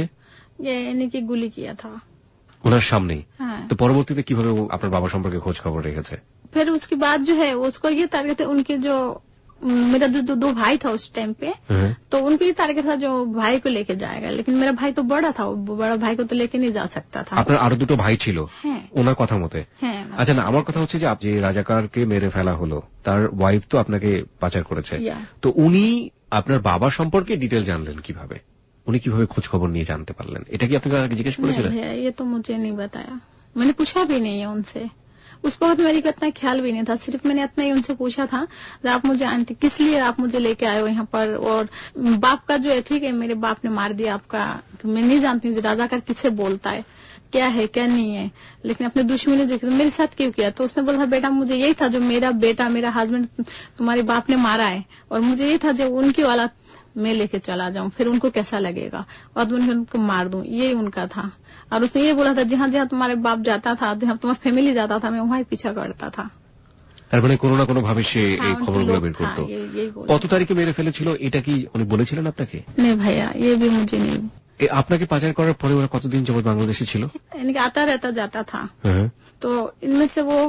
এনে কি গুলি কিয়া থা ওনার সামনেই। তো পরবর্তীতে কিভাবে আপনার বাবা সম্পর্কে খোঁজ খবর রেখেছে? फिर उसके बाद जो है उसको ये टारगेट है, उनके जो मेरा जो 2 भाई था उस टाइम पे, तो उनको ये टारगेट था जो भाई को लेके जाएगा, लेकिन मेरा भाई तो बड़ा था, बड़ा भाई को तो लेके नहीं जा सकता था। আপনার আরো 2টো ভাই ছিল ওনার কথা মতে? আচ্ছা, না, আমার কথা হচ্ছে যে যে রাজাকারকে মেরে ফেলা হলো তার ওয়াইফ তো আপনাকে পাচার করেছে, তো উনি আপনার বাবা সম্পর্কে ডিটেল জানলেন কিভাবে? উনি কিভাবে খোঁজ খবর নিয়ে জানতে পারলেন? এটা কি আপনাকে আগে জিজ্ঞেস করেছিলেন? ये तो मुझे नहीं बताया, मैंने पूछा भी नहीं है उनसे। उस वक्त मेरे को इतना ख्याल भी नहीं था, सिर्फ मैंने इतना ही उनसे पूछा था आप मुझे आंटी किस लिए आप मुझे लेके आए हो यहाँ पर, और बाप का जो है ठीक है मेरे बाप ने मार दिया आपका, मैं नहीं जानती हूँ राजाकार किससे बोलता है क्या है क्या नहीं है, लेकिन अपने दुश्मन ने जो मेरे साथ क्यों किया? तो उसने बोला बेटा मुझे यही था जो मेरा बेटा मेरा हस्बैंड तुम्हारे बाप ने मारा है, और मुझे यही था जो उनकी औलाद मैं लेके चला जाऊं, फिर उनको कैसा लगेगा, और मैं उनको मार दूं, यही उनका था। और उसने ये बोला था जहाँ जहाँ तुम्हारे बाप जाता था, जहाँ तुम्हारा फैमिली जाता था, मैं वहाँ ही पीछा करता था। তার মানে কোনো না কোনো ভাবে সে এই খবরগুলো বের করতো। কত তারিখে মেরে ফেলেছিল এটা কি উনি বলেছিলেন আপনাকে? नहीं भैया, ये भी मुझे नहीं। আপনাকে পাচার করার পরে ওরা কতদিন যাবত বাংলাদেশে ছিল? आता रहता जाता था, तो इनमें से वो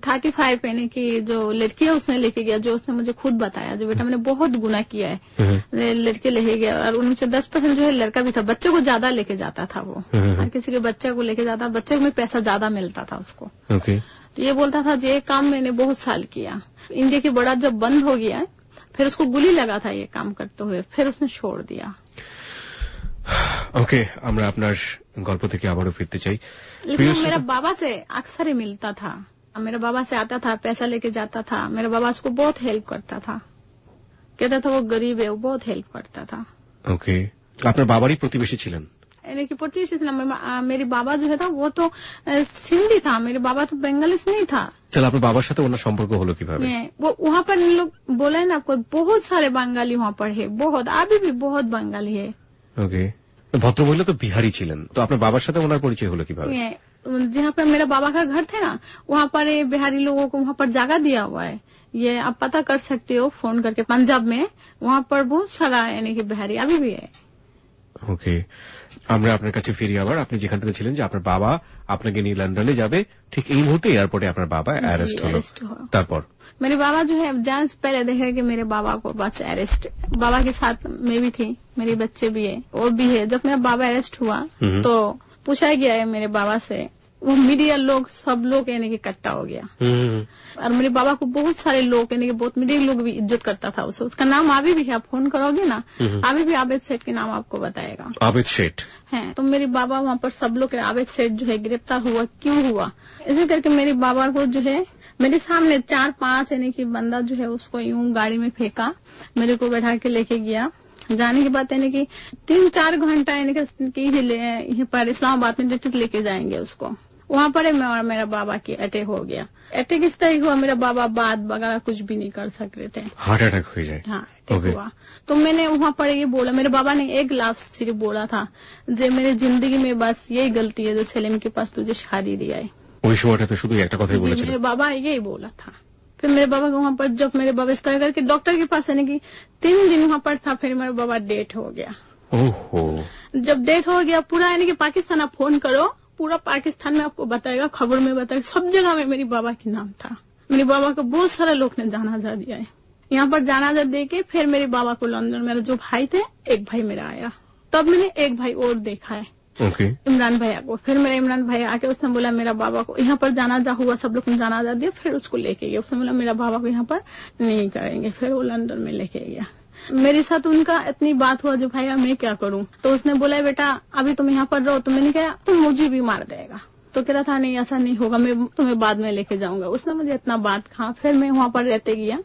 35 यानी कि जो लड़की है उसने लेके गया, जो उसने मुझे खुद बताया जो बेटा मैंने बहुत गुनाह किया है, लड़के लेके गया, और उनसे 10% जो है लड़का भी था, बच्चे को ज्यादा लेके जाता था वो, हर किसी के बच्चे को लेके जाता, बच्चे में पैसा ज्यादा मिलता था उसको। तो ये बोलता था ये काम मैंने बहुत साल किया, इंडिया की बड़ा जब बंद हो गया फिर उसको गुली लगा था ये काम करते हुए, फिर उसने छोड़ दिया। ওকে, আমরা আপনার গল্প থেকে আবারও ফিরতে চাই। लेकिन मेरा बाबा से अक्सर ही मिलता था, मेरा बाबा से आता था, पैसा लेके जाता था, मेरा बाबा उसको बहुत हेल्प करता था, कहता था वो गरीब है, वो बहुत हेल्प करता था। ওকে, আপনার বাবারই প্রতিবেশী ছিলেন? यानी कि प्रतिवेशी ছিলাম, मेरे बाबा जो है था वो तो सिंधी था, मेरे बाबा तो बंगाली नहीं था। তাহলে আপনার বাবার সাথে ওনার সম্পর্ক হলো কিভাবে? वो वहाँ पर लोग बोले ना आपको बहुत सारे बंगाली वहाँ पर है, बहुत अभी भी बहुत बंगाली है। ওকে, ভদ্রমহিলা তো বিহারি ছিলেন, তো আপনার বাবার সাথে ওনার পরিচয় হলো কিভাবে? जहाँ पर मेरा बाबा का घर थे ना वहाँ पर बिहारी लोगों को वहाँ पर जगह दिया हुआ है, ये आप पता कर सकते हो फोन करके, पंजाब में वहाँ पर बहुत सारा यानी कि बिहारी अभी भी है। ওকে, আমরা আপনার কাছে ফিরি আবার। আপনি যেখান থেকে ছিলেন যে আপনার বাবা আপনাকে নিয়ে লন্ডনে যাবে, ঠিক এই মুহূর্তে এয়ারপোর্টে আপনার বাবা অ্যারেস্ট হলো, তারপর? मेरे बाबा जो है जाने से पहले देखे कि मेरे बाबा को बस अरेस्ट, बाबा के साथ मैं भी थी, मेरे बच्चे भी है, वो भी है। जब मेरा बाबा अरेस्ट हुआ तो पूछा गया है मेरे बाबा से, वो मीडिया लोग सब लोग यानी कि इकट्ठा हो गया, और मेरे बाबा को बहुत सारे लोग यानी कि बहुत मीडिया लोग भी इज्जत करता था उसे, उसका नाम अभी भी है, आप फोन करोगे ना अभी भी आबिद सेठ के नाम आपको बताएगा। आबिद सेठ है, तो मेरे बाबा वहाँ पर सब लोग, आबिद सेठ जो है गिरफ्तार हुआ, क्यों हुआ? इसे करके मेरे बाबा को जो है मेरे सामने 4-5 यानी कि बंदा जो है उसको यूं गाड़ी में फेंका, मेरे को बैठा के लेके गया। जाने के बाद यानी कि 3-4 घंटा यानी कि यहाँ पर इस्लामाबाद में डिस्ट्रिक्ट लेके जाएंगे उसको, वहाँ पर मेरा बाबा की अटैक हो गया। अटैक इस तरह हुआ मेरा बाबा बात वगैरह कुछ भी नहीं कर सक रहे थे, हार्ट अटैक हो जाए। हाँ, अटैक हुआ। तो मैंने वहाँ पर ये बोला, मेरे बाबा ने एक लफ्ज सिर्फ बोला था, जो मेरी जिंदगी में बस यही गलती है जो सलीम के पास तुझे शादी दिया है। ওই সময়টাতে শুধু একটা কথাই বলেছিলেন? मेरे बाबा यही बोला था। फिर मेरे बाबा को वहाँ पर जब मेरे बाबा इस तरह करके डॉक्टर के पास यानी कि 3 दिन वहाँ पर था, फिर मेरा बाबा डेथ हो गया। ओहो, जब डेथ हो गया पूरा यानी कि पाकिस्तान आप फोन करो, पूरा पाकिस्तान में आपको बताएगा, खबर में बताएगा, सब जगह में मेरी बाबा के नाम था। मेरे बाबा को बहुत सारे लोग ने जानाजा दिया है। यहाँ पर जानाजा दे के फिर मेरे बाबा को लंदन, मेरा जो भाई थे एक भाई मेरा आया, तब मैंने एक भाई और देखा है, इमरान भैया को। फिर मेरा इमरान भैया आके उसने बोला मेरा बाबा को यहाँ पर जानाजा हुआ, सब लोग ने जानाजा दिया, फिर उसको लेके गया। उसने बोला मेरा बाबा को यहाँ पर नहीं करेंगे, फिर वो लंदन में लेके गया। मेरे साथ उनका इतनी बात हुआ जो भैया मैं क्या करूं, तो उसने बोला बेटा अभी तुम यहाँ पर रहो, तो मैंने कहा तुम मुझे भी मार देगा, तो कह रहा था नहीं ऐसा नहीं होगा, मैं तुम्हें बाद में लेके जाऊंगा। उसने मुझे इतना बात कहा। फिर मैं वहाँ पर रहते गया।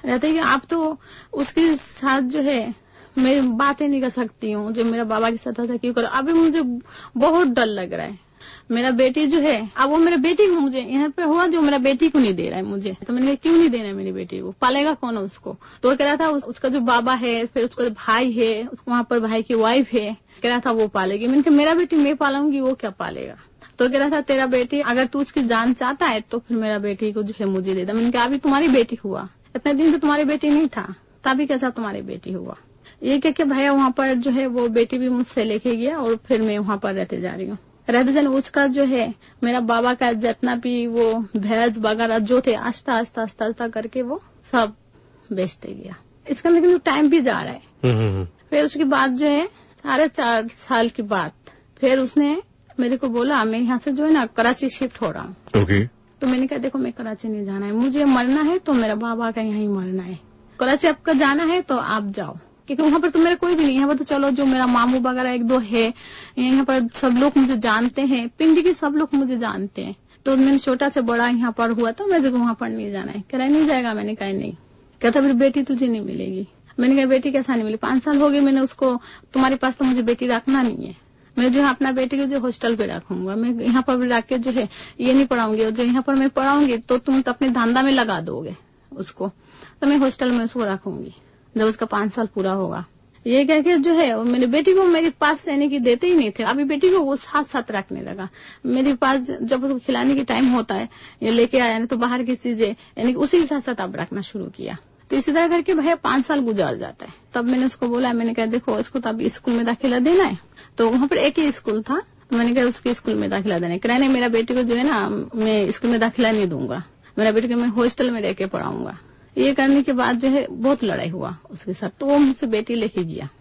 आप तो उसके साथ जो है मैं बातें नहीं कर सकती हूँ, जो मेरा बाबा के साथ ऐसा क्यों करो। अभी मुझे बहुत डर लग रहा है। मेरा बेटी जो है, अब वो मेरा बेटी को मुझे यहाँ पे हुआ जो मेरा बेटी को नहीं दे रहा है मुझे। तो मैंने कहा क्यों नहीं देना है मेरी बेटी को, पालेगा कौन उसको। तो कह रहा था उसका जो बाबा है, फिर उसका भाई है, वहाँ पर भाई की वाइफ है, कह रहा था वो पालेगी। मैंने कहा मेरा बेटी मैं पालूंगी, वो क्या पालेगा। तो कह रहा था तेरा बेटी अगर तू उसकी जान चाहता है तो फिर मेरा बेटी को जो है मुझे दे दे। मैंने कहा अभी तुम्हारी बेटी हुआ, इतने दिन से तुम्हारी बेटी नहीं था, तभी कैसा तुम्हारी बेटी हुआ। ये कह के भैया वहाँ पर जो है वो बेटी भी मुझसे लेके गया और फिर मैं वहाँ पर रहते जा रही हूँ। रहते जाने उसका जो है मेरा बाबा का जितना भी वो भैंस वगैरह जो थे आस्ता आस्ता करके वो सब बेचते गया। इसका लेकिन टाइम भी जा रहा है। फिर उसके बाद जो है 4.5 साल के बाद फिर उसने मेरे को बोला मैं यहाँ से जो है ना कराची शिफ्ट हो रहा हूँ। तो मैंने कहा देखो मैं कराची नहीं जाना है, मुझे मरना है तो मेरा बाबा का यहाँ ही मरना है। कराची आपका जाना है तो आप जाओ, क्योंकि वहाँ पर तो मेरा कोई भी नहीं है। यहाँ पर तो चलो जो मेरा मामू वगैरह 1-2 है, यहाँ पर सब लोग मुझे जानते हैं, पिंडी के सब लोग मुझे जानते हैं। तो मैंने छोटा से बड़ा यहाँ पर हुआ तो मुझे वहाँ पर नहीं जाना है। कह रहा नहीं जाएगा। मैंने कहा नहीं। कहता फिर बेटी तुझे नहीं मिलेगी। मैंने कहा बेटी कैसा नहीं मिली, 5 साल हो गए मैंने उसको, तुम्हारे पास तो मुझे बेटी रखना नहीं है। मैं जो है अपना बेटी को जो हॉस्टल पे रखूंगा, मैं यहाँ पर भी रख के जो है ये नहीं पढ़ाऊंगी, और जो यहाँ पर मैं पढ़ाऊंगी तो तुम तो अपने धंधा में लगा दोगे उसको, तो मैं हॉस्टल में उसको रखूंगी जब उसका 5 साल पूरा होगा। ये कह के जो है मेरी बेटी को मेरे पास रहने की देते ही नहीं थे। अभी बेटी को वो साथ रखने लगा मेरे पास। जब उसको खिलाने की टाइम होता है ये लेके आया, नहीं तो बाहर की चीजें यानी उसी के साथ अब रखना शुरू किया। तो इसी तरह करके भैया 5 साल गुजार जाता है। तब मैंने उसको बोला, मैंने कहा देखो इसको तो अभी स्कूल में दाखिला देना है। तो वहाँ पर एक ही स्कूल था, तो मैंने कहा उसके स्कूल में दाखिला देना है। कह नहीं मेरा बेटी को जो है ना मैं स्कूल में दाखिला नहीं दूंगा, मेरा बेटी को मैं हॉस्टल में रह के पढ़ाऊंगा। ये करने के बाद जो है बहुत लड़ाई हुआ उसके साथ। तो वो मुझसे बेटी लेके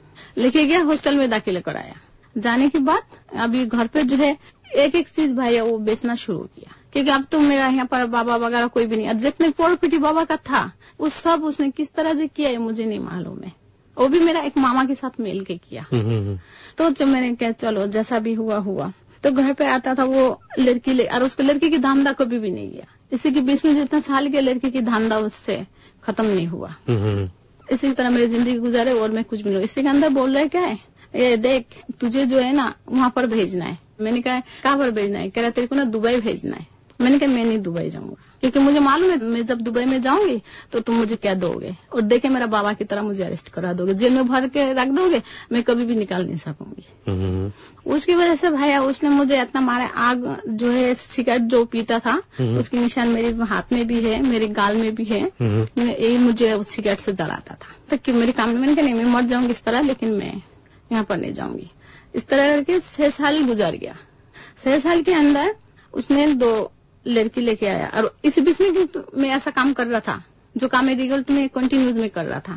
गया हॉस्टल में दाखिला कराया। जाने के बाद अभी घर पे जो है एक चीज भाई वो बेचना शुरू किया, क्योंकि अब तो मेरा यहाँ पर बाबा वगैरह कोई भी नहीं। जितने प्रॉपर्टी बाबा का था वो सब उसने किस तरह से किया है मुझे नहीं मालूम है। वो भी मेरा एक मामा के साथ मिल के किया। तो जब मैंने कहा चलो जैसा भी हुआ, तो घर पे आता था वो लड़की और उसको लड़की की धंधा कभी भी नहीं गया। इसी के बीच में जितना साल के लड़की की धंधा उससे खत्म नहीं हुआ। इसी तरह मेरी जिंदगी गुजारे और मैं कुछ भी नहीं। इसी के अंदर बोल रहे क्या है, ये देख तुझे जो है ना वहाँ पर भेजना है। मैंने कहा कहाँ पर भेजना है। कह रहा तेरे को ना दुबई भेजना है। मैंने कहा मैं नहीं दुबई जाऊंगा, क्योंकि मुझे मालूम है मैं जब दुबई में जाऊंगी तो तुम मुझे क्या दोगे, और देखे मेरा बाबा की तरह मुझे अरेस्ट करा दोगे, जेल में भर के रख दोगे, मैं कभी भी निकाल नहीं सकूंगी। उसकी वजह से भैया उसने मुझे इतना मारा। आग जो है सिगरेट जो पीता था उसकी निशान मेरे हाथ में भी है, मेरे गाल में भी है। यही मुझे सिगरेट से जलाता था तो कि मेरे काम में। मैंने कहा नहीं मैं मर जाऊंगी इस तरह, लेकिन मैं यहाँ पर नहीं जाऊंगी। इस तरह करके 6 साल गुजार गया। 6 साल के अंदर उसने 2 लड़की लेके आया, और इसी बीच में मैं ऐसा काम कर रहा था जो काम रिजल्ट में कंटिन्यूज में कर रहा था।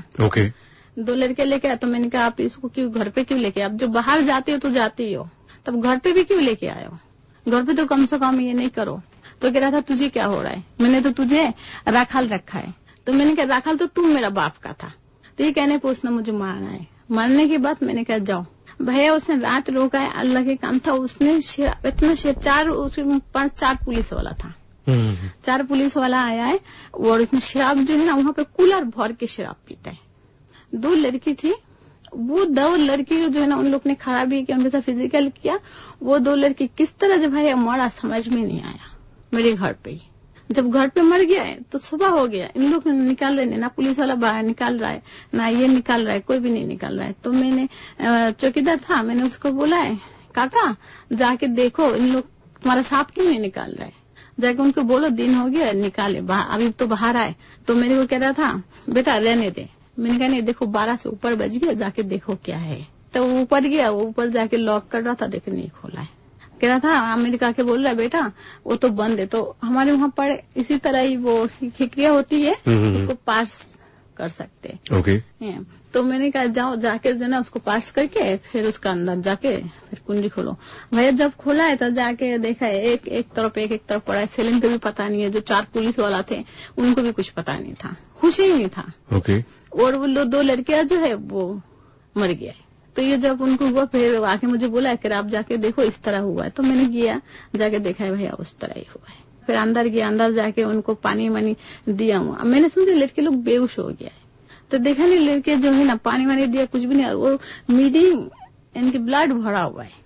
2 लड़के लेके आया। तो मैंने कहा आप इसको क्यों घर पे क्यों लेके, आप जो बाहर जाते हो तो जाते ही हो, तब घर पे भी क्यों लेके आए हो, घर पे तो कम से कम ये नहीं करो। तो कह रहा था तुझे क्या हो रहा है, मैंने तो तुझे राखाल रखा है। तो मैंने कहा राखाल तो तू मेरा बाप का था। तो ये कहने पे उसने मुझे मारना है। मारने के बाद मैंने कहा जाओ। भैया उसने रात रोका है, अल्लाह के काम था। उसने इतना 4 पुलिस वाला था। 4 पुलिस वाला आया है, और उसने शराब जो है ना वहाँ पे कूलर भर के शराब पीता है। 2 लड़की थी, वो 2 लड़की जो है ना उन लोग ने खराब भी किया, उनके साथ फिजिकल किया। वो 2 लड़की किस तरह से भाई मरा समझ में नहीं आया। मेरे घर पे ही जब घर पे मर गया है तो सुबह हो गया, इन लोग निकाल रहे ना, पुलिस वाला बाहर निकाल रहा है ना, ये निकाल रहा है, कोई भी नहीं निकाल रहा है। तो मैंने चौकीदार था, मैंने उसको बोला है काका जाके देखो इन लोग तुम्हारा सांप क्यों नहीं निकाल रहा है, जाके उनको बोलो दिन हो गया निकाले, अभी तो बाहर आए। तो मेरे को कह रहा था बेटा रहने दे। मैंने कहा नहीं देखो 12 से ऊपर बज गया, जाके देखो क्या है। तो वो ऊपर गया, वो ऊपर जाके लॉक कर रहा था, देखे नहीं खोला है। कह रहा था अमेरिका के बोल रहा है बेटा वो तो बंद है। तो हमारे वहाँ पर इसी तरह ही वो खिकरिया होती है, उसको पार्स कर सकते हैं। तो मैंने कहा जाओ जाके जो ना उसको पार्स करके फिर उसका अंदर जाके फिर कुंडी खोलो। भैया जब खोला है तो जाके देखा है एक तरफ पड़ा है। सेलिन को भी पता नहीं है, जो 4 पुलिस वाला थे उनको भी कुछ पता नहीं था, खुश ही नहीं था। और वो 2 लड़कियां जो है वो मर गया है। तो ये जब उनको हुआ फिर आके मुझे बोला कि आप जाके देखो इस तरह हुआ है। तो मैंने गया, जाके देखा है भैया उस तरह ही हुआ है। फिर अंदर गया, अंदर जाके उनको पानी वानी दिया हूँ। मैंने समझा लड़के लोग बेहोश हो गया है, तो देखा नहीं लड़के जो है ना पानी वानी दिया, कुछ भी नहीं, वो मीडियम इनकी ब्लड भरा हुआ है।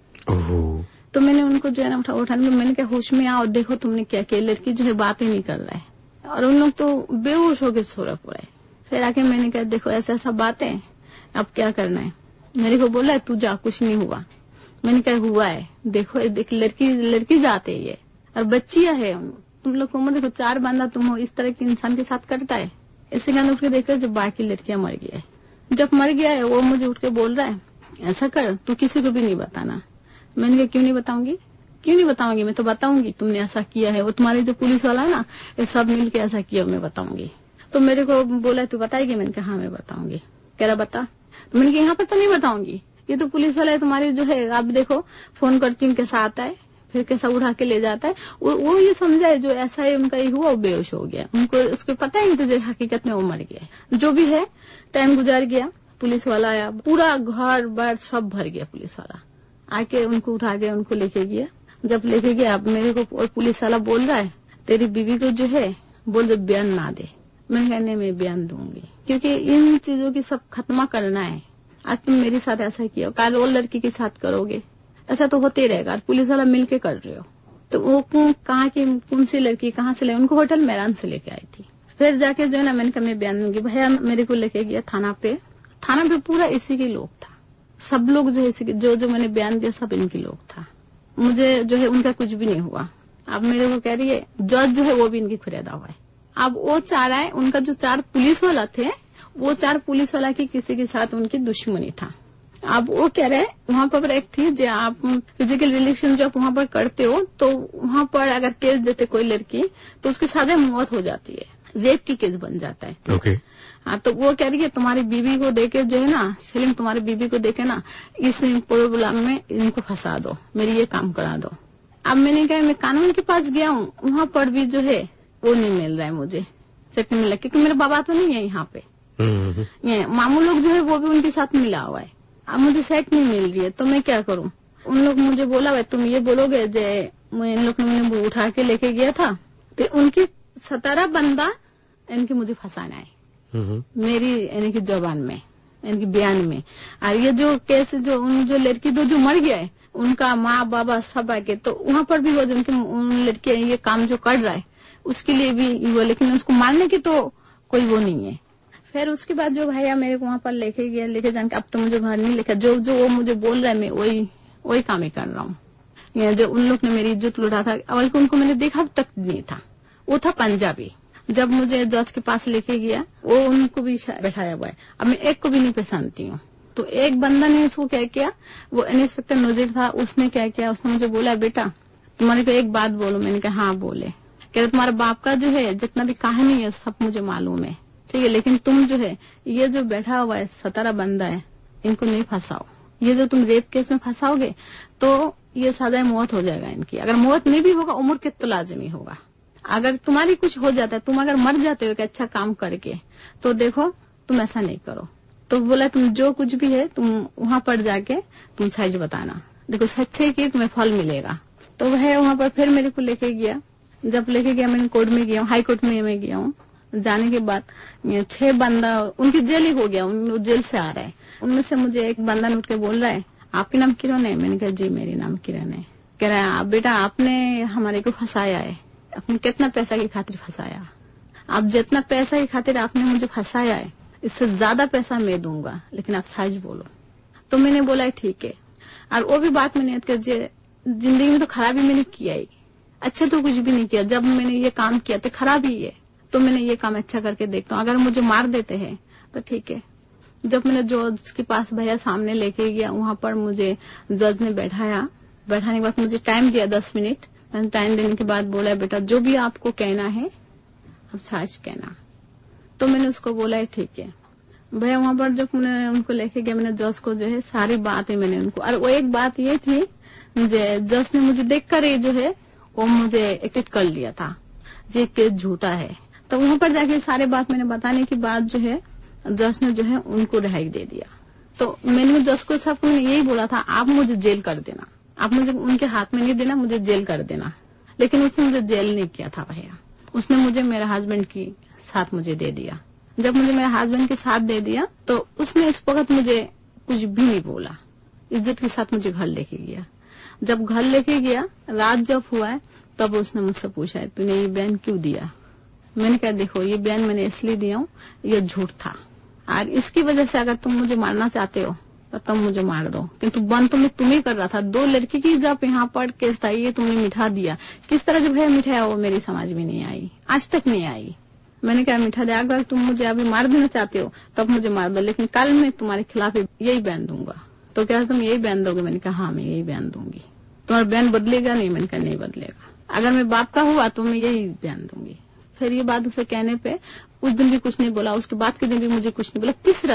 तो मैंने उनको जो है ना उठाने में मैंने कहा होश में आओ, देखो तुमने क्या किया। लड़की जो है बात ही नहीं कर रहा है और उन लोग तो बेहोश होकर सो रहा है। फिर आके मैंने कहा देखो ऐसा ऐसा बात है, अब क्या करना है। मेरे को बोला तू जा, कुछ नहीं हुआ। मैंने कहा हुआ है, देखो देख लड़की जाते है और बच्चियां है, तुम लोग उम्र देखो 4 बंदा तुम हो, इस तरह के इंसान के साथ करता है। इसी कारण उठ के देखा जब बाकी लड़कियां मर गया है। जब मर गया है वो मुझे उठ के बोल रहा है ऐसा कर तू किसी को भी नहीं बताना। मैंने कहा क्यों नहीं बताऊंगी, क्यों नहीं बताऊंगी, मैं तो बताऊंगी तुमने ऐसा किया है, वो तुम्हारे जो पुलिस वाला है ना ये सब मिलके ऐसा किया, मैं बताऊंगी। तो मेरे को बोला तू बताएगी, मैंने कहा हाँ मैं बताऊंगी। कह रहा बता। तो मैंने कहा यहाँ पर तो नहीं बताऊंगी, ये तो पुलिस वाला है तुम्हारे जो है, आप देखो फोन करती हूँ कैसा आता है, फिर कैसा उठा के ले जाता है। वो ये समझा है जो ऐसा है उनका ही हुआ, वो बेहोश हो गया, उनको उसको पता ही नहीं तुझे हकीकत में वो मर गया है। जो भी है टाइम गुजार गया, पुलिस वाला आया, पूरा घर बार सब भर गया, पुलिस वाला आके उनको उठा के उनको लेके गया। जब लेके गया अब मेरे को और पुलिस वाला बोल रहा है तेरी बीवी को जो है बोल दो बयान ना दे। मैं कहने में बयान दूंगी, क्योंकि इन चीजों की सब खत्मा करना है। आज तुम मेरे साथ ऐसा किया, कल और लड़की के साथ करोगे, ऐसा तो होते रहेगा। पुलिस वाला मिलके कर रहे हो, तो वो कहाँ की कौन सी लड़की कहाँ से ले, उनको होटल मैरान से लेके आई थी। फिर जाके जो है ना मैंने कहा मैं बयान दूंगी। भैया मेरे को लेके गया थाना पे पूरा इसी के लोग था, सब लोग जो है जो मैंने बयान दिया सब इनके लोग था। मुझे जो है उनका कुछ भी नहीं हुआ। अब मेरे को कह रही है जज जो है वो भी इनकी खुरेदा हुआ है। अब वो चाह रहा है, उनका जो 4 पुलिस वाला थे वो 4 पुलिस वाला की किसी के साथ उनकी दुश्मनी था। अब वो कह रहे हैं वहाँ पर एक थी जो आप फिजिकल रिलेशन जब वहाँ पर करते हो तो वहाँ पर अगर केस देते कोई लड़की तो उसकी सजा मौत हो जाती है, रेप की केस बन जाता है। ओके। हाँ, तो वो कह रही है तुम्हारी बीवी को देके जो है ना सेलिम, तुम्हारी बीवी को देके ना इस प्रॉब्लम में इनको फंसा दो, मेरी ये काम करा दो। अब मैंने कहा मैं कानून के पास गया हूँ, वहाँ पर भी जो है वो नहीं मिल रहा है मुझे सेट मिला, क्योंकि मेरा बाबा तो नहीं है यहाँ पे। ये मामू लोग जो है वो भी उनके साथ मिला हुआ है। अब मुझे सेट नहीं मिल रही है, तो मैं क्या करूँ। उन लोग मुझे बोला भाई तुम ये बोलोगे जो इन लोग ने उठा के लेके गया था, तो उनकी 17 बंदा इनकी मुझे फंसाना है मेरी यानी कि जबान में, इनकी बयान में। और ये जो केस जो लड़की जो मर गया है उनका माँ बाबा सब आके, तो वहाँ पर भी वो जो उनकी लड़की ये काम जो कर रहा है उसके लिए भी वो, लेकिन उसको मारने की तो कोई वो नहीं है। फिर उसके बाद जो भैया मेरे को वहाँ पर लेके गया, लेके जाके अब तो मुझे घर नहीं लेकर, जो वो मुझे बोल रहा है मैं वही काम ही कर रहा हूँ। जो उन लोग ने मेरी इज्जत लुटा था, बल्कि उनको मैंने देखा तक नहीं था, वो था पंजाबी। जब मुझे जज के पास लेके गया वो उनको भी बैठाया हुआ है। अब मैं एक को भी नहीं पहचानती हूँ। तो एक बंदा ने उसको क्या किया, वो इंस्पेक्टर नजीर था, उसने क्या किया, उसने मुझे बोला बेटा तुम्हारे को एक बात बोलो। मैंने कहा हाँ बोले। कह रहे तुम्हारे बाप का जो है जितना भी कहानी है सब मुझे मालूम है, ठीक है, लेकिन तुम जो है ये जो बैठा हुआ है 17 बंदा है इनको नहीं फंसाओ। ये जो तुम रेप केस में फंसाओगे तो ये सजा मौत हो जाएगा इनकी। अगर मौत नहीं भी होगा उम्र कैद तो लाजमी होगा। अगर तुम्हारी कुछ हो जाता है, तुम अगर मर जाते हो एक अच्छा काम करके, तो देखो तुम ऐसा नहीं करो। तो बोला तुम जो कुछ भी है तुम वहाँ पर जाके तुम सच बताना, देखो सच्चे की तुम्हें फल मिलेगा। तो वह वहाँ पर फिर मेरे को लेके गया। जब लेके गया मैंने कोर्ट में गया हूँ, हाई कोर्ट में मैं गया हूँ। जाने के बाद 6 बंदा उनकी जेल ही हो गया, उन जेल से आ रहे हैं। उनमें से मुझे एक बंदा उठ के बोल रहा है आपके नाम किरण है। मैंने कहा जी मेरी नाम किरण है। कह रहा है बेटा आपने हमारे को फंसाया है, आपने कितना पैसा की खातिर फंसाया, आप जितना पैसा की खातिर आपने मुझे फंसाया है इससे ज्यादा पैसा मैं दूंगा, लेकिन आप सच बोलो। तो मैंने बोला ठीक है। और वो भी बात मैंने याद कर, जिंदगी में तो खराबी मैंने किया ही, अच्छा तो कुछ भी नहीं किया। जब मैंने ये काम किया तो खराब ही है, तो मैंने ये काम अच्छा करके देखता हूँ। अगर मुझे मार देते हैं तो ठीक है। जब मैंने जज के पास भैया सामने लेके गया, वहाँ पर मुझे जज ने बैठाया। बैठाने के बाद मुझे टाइम दिया 10 मिनट। टाइम देने के बाद बोला बेटा जो भी आपको कहना है अब सच कहना। तो मैंने उसको बोला ठीक है। भैया वहाँ पर जब मैंने उनको लेके गया, मैंने जज को जो है सारी बातें मैंने उनको, और वो एक बात ये थी जज ने मुझे देखकर ही जो है वो मुझे एक्टिट कर लिया था ये केस झूठा है। तो वहाँ पर जाके सारे बात मैंने बताने के बाद जो है जज ने जो है उनको रिहाई दे दिया। तो मैंने जज को साहब को यही बोला था, आप मुझे जेल कर देना, आप मुझे उनके हाथ में नहीं देना, मुझे जेल कर देना। लेकिन उसने मुझे जेल नहीं किया था भैया, उसने मुझे मेरे हस्बैंड के साथ मुझे दे दिया। जब मुझे मेरे हस्बैंड के साथ दे दिया तो उसने इस वक्त मुझे कुछ भी नहीं बोला, इज्जत के साथ मुझे घर लेके गया। जब घर लेके गया, रात जब हुआ है तब उसने मुझसे पूछा है तूने ये बयान क्यों दिया। मैंने कहा देखो ये बयान मैंने इसलिए दिया हूँ, ये झूठ था और इसकी वजह से अगर तुम मुझे मारना चाहते हो तो तुम मुझे मार दो, किंतु बंद तो मैं तुम्हें कर रहा था। 2 लड़की की जब यहाँ पर केस था, ये तुमने मिठा दिया, किस तरह जब है मिठाया वो मेरी समझ में नहीं आई, आज तक नहीं आई। मैंने कहा मिठा दे, अगर तुम मुझे अभी मार देना चाहते हो तब मुझे मार दो, लेकिन कल मैं तुम्हारे खिलाफ यही बयान दूंगा। तो क्या तुम यही बयान दोगे? मैंने कहा हाँ मैं यही बयान दूंगी। तुम्हारा बयान बदलेगा नहीं? मैंने कहा नहीं बदलेगा, अगर मैं बाप का हुआ तो मैं यही बयान दूंगी। फिर ये बात उसे कहने पे उस दिन भी कुछ नहीं बोला, उसके बाद के दिन भी मुझे कुछ नहीं बोला। तीसरा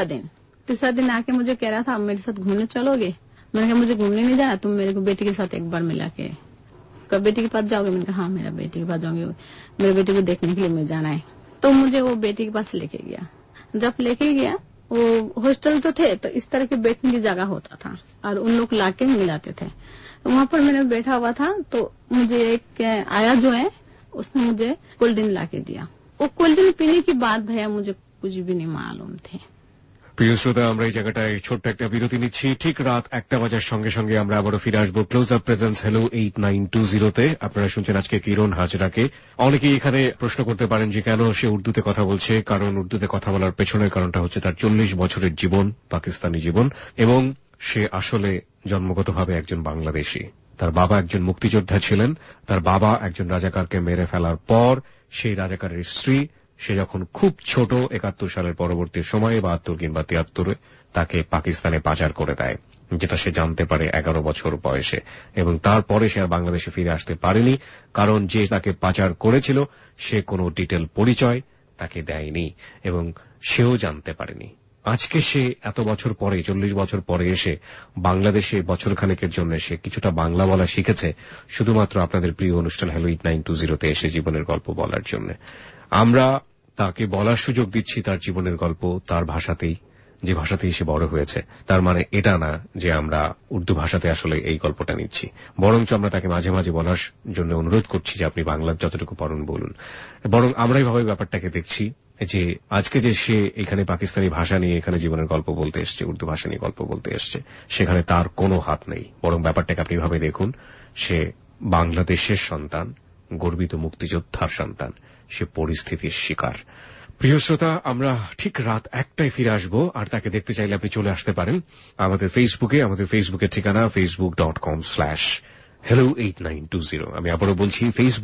दिन आके मुझे कह रहा था मेरे साथ घूमने चलोगे? मैंने कहा मुझे घूमने नहीं जाना, तुम मेरे को बेटी के साथ एक बार मिला के, कब बेटी के पास जाओगे? मैंने कहा हाँ मेरा बेटी के पास जाऊंगी, मेरे बेटी को देखने के लिए मैं जाना है। तो मुझे वो बेटी के पास लेके गया। जब लेके गया, वो हॉस्टल तो थे तो इस तरह के बैठने की जगह होता था और उन लोग लाके मिलाते थे। वहां पर मैंने बैठा हुआ था तो मुझे एक आया जो है उसने मुझे कोल्ड ड्रिंक लाके दिया। वो कोल्ड ड्रिंक पीने के बाद भैया मुझे कुछ भी नहीं मालूम थे। প্রিয় শ্রোতা, আমরা এই জায়গাটায় ছোট্ট একটা বিরতি নিচ্ছি। ঠিক রাত 1টা বাজার সঙ্গে সঙ্গে আমরা আবারও ফিরে আসবো ক্লোজ আপ প্রেজেন্স হ্যালো 8920-তে। আপনারা শুনছেন আজকে কিরণ হাজরাকে। অনেকেই এখানে প্রশ্ন করতে পারেন যে কেন সে উর্দুতে কথা বলছে। কারণ উর্দুতে কথা বলার পেছনের কারণটা হচ্ছে তার 40 বছরের জীবন, পাকিস্তানি জীবন, এবং সে আসলে জন্মগতভাবে একজন বাংলাদেশী। তার বাবা একজন মুক্তিযোদ্ধা ছিলেন। তার বাবা একজন রাজাকারকে মেরে ফেলার পর সেই রাজাকারের স্ত্রী, সে যখন খুব ছোট 71 সালের পরবর্তী সময়ে 72 কিংবা 73 তাকে পাকিস্তানে পাচার করে দেয়, যেটা সে জানতে পারে 11 বছর বয়সে। এবং তারপরে সে আর বাংলাদেশে ফিরে আসতে পারেনি, কারণ যে তাকে পাচার করেছিল সে কোনো ডিটেল পরিচয় তাকে দেয়নি এবং সেও জানতে পারেনি। আজকে সে এত বছর পরে, 40 বছর পরে এসে বাংলাদেশে বছরখানেকের জন্য সে কিছুটা বাংলা বলা শিখেছে, শুধুমাত্র আপনাদের প্রিয় অনুষ্ঠান হ্যালো 8920-তে এসে জীবনের গল্প বলার জন্য। আমরা তাকে বলার সুযোগ দিচ্ছি তার জীবনের গল্প তার ভাষাতেই, যে ভাষাতেই সে বড় হয়েছে। তার মানে এটা না যে আমরা উর্দু ভাষাতে আসলে এই গল্পটা নিচ্ছি, বরঞ্চ আমরা তাকে মাঝে মাঝে বলার জন্য অনুরোধ করছি যে আপনি বাংলার যতটুকু পারেন বলুন। বরং আমরা এইভাবে ব্যাপারটাকে দেখছি যে আজকে যে সে এখানে পাকিস্তানি ভাষা নিয়ে এখানে জীবনের গল্প বলতে এসছে, উর্দু ভাষা নিয়ে গল্প বলতে এসছে, সেখানে তার কোনো হাত নেই। বরং ব্যাপারটাকে আপনি ভাবে দেখুন, সে বাংলাদেশের সন্তান, গর্বিত মুক্তিযোদ্ধার সন্তান, সে পরিস্থিতির শিকার। প্রিয় শ্রোতা, আমরা ঠিক রাত 1টায় ফিরে আসবো। আর তাকে দেখতে চাইলে আপনি চলে আসতে পারেন আমাদের ফেসবুকে। আমাদের ফেসবুকের ঠিকানা facebook.com/hello8920। আমি আবারও বলছি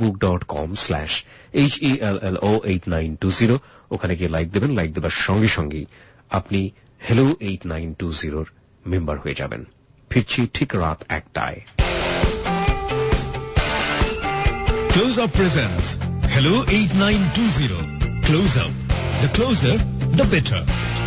facebook.com/hello8920। ওখানে গিয়ে লাইক দেবেন। লাইক দেবার সঙ্গে সঙ্গেই আপনি হ্যালো 8920-র মেম্বার হয়ে যাবেন। ফিরছি ঠিক রাত 1টায়। Close Up presents Hello 8920. Close Up. The closer, the better.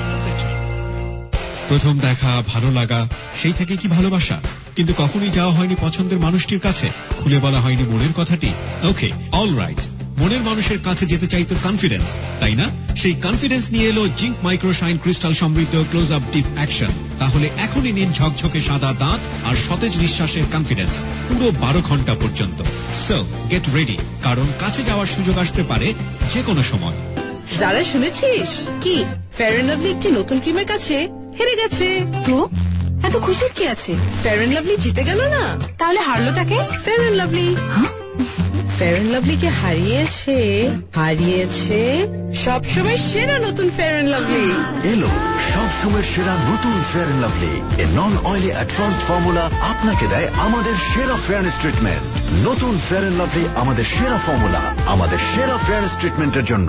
প্রথম দেখা, ভালো লাগা, সেই থেকে কি ভালোবাসা? কিন্তু কখনই যাওয়া হয়নি পছন্দের মানুষটির কাছে, খুলে বলা হয়নি মনের কথাটি। ওকে, অলরাইট, মনের মানুষের কাছে যেতে চাইতো কনফিডেন্স, তাই না? সেই কনফিডেন্স নিয়ে এলো জিঙ্ক মাইক্রোশাইন ক্রিস্টাল সমৃদ্ধ ক্লোজ আপ ডিপ অ্যাকশন। তাহলে এখনই নিন ঝকঝকে সাদা দাঁত আর সতেজ নিঃশ্বাসের কনফিডেন্স পুরো 12 ঘন্টা পর্যন্ত। সো গেট রেডি, কারণ কাছে যাওয়ার সুযোগ আসতে পারে যে কোনো সময়। যারা শুনেছিস কি ফেয়ার এন্ড লাভলি একটি নতুন ক্রিমের কাছে হেরে গেছে? তো এত খুশির কি আছে? ফেয়ার এন্ড লাভলি জিতে গেল না, তাহলে হারলোটাকে? Fair and Lovely. Fair and Lovely কে হারিয়েছে সবসময় সেরা নতুন ফেয়ার এন্ড লাভলি। এলো সবসময় সেরা নতুন Fair and Lovely. A non oily advanced formula আপনাকে দেয় আমাদের সেরা ফেয়ারনেস ট্রিটমেন্ট। নতুন ফেয়ার এন্ড লাভলি আমাদের সেরা ফর্মুলা, আমাদের সেরা ফেয়ারনেস ট্রিটমেন্টের জন্য।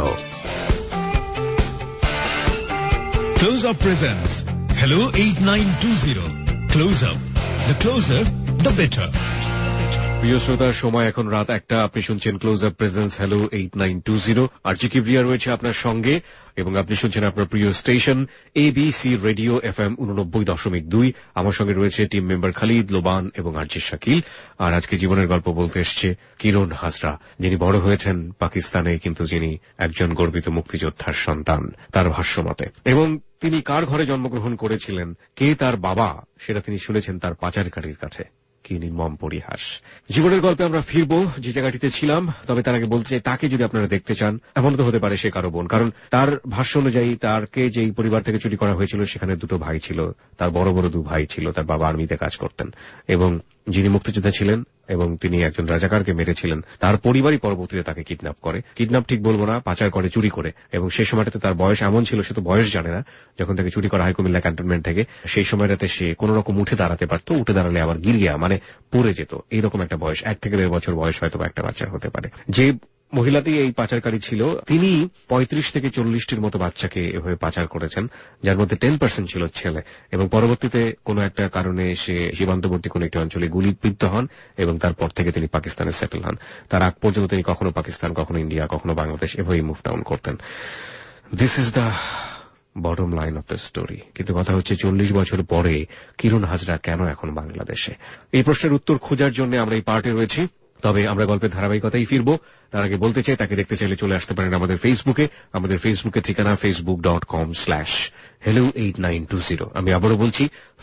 Close Up presents Hello 8920. Close Up. The closer, the better. প্রিয় শ্রোতার, সময় এখন রাত 1টা। আপনি শুনছেন Close Up presents hello 8920। R J Kibria রয়েছে আপনার সঙ্গে এবং আপনি শুনছেন আপনার প্রিয় স্টেশন ABC রেডিও FM 89.2। আমার সঙ্গে রয়েছে টিম মেম্বার খালিদ, লোবান এবং আরজি শাকিল। আর আজকে জীবনের গল্প বলতে এসছে কিরণ হাজরা, যিনি বড় হয়েছেন পাকিস্তানে, কিন্তু যিনি একজন গর্বিত মুক্তিযোদ্ধার সন্তান তার ভাষ্যমতে। এবং তিনি কার ঘরে জন্মগ্রহণ করেছিলেন, কে তার বাবা, সেটা তিনি শুনেছেন তার পাচারকারীর কাছে। কি নির্মম পরিহাস। জীবনের গল্পে আমরা ফিরবো যে জায়গাটিতে ছিলাম, তবে তার আগে বলতে চাই, তাকে যদি আপনারা দেখতে চান, এমন তো হতে পারে সে কারো বোন, কারণ তার ভাষ্য অনুযায়ী তারকে যেই পরিবার থেকে চুরি করা হয়েছিল সেখানে দুটো ভাই ছিল, তার বড় বড় 2 ভাই ছিল, তার বাবা আর্মিতে কাজ করতেন, এবং যিনি মুক্তিযোদ্ধা ছিলেন এবং তিনি একজন রাজাকারকে মেরেছিলেন, তার পরিবারই পরবর্তীতে তাকে কিডন্যাপ করে। কিডন্যাপ ঠিক বলবো না, পাচার করে, চুরি করে। এবং সেই সময়টাতে তার বয়স এমন ছিল, সে তো বয়স জানে না, যখন তাকে চুরি করা হয় কুমিল্লা ক্যান্টনমেন্ট থেকে, সেই সময়টাতে সে কোন রকম উঠে দাঁড়াতে পারতো, উঠে দাঁড়ালে আবার গিরিয়া মানে পড়ে যেত, এইরকম একটা বয়স, 1 থেকে 1.5 বছর বয়স হয়তো একটা বাচ্চার হতে পারে। যে মহিলাটি এই পাচারকারী ছিল, তিনি 35 থেকে 40টির মতো বাচ্চাকে এভাবে পাচার করেছেন, যার মধ্যে 10% ছিল ছেলে। এবং পরবর্তীতে কোনো একটা কারণে সে সীমান্তবর্তী কোন একটি অঞ্চলে গুলিবিদ্ধ হন এবং তারপর থেকে তিনি পাকিস্তানে সেটেল হন। তার আগ পর্যন্ত তিনি কখনো পাকিস্তান, কখনো ইন্ডিয়া, কখনো বাংলাদেশ এভাবেই মুভ ডাউন করতেন। This is the bottom line of the story. কিন্তু কথা হচ্ছে 40 বছর পরে কিরণ হাজরা কেন এখন বাংলাদেশে? এই প্রশ্নের উত্তর খোঁজার জন্য আমরা এই পার্টে রয়েছি। তবে আমরা গল্পের ধারাবাহিকতাই ফিরবো। তার আগে বলতে চাই, তাকে দেখতে চাইলে চলে আসতে পারেন আমাদের ফেসবুকে। আমাদের ফেসবুকের ঠিকানা facebook.com/hello8920। আমি আবারও বলছি,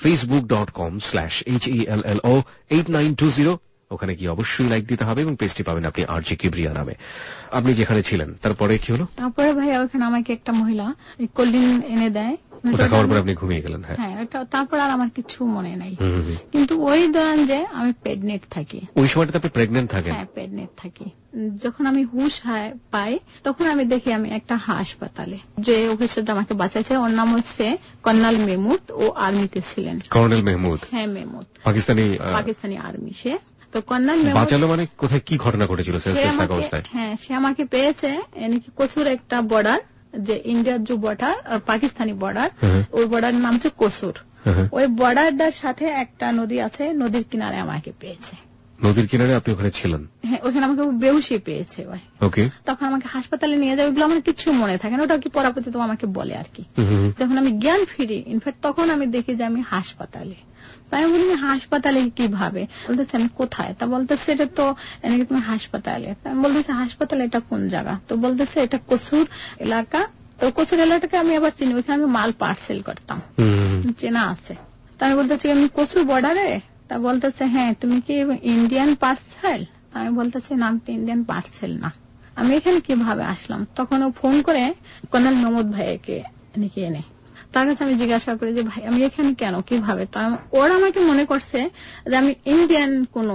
facebook.com/hello8920। ওখানে কি অবশ্যই লাইক দিতে হবে এবং পেজটি পাবেন আপনি আরজে কিবরিয়া নামে। আপনি যেখানে ছিলেন তারপরে কি হলো? তারপরে ভাইয়া ওখানে আমাকে একটা মহিলা কোল্ডিন এনে দেয়, ওটা খাওয়ার পর আপনি ঘুমিয়ে গেলেন? হ্যাঁ, তারপর আর আমার কিছু মনে নাই। কিন্তু ওই দৌরান যে আমি প্রেগনেন্ট থাকি। ওই সময়টাতে আপনি প্রেগনেন্ট থাকেন? হ্যাঁ, প্রেগনেন্ট থাকি। যখন আমি হুঁশ পাই তখন আমি দেখি আমি একটা হাসপাতালে, যে অফিসারটা আমাকে বাঁচাইছে ওর নাম হচ্ছে কর্নেল মেহমুদ, ও আর্মিতে ছিলেন। কর্নেল মেহমুদ? হ্যাঁ, মেহমুদ পাকিস্তানি আর্মি। সে তো কর্নেল মেহমুদ বাঁচালো মানে কোথায় কি ঘটনা ঘটেছিল? হ্যাঁ, সে আমাকে পেয়েছে এনেকি কসুর একটা বর্ডার, যে ইন্ডিয়ার যে বর্ডার আর পাকিস্তানি বর্ডার, ওই বর্ডার নাম হচ্ছে কসুর। ওই বর্ডারটার সাথে একটা নদী আছে, নদীর কিনারে আমাকে পেয়েছে। নদীর কিনারে আপনি ওখানে ছিলেন? হ্যাঁ, ওখানে আমাকে বেহুশি পেয়েছে ভাই। ওকে। তখন আমাকে হাসপাতালে নিয়ে যায়, ওইগুলো আমার কিছু মনে থাকে না, ওটা কি পরাপরিচিত আমাকে বলে আর কি। যখন আমি জ্ঞান ফিরি, ইনফ্যাক্ট তখন আমি দেখি যে আমি হাসপাতালে। তাই বলি, হাসপাতালে কিভাবে? বলতেছে আমি কোথায়? তা বলতেছে এটা তো এনেকে তুমি হাসপাতালে। আমি বলতেছে হাসপাতালে এটা কোন জায়গা? তো বলতেছে এটা কসুর এলাকা। তো কসুর এলাকাকে আমি আবার চিনি, ওইখানে আমি মাল পার্সেল করতাম, চেনা আছে। তাই বলতেছে আমি কসুর বর্ডারে। তা বলতেছে হ্যাঁ, তুমি কি ইন্ডিয়ান পার্সেল? আমি বলতেছি নাম তো ইন্ডিয়ান পার্সেল না, আমি এখানে কিভাবে আসলাম? তখন ও ফোন করে কর্নেল মেহমুদ ভাইকে এনেকে এনে তার কাছে আমি জিজ্ঞাসা করি যে ভাই আমি এখানে কেন, কিভাবে? তো ওরা আমাকে মনে করছে যে আমি ইন্ডিয়ান কোন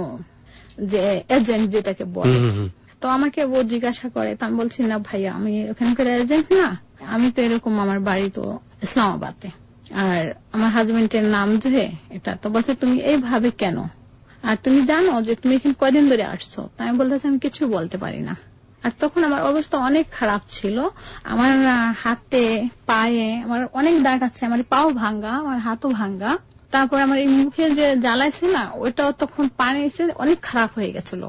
যে এজেন্ট যেটাকে বলে। তো আমাকে ও জিজ্ঞাসা করে, তা আমি বলছি না ভাইয়া, আমি ওখানকার এজেন্ট না, আমি তো এরকম, আমার বাড়ি তো ইসলামাবাদে, আর আমার হাজবেন্ডের নাম যে এটা। তো বলছে তুমি এইভাবে কেন, আর তুমি জানো যে তুমি এখানে কয়দিন ধরে আসছো? তাই আমি বলতেছি আমি কিছু বলতে পারি না। আর তখন আমার অবস্থা অনেক খারাপ ছিল, আমার হাতে পায়ে আমার অনেক দাগ আছে, আমার পাও ভাঙ্গা, আমার হাতও ভাঙ্গা। তারপর আমার এই মুখে যে জ্বালাইছে না, ওইটাও তখন পানি এসে অনেক খারাপ হয়ে গেছিল।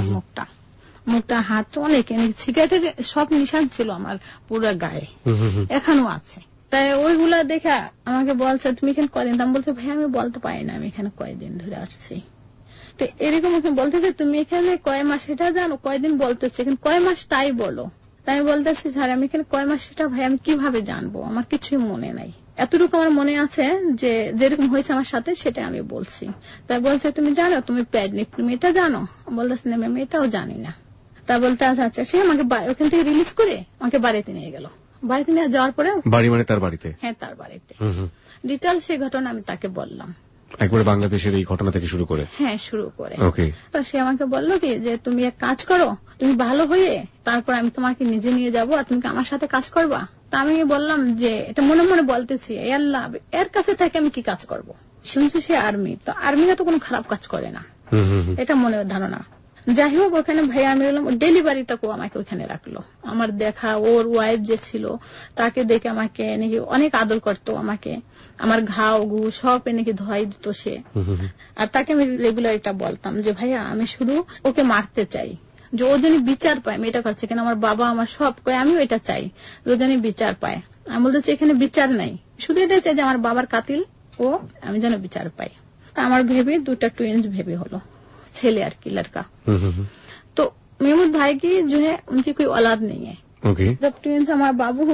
মুখটা হাত অনেক সিগারেটের সব নিশান ছিল আমার পুরো গায়ে, এখনো আছে। তাই ওইগুলা দেখা আমাকে বলছে তুমি এখানে কয়দিন? আমি বলতে ভাই আমি বলতে পারি না আমি এখানে কয়দিন ধরে আসছি। তো এরকম বলতেছে তুমি এখানে কয় মাস এটা জানো? কয়দিন বলতেছে, এখানে কয় মাস তাই বলো। তাই বলতেছি স্যার আমি এখানে কয় মাস সেটা ভাই আমি কিভাবে জানবো, আমার কিছুই মনে নাই। এতটুকু আমার মনে আছে যে যেরকম হয়েছে আমার সাথে সেটা আমি বলছি। তাই বলছে তুমি জানো তুমি প্রেগনেন্ট, তুমি এটা জানো? বলতেছি না ম্যাম এটাও জানি না। তা বলতে আচ্ছা সে আমাকে ওখান থেকে রিলিজ করে আমাকে বাড়িতে নিয়ে গেল। বাড়িতে নিয়ে যাওয়ার পরে বাড়ি মানে তার বাড়িতে? হ্যাঁ, তার বাড়িতে। ডিটেল সেই ঘটনা আমি তাকে বললাম একবার বাংলাদেশের এই ঘটনা থেকে শুরু করে। হ্যাঁ, শুরু করে। ওকে। তো সে আমাকে বললো কি যে তুমি এক কাজ করো, তুমি ভালো হয়ে তারপর আমি তোমাকে নিজে নিয়ে যাবো, আর তুমি আমার সাথে কাজ করবা। তা আমি বললাম যে এটা মনে মনে বলতেছি আল্লাহ এর কাছে থেকে আমি কি কাজ করব? শুনছি সে আর্মি, তো আর্মিরা তো কোনো খারাপ কাজ করে না, এটা মনে ধারণা। যাই হোক ওখানে ভাই আমি বললাম ডেলিভারিটাকেও আমাকে ওখানে রাখলো। আমার দেখা ওর ওয়াইফ যে ছিল তাকে দেখে আমাকে নাকি অনেক আদর করতো, আমাকে আমার ঘাও ঘু সব নাকি ধোয়াই দিত সে। আর তাকে আমি রেগুলার এটা বলতাম যে ভাইয়া আমি শুধু ওকে মারতে চাই, যে ও যেন বিচার পায়। আমি এটা করছি কেন, আমার বাবা আমার সব কয় আমিও এটা চাই ও যেন বিচার পায়। আমি বলতেছি এখানে বিচার নাই, শুধু এটা চাই যে আমার বাবার কাতিল ও আমি যেন বিচার পাই। আমার ভেবে 2টা টুইন্স ভেবে হলো, ছেলে আর কি लड़का। तो महमूद भाई की जो है उनकी कोई औलाद नहीं है। Okay. जब ट्विंस हमारा बाबू हुआ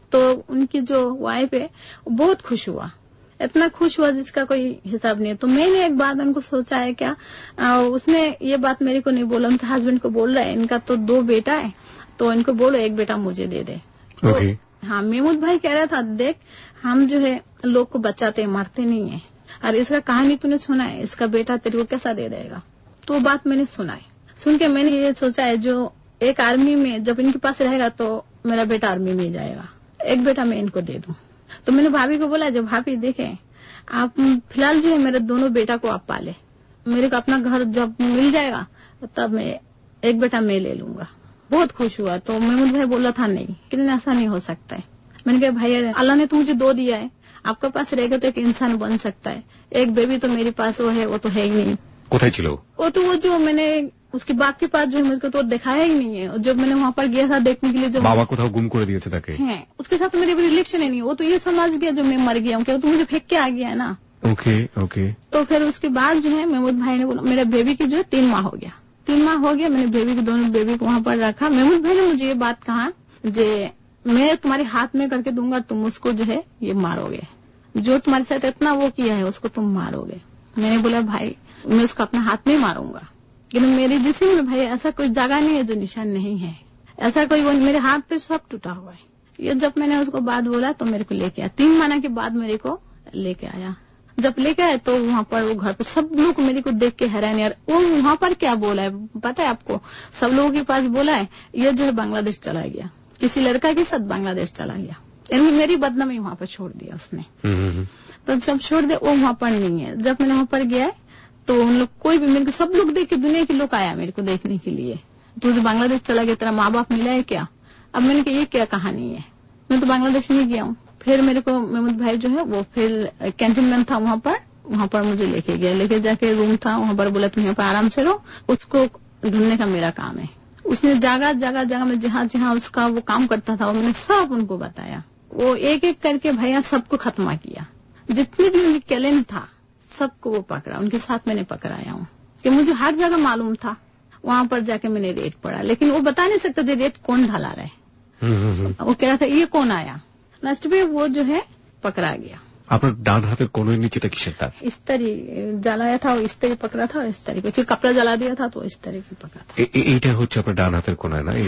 तो उनकी जो वाइफ है वो बहुत खुश हुआ, इतना खुश हुआ जिसका कोई हिसाब नहीं है। तो मैंने एक बात उनको सोचा है क्या, उसने ये बात मेरे को नहीं बोला, उनके हस्बैंड को बोल रहा है इनका तो 2 बेटा है, तो इनको बोलो एक बेटा मुझे दे दे। Okay. तो हाँ, महमूद भाई कह रहा था देख हम जो है लोग को बचाते हैं, मारते नहीं है, और इसका कहानी तूने सुना है, इसका बेटा तेरे को कैसा दे देगा। तो बात मैंने सुना है, सुन के मैंने ये सोचा है जो एक आर्मी में जब इनके पास रहेगा तो मेरा बेटा आर्मी में जाएगा, एक बेटा मैं इनको दे दूं। तो मैंने भाभी को बोला, जब भाभी देखे आप फिलहाल जो है मेरे दोनों बेटा को आप पाले, मेरे को अपना घर जब मिल जाएगा तब मैं एक बेटा मैं ले लूंगा। बहुत खुश हुआ। तो महमूद भाई बोला था नहीं, कितने ऐसा नहीं हो सकता है। मैंने कहा भाई अल्लाह ने तो मुझे 2 दिया है, आपके पास रहेगा तो एक इंसान बन सकता है, एक बेबी तो मेरे पास वो है, वो तो है ही नहीं। कोথায় ছিল वो तो वो जो मैंने उसके बाप के पास जो है मुझको तो दिखाया ही नहीं है। जब मैंने वहाँ पर गया था देखने के लिए, जो বাবা কোথাও গুম করে দিয়েছে তাকে, है उसके साथ मेरे रिलेशन ही नहीं। वो तो ये समझ गया जो मैं मर गया हूँ, क्या तो मुझे फेंक के आ गया है ना। Okay okay. तो फिर उसके बाद जो है महमूद भाई ने बोला मेरा बेबी की जो है 3 माह हो गया, 3 माह हो गया। मैंने बेबी के दोनों बेबी को वहाँ पर रखा। महमूद भाई ने मुझे ये बात कहा जे मैं तुम्हारे हाथ में करके दूंगा, तुम उसको जो है ये मारोगे, जो तुम्हारे साथ इतना वो किया है उसको तुम मारोगे। मैंने बोला भाई मैं उसको अपने हाथ में मारूंगा, लेकिन मेरे जिस्म में भाई ऐसा कोई जगह नहीं है जो निशान नहीं है, ऐसा कोई वो मेरे हाथ पे सब टूटा हुआ है। ये जब मैंने उसको बात बोला तो मेरे को लेके आया, 3 महीने के बाद मेरे को लेके आया। जब लेके आए तो वहाँ पर वो घर पर सब लोग मेरे को देख के हैरान, यार वो वहाँ पर क्या बोला है पता है आपको, सब लोगों के पास बोला है ये जो है बांग्लादेश चला गया, किसी लड़का के साथ बांग्लादेश चला गया, यानी मेरी बदनामी वहाँ पर छोड़ दिया उसने। तो जब छोड़ दे वो वहाँ पर नहीं है। जब मैंने वहाँ पर गया तो उन लोग कोई भी मेरे को सब लोग देख के दुनिया के लोग आया मेरे को देखने के लिए, तू जो बांग्लादेश चला गया तेरा माँ बाप मिला है क्या। अब मैंने कहा ये क्या कहानी है, मैं तो बांग्लादेश नहीं गया हूँ। फिर मेरे को महमूद भाई जो है वो फिर कैंटोनमेंट था वहाँ पर मुझे लेके गया, लेके जाके रूम था वहाँ पर बोला तुम यहाँ पर आराम से रहो, उसको ढूंढने का मेरा काम है। उसने जगह में जहाँ उसका वो काम करता था वो मैंने सब उनको बताया। वो एक एक करके भैया सबको खत्मा किया, जितने भी उनकी कैलेंट था सबको वो पकड़ा, उनके साथ मैंने पकड़ाया हूँ कि मुझे हर जगह मालूम था। वहाँ पर जाके मैंने रेट पड़ा, लेकिन वो बता नहीं सकता रेट कौन ढला रहा है। वो कह रहा था ये कौन आया, लास्ट में वो जो है पकड़ा गया। আপনার ডান হাতের কোণের নিচেটা কিসের দাগ? इस्तरी জ্বালাया था, इस तरह पकड़ा था, इस तरह कुछ कपड़ा जला दिया था तो इस तरह की पकड़ा था। এইটা হচ্ছে আপনার ডান হাতের কোণায় না?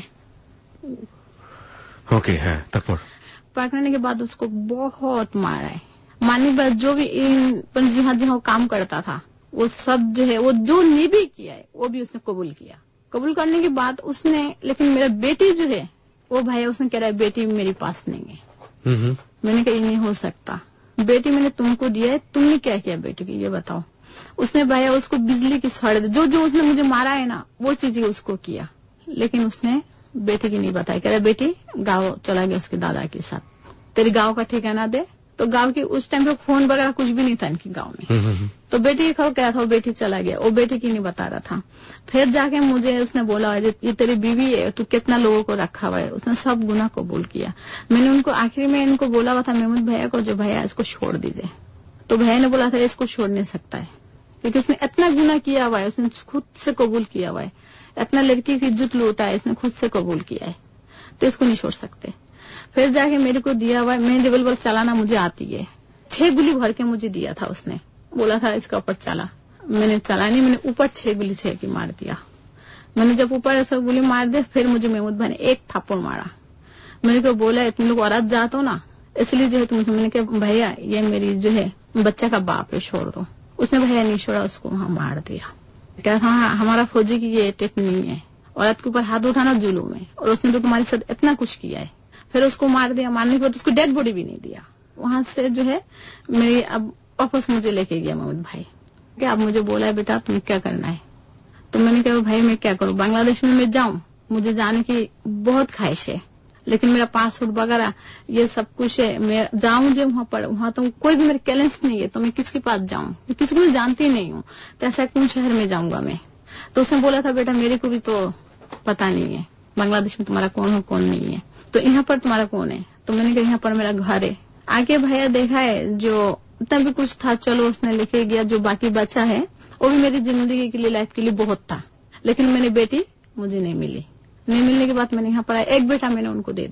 ओके। হ্যাঁ, তারপর पकड़ने के बाद उसको बहुत मारा है, मारने के बाद जो भी जहाँ जहाँ काम करता था वो सब जो है वो जो नहीं भी किया है वो भी उसने कबूल किया। कबूल करने के बाद उसने, लेकिन मेरा बेटी जो है वो भाई उसने कह रहा है बेटी मेरे पास नहीं है। मैंने कहा नहीं हो सकता, बेटी मैंने तुमको दिया है, तुमने क्या किया बेटी की ये बताओ। उसने भैया उसको बिजली की सड़ जो उसने मुझे मारा है ना वो चीजें उसको किया, लेकिन उसने बेटी की नहीं बताई। कह रहा बेटी गाँव चला गया उसके दादा के साथ, तेरे गाँव का ठिकाना दे। तो गांव की उस टाइम पे फोन वगैरह कुछ भी नहीं था इनकी गांव में। तो बेटी की खबर क्या था, वो बेटी चला गया, वो बेटी की नहीं बता रहा था। फिर जाके मुझे उसने बोला ये तेरी बीवी है, तू कितना लोगों को रखा हुआ है। उसने सब गुना कबूल किया। मैंने उनको आखिरी में इनको बोला हुआ था महमूद भैया को, जो भैया इसको छोड़ दीजिए। तो भैया ने बोला था इसको छोड़ नहीं सकता है, क्योंकि उसने इतना गुना किया हुआ है, उसने खुद से कबूल किया हुआ है, इतना लड़की की इज्जत लूटा है, इसने खुद से कबूल किया है, तो इसको नहीं छोड़ सकते। फिर जाके मेरे को दिया हुआ, मैं रिवॉल्वर चलाना मुझे आती है, 6 गोली भर के मुझे दिया था उसने, बोला था इसका ऊपर चला। मैंने चला नहीं, मैंने ऊपर 6 गोली 6 की मार दिया। मैंने जब ऊपर ऐसा गोली मार दिया फिर मुझे महमूद भाई ने एक थप्पड़ मारा। मेरे को बोला तुम लोग औरत जात हो ना, इसलिए जो है तुम, मैंने कहा भैया ये मेरी जो है बच्चा का बाप है, छोड़ दो। उसने भैया नहीं छोड़ा, उसको वहां मार दिया। क्या हाँ हमारा फौजी की ये टेक्निक है, औरत के ऊपर हाथ उठाना जुलूम है, और उसने तो तुम्हारे साथ इतना कुछ किया है। फिर उसको मार दिया, मारने के बाद उसको डेड बॉडी भी नहीं दिया। वहां से जो है मेरी अब वापस मुझे लेके गया महमूद भाई, क्या अब मुझे बोला है बेटा तुम्हें क्या करना है। तो मैंने कहा भाई मैं क्या करूं, बांग्लादेश में मैं जाऊं, मुझे जाने की बहुत ख्वाहिश है, लेकिन मेरा पासपोर्ट वगैरह ये सब कुछ है, मैं जाऊं जो वहां पर, वहां तो कोई भी मेरे कैलेंस नहीं है, तो मैं किसके पास जाऊं, किसी को मैं जानती नहीं हूँ, तो ऐसा कौन शहर में जाऊंगा मैं। तो उसने बोला था बेटा मेरे को भी तो पता नहीं है बांग्लादेश में तुम्हारा कौन हो कौन नहीं है, तो यहाँ पर तुम्हारा कौन है। तो मैंने कहा यहाँ पर मेरा घर है। आगे भैया देखा है जो इतना भी कुछ था, चलो उसने लेके गया, जो बाकी बचा है वो भी मेरी जिंदगी के लिए, लाइफ के लिए बहुत था, लेकिन मैंने बेटी मुझे नहीं मिली। नहीं मिलने के बाद मैंने यहाँ पर एक बेटा मैंने उनको दे दिया,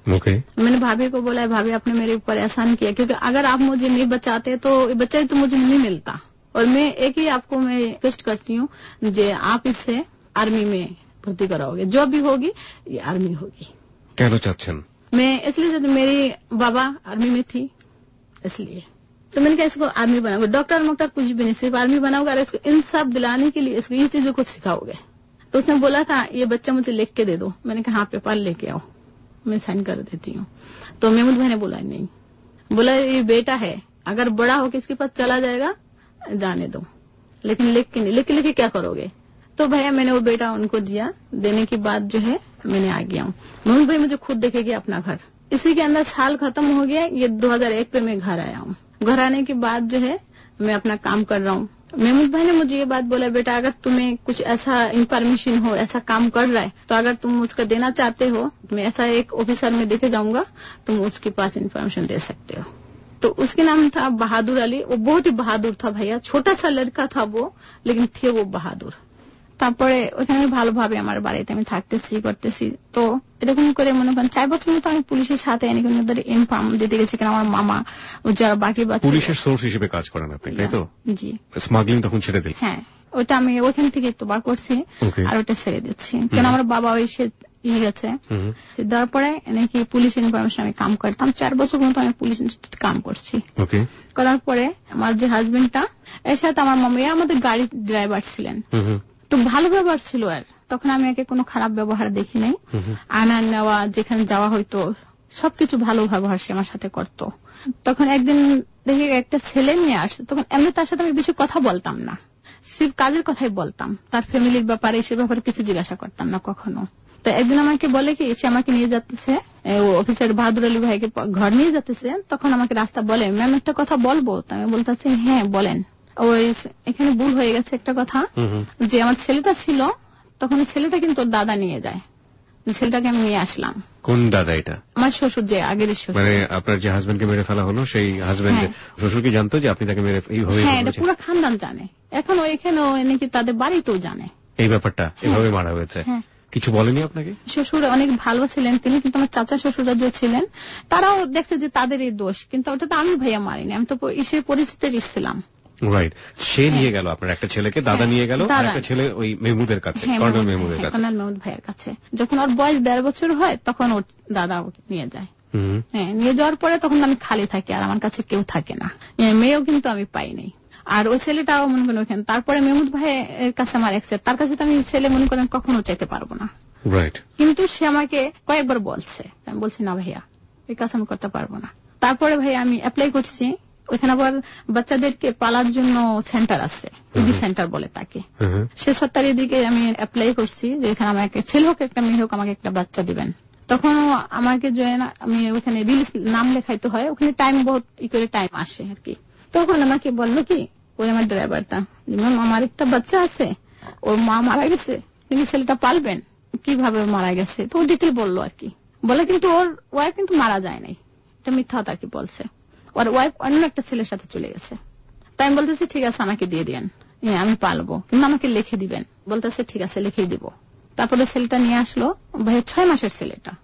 ओके मैंने भाभी को बोला, भाभी आपने मेरे ऊपर एहसान किया, क्योंकि अगर आप मुझे नहीं बचाते तो ये बच्चा तो मुझे नहीं मिलता। और मैं एक ही आपको मैं रिक्वेस्ट करती हूँ जे आप इससे आर्मी में भर्ती कराओगे, जो भी होगी ये आर्मी होगी। कहना चाहছেন? मैं इसलिए मेरी बाबा आर्मी में थी, इसलिए तो मैंने कहा इसको आर्मी बनाओगे, डॉक्टर मोक्टर कुछ भी नहीं, सिर्फ आर्मी बनाओगे और इसको इंसाफ दिलाने के लिए इसको ये चीजों को सिखाओगे। तो उसने बोला था ये बच्चा मुझे लिख के दे दो। मैंने कहा हाँ पेपर लेके आओ, मैं साइन कर देती हूँ। तो महमूद भाई ने बोला नहीं, बोला ये बेटा है, अगर बड़ा होकर इसके पास चला जाएगा जाने दो, लेकिन लिख के नहीं, लिख के क्या करोगे। तो भैया मैंने वो बेटा उनको दिया, देने के बाद जो है मैंने आ गया हूँ। महमूद भाई मुझे खुद देखेगी अपना घर, इसी के अंदर साल खत्म हो गया, ये 2001 पे मैं घर आया हूँ। घर आने के बाद जो है मैं अपना काम कर रहा हूँ। महमूद भाई ने मुझे ये बात बोला, बेटा अगर तुम्हें कुछ ऐसा इंफॉर्मेशन हो, ऐसा काम कर रहा है तो अगर तुम उसका देना चाहते हो, मैं ऐसा एक ऑफिसर में देखे जाऊंगा, तुम उसके पास इंफॉर्मेशन दे सकते हो। तो उसके नाम था बहादुर अली। वो बहुत ही बहादुर था भैया, छोटा सा लड़का था वो, लेकिन थे वो বাহাদুর। তারপরে ওখানে ভালোভাবে আমার বাড়িতে আমি থাকতেছি করতেছি। তো এরকম করে মনে করেন 4 বছর মতো আমি পুলিশের সাথে ওদের ইনফর্ম দিতে গেছি, কারণ আমার মামা ও যারা বাকি বাচ্চা পুলিশের সোর্স হিসেবে কাজ করেন আপনি, তাই তো? জি। স্মাগলিং তখন ছেড়ে দিলেন? হ্যাঁ, ওটা আমি ওখান থেকে তো বার করছি আর ওটা ছেড়ে দিচ্ছি, কারণ আমার বাবা এসে ইয়ে গেছে। তারপরে নাকি পুলিশ ইনফরমেশন আমি কাম করতাম 4 বছর মতো আমি পুলিশ কাম করছি। করার পরে আমার যে হাজবেন্ডটা এর সাথে আমার মামা আমাদের গাড়ি ড্রাইভার ছিলেন, তো ভালো ব্যবহার ছিল। আর তখন আমি একে কোনো খারাপ ব্যবহার দেখি নাই, আনা নেওয়া যেখানে যাওয়া হয়তো সবকিছু ভালো ব্যবহার সে আমার সাথে করত। তখন একদিন দেখি একটা ছেলে নিয়ে আসছে, তখন এমনি তার সাথে আমি বেশি কথা বলতাম না, সির্ফ কাজের কথাই বলতাম, তার ফ্যামিলির ব্যাপারে সে ব্যাপারে কিছু জিজ্ঞাসা করতাম না কখনো। তো একদিন আমাকে বলে কি সে আমাকে নিয়ে যাচ্ছে, অফিসার বাহাদুর আলী ভাইকে ঘর নিয়ে যাচ্ছে। তখন আমাকে রাস্তা বলে, ম্যাম একটা কথা বলবো? তো আমি বলতেছি হ্যাঁ বলেন। ওই এখানে ভুল হয়ে গেছে একটা কথা, যে আমার ছেলেটা ছিল তখন ছেলেটা কিন্তু ওর দাদা নিয়ে যায়, ছেলেটাকে আমি নিয়ে আসলাম। কোন দাদা এটা? আমার শ্বশুর, যে আগের শ্বশুর। মানে আপনার যে হাজবেন্ডকে মেরে ফেলা হলো সেই হাজবেন্ড শ্বশুর কি জানতো যে আপনি তাকে মেরে এইভাবে? হ্যাঁ, এটা পুরো খানদান জানে, এখন এখানেও নাকি তাদের বাড়িতেও জানে এই ব্যাপারটা, এভাবে মারা হয়েছে। কিছু বলেনি আপনাকে? শ্বশুর অনেক ভালো ছিলেন তিনি, কিন্তু আমার চাচা শ্বশুরা যে ছিলেন তারাও দেখছে যে তাদের এই দোষ, কিন্তু ওটা তো আমি ভাইয়া মারিনি, আমি তো ইসের পরিস্থিতিতে এসেছিলাম। রাইট, সে নিয়ে গেল আপনার একটা ছেলেকে, দাদা নিয়ে গেল, আর একটা ছেলে ওই মেহমুদের কাছে, কর্নেল মেহমুদের কাছে, কর্নেল মেহমুদ ভাইয়ের কাছে। যখন ওর বয়স 1.5 বছর হয় তখন ওর দাদা ওকে নিয়ে যায়। হ্যাঁ, নিয়ে যাওয়ার পরে তখন আমি খালি থাকি, আর আমার কাছে কেউ থাকে না, মেয়েও কিন্তু আমি পাই নাই। আর ওই ছেলেটাও মনে করেন ওখানে। তারপরে মেহমুদ ভাইয়ের কাছে আমার অ্যাকসেপ্ট, তার কাছে তো আমি ছেলে মনে করেন কখনো চাইতে পারবো না। রাইট, কিন্তু সে আমাকে কয়েকবার বলছে, আমি বলছি না ভাইয়া এই কাজ আমি করতে পারবো না। তারপরে ভাইয়া আমি অ্যাপ্লাই করছি, ওইখানে আবার বাচ্চাদেরকে পালার জন্য সেন্টার আছে, ইডি সেন্টার বলে তাকে। সে 7 তারিখের দিকে আমি অ্যাপ্লাই করছি যে এখানে আমাকে ছেলে হোক একটা মেয়ে হোক আমাকে একটা বাচ্চা দিবেন। তখন আমাকে জয়েন, আমি ওখানে রিলিজ নাম লেখাইতে হয়, ওখানে টাইম বহুত করে টাইম আসে আর কি। তখন আমাকে বললো কি ওই আমার ড্রাইভারটা, ম্যাম আমার একটা বাচ্চা আছে, ওর মা মারা গেছে, তিনি ছেলেটা পালবেন, কিভাবে মারা গেছে তো ডিটেল বললো আর কি। বলে কিন্তু ওর ওয়াইফ কিন্তু মারা যায় নাই, এটা মিথ্যা আর কি বলছে, ওর ওয়াইফ অন্য একটা ছেলের সাথে চলে গেছে। তাই আমি বলতেছি ঠিক আছে আমাকে দিয়ে দিন, আমি পালবো, কিন্তু আমাকে লিখে দিবেন। বলতেছে ঠিক আছে লিখে দিব। তারপরে ছেলেটা নিয়ে আসলো, ভাইয়া 6 মাসের ছেলেটা,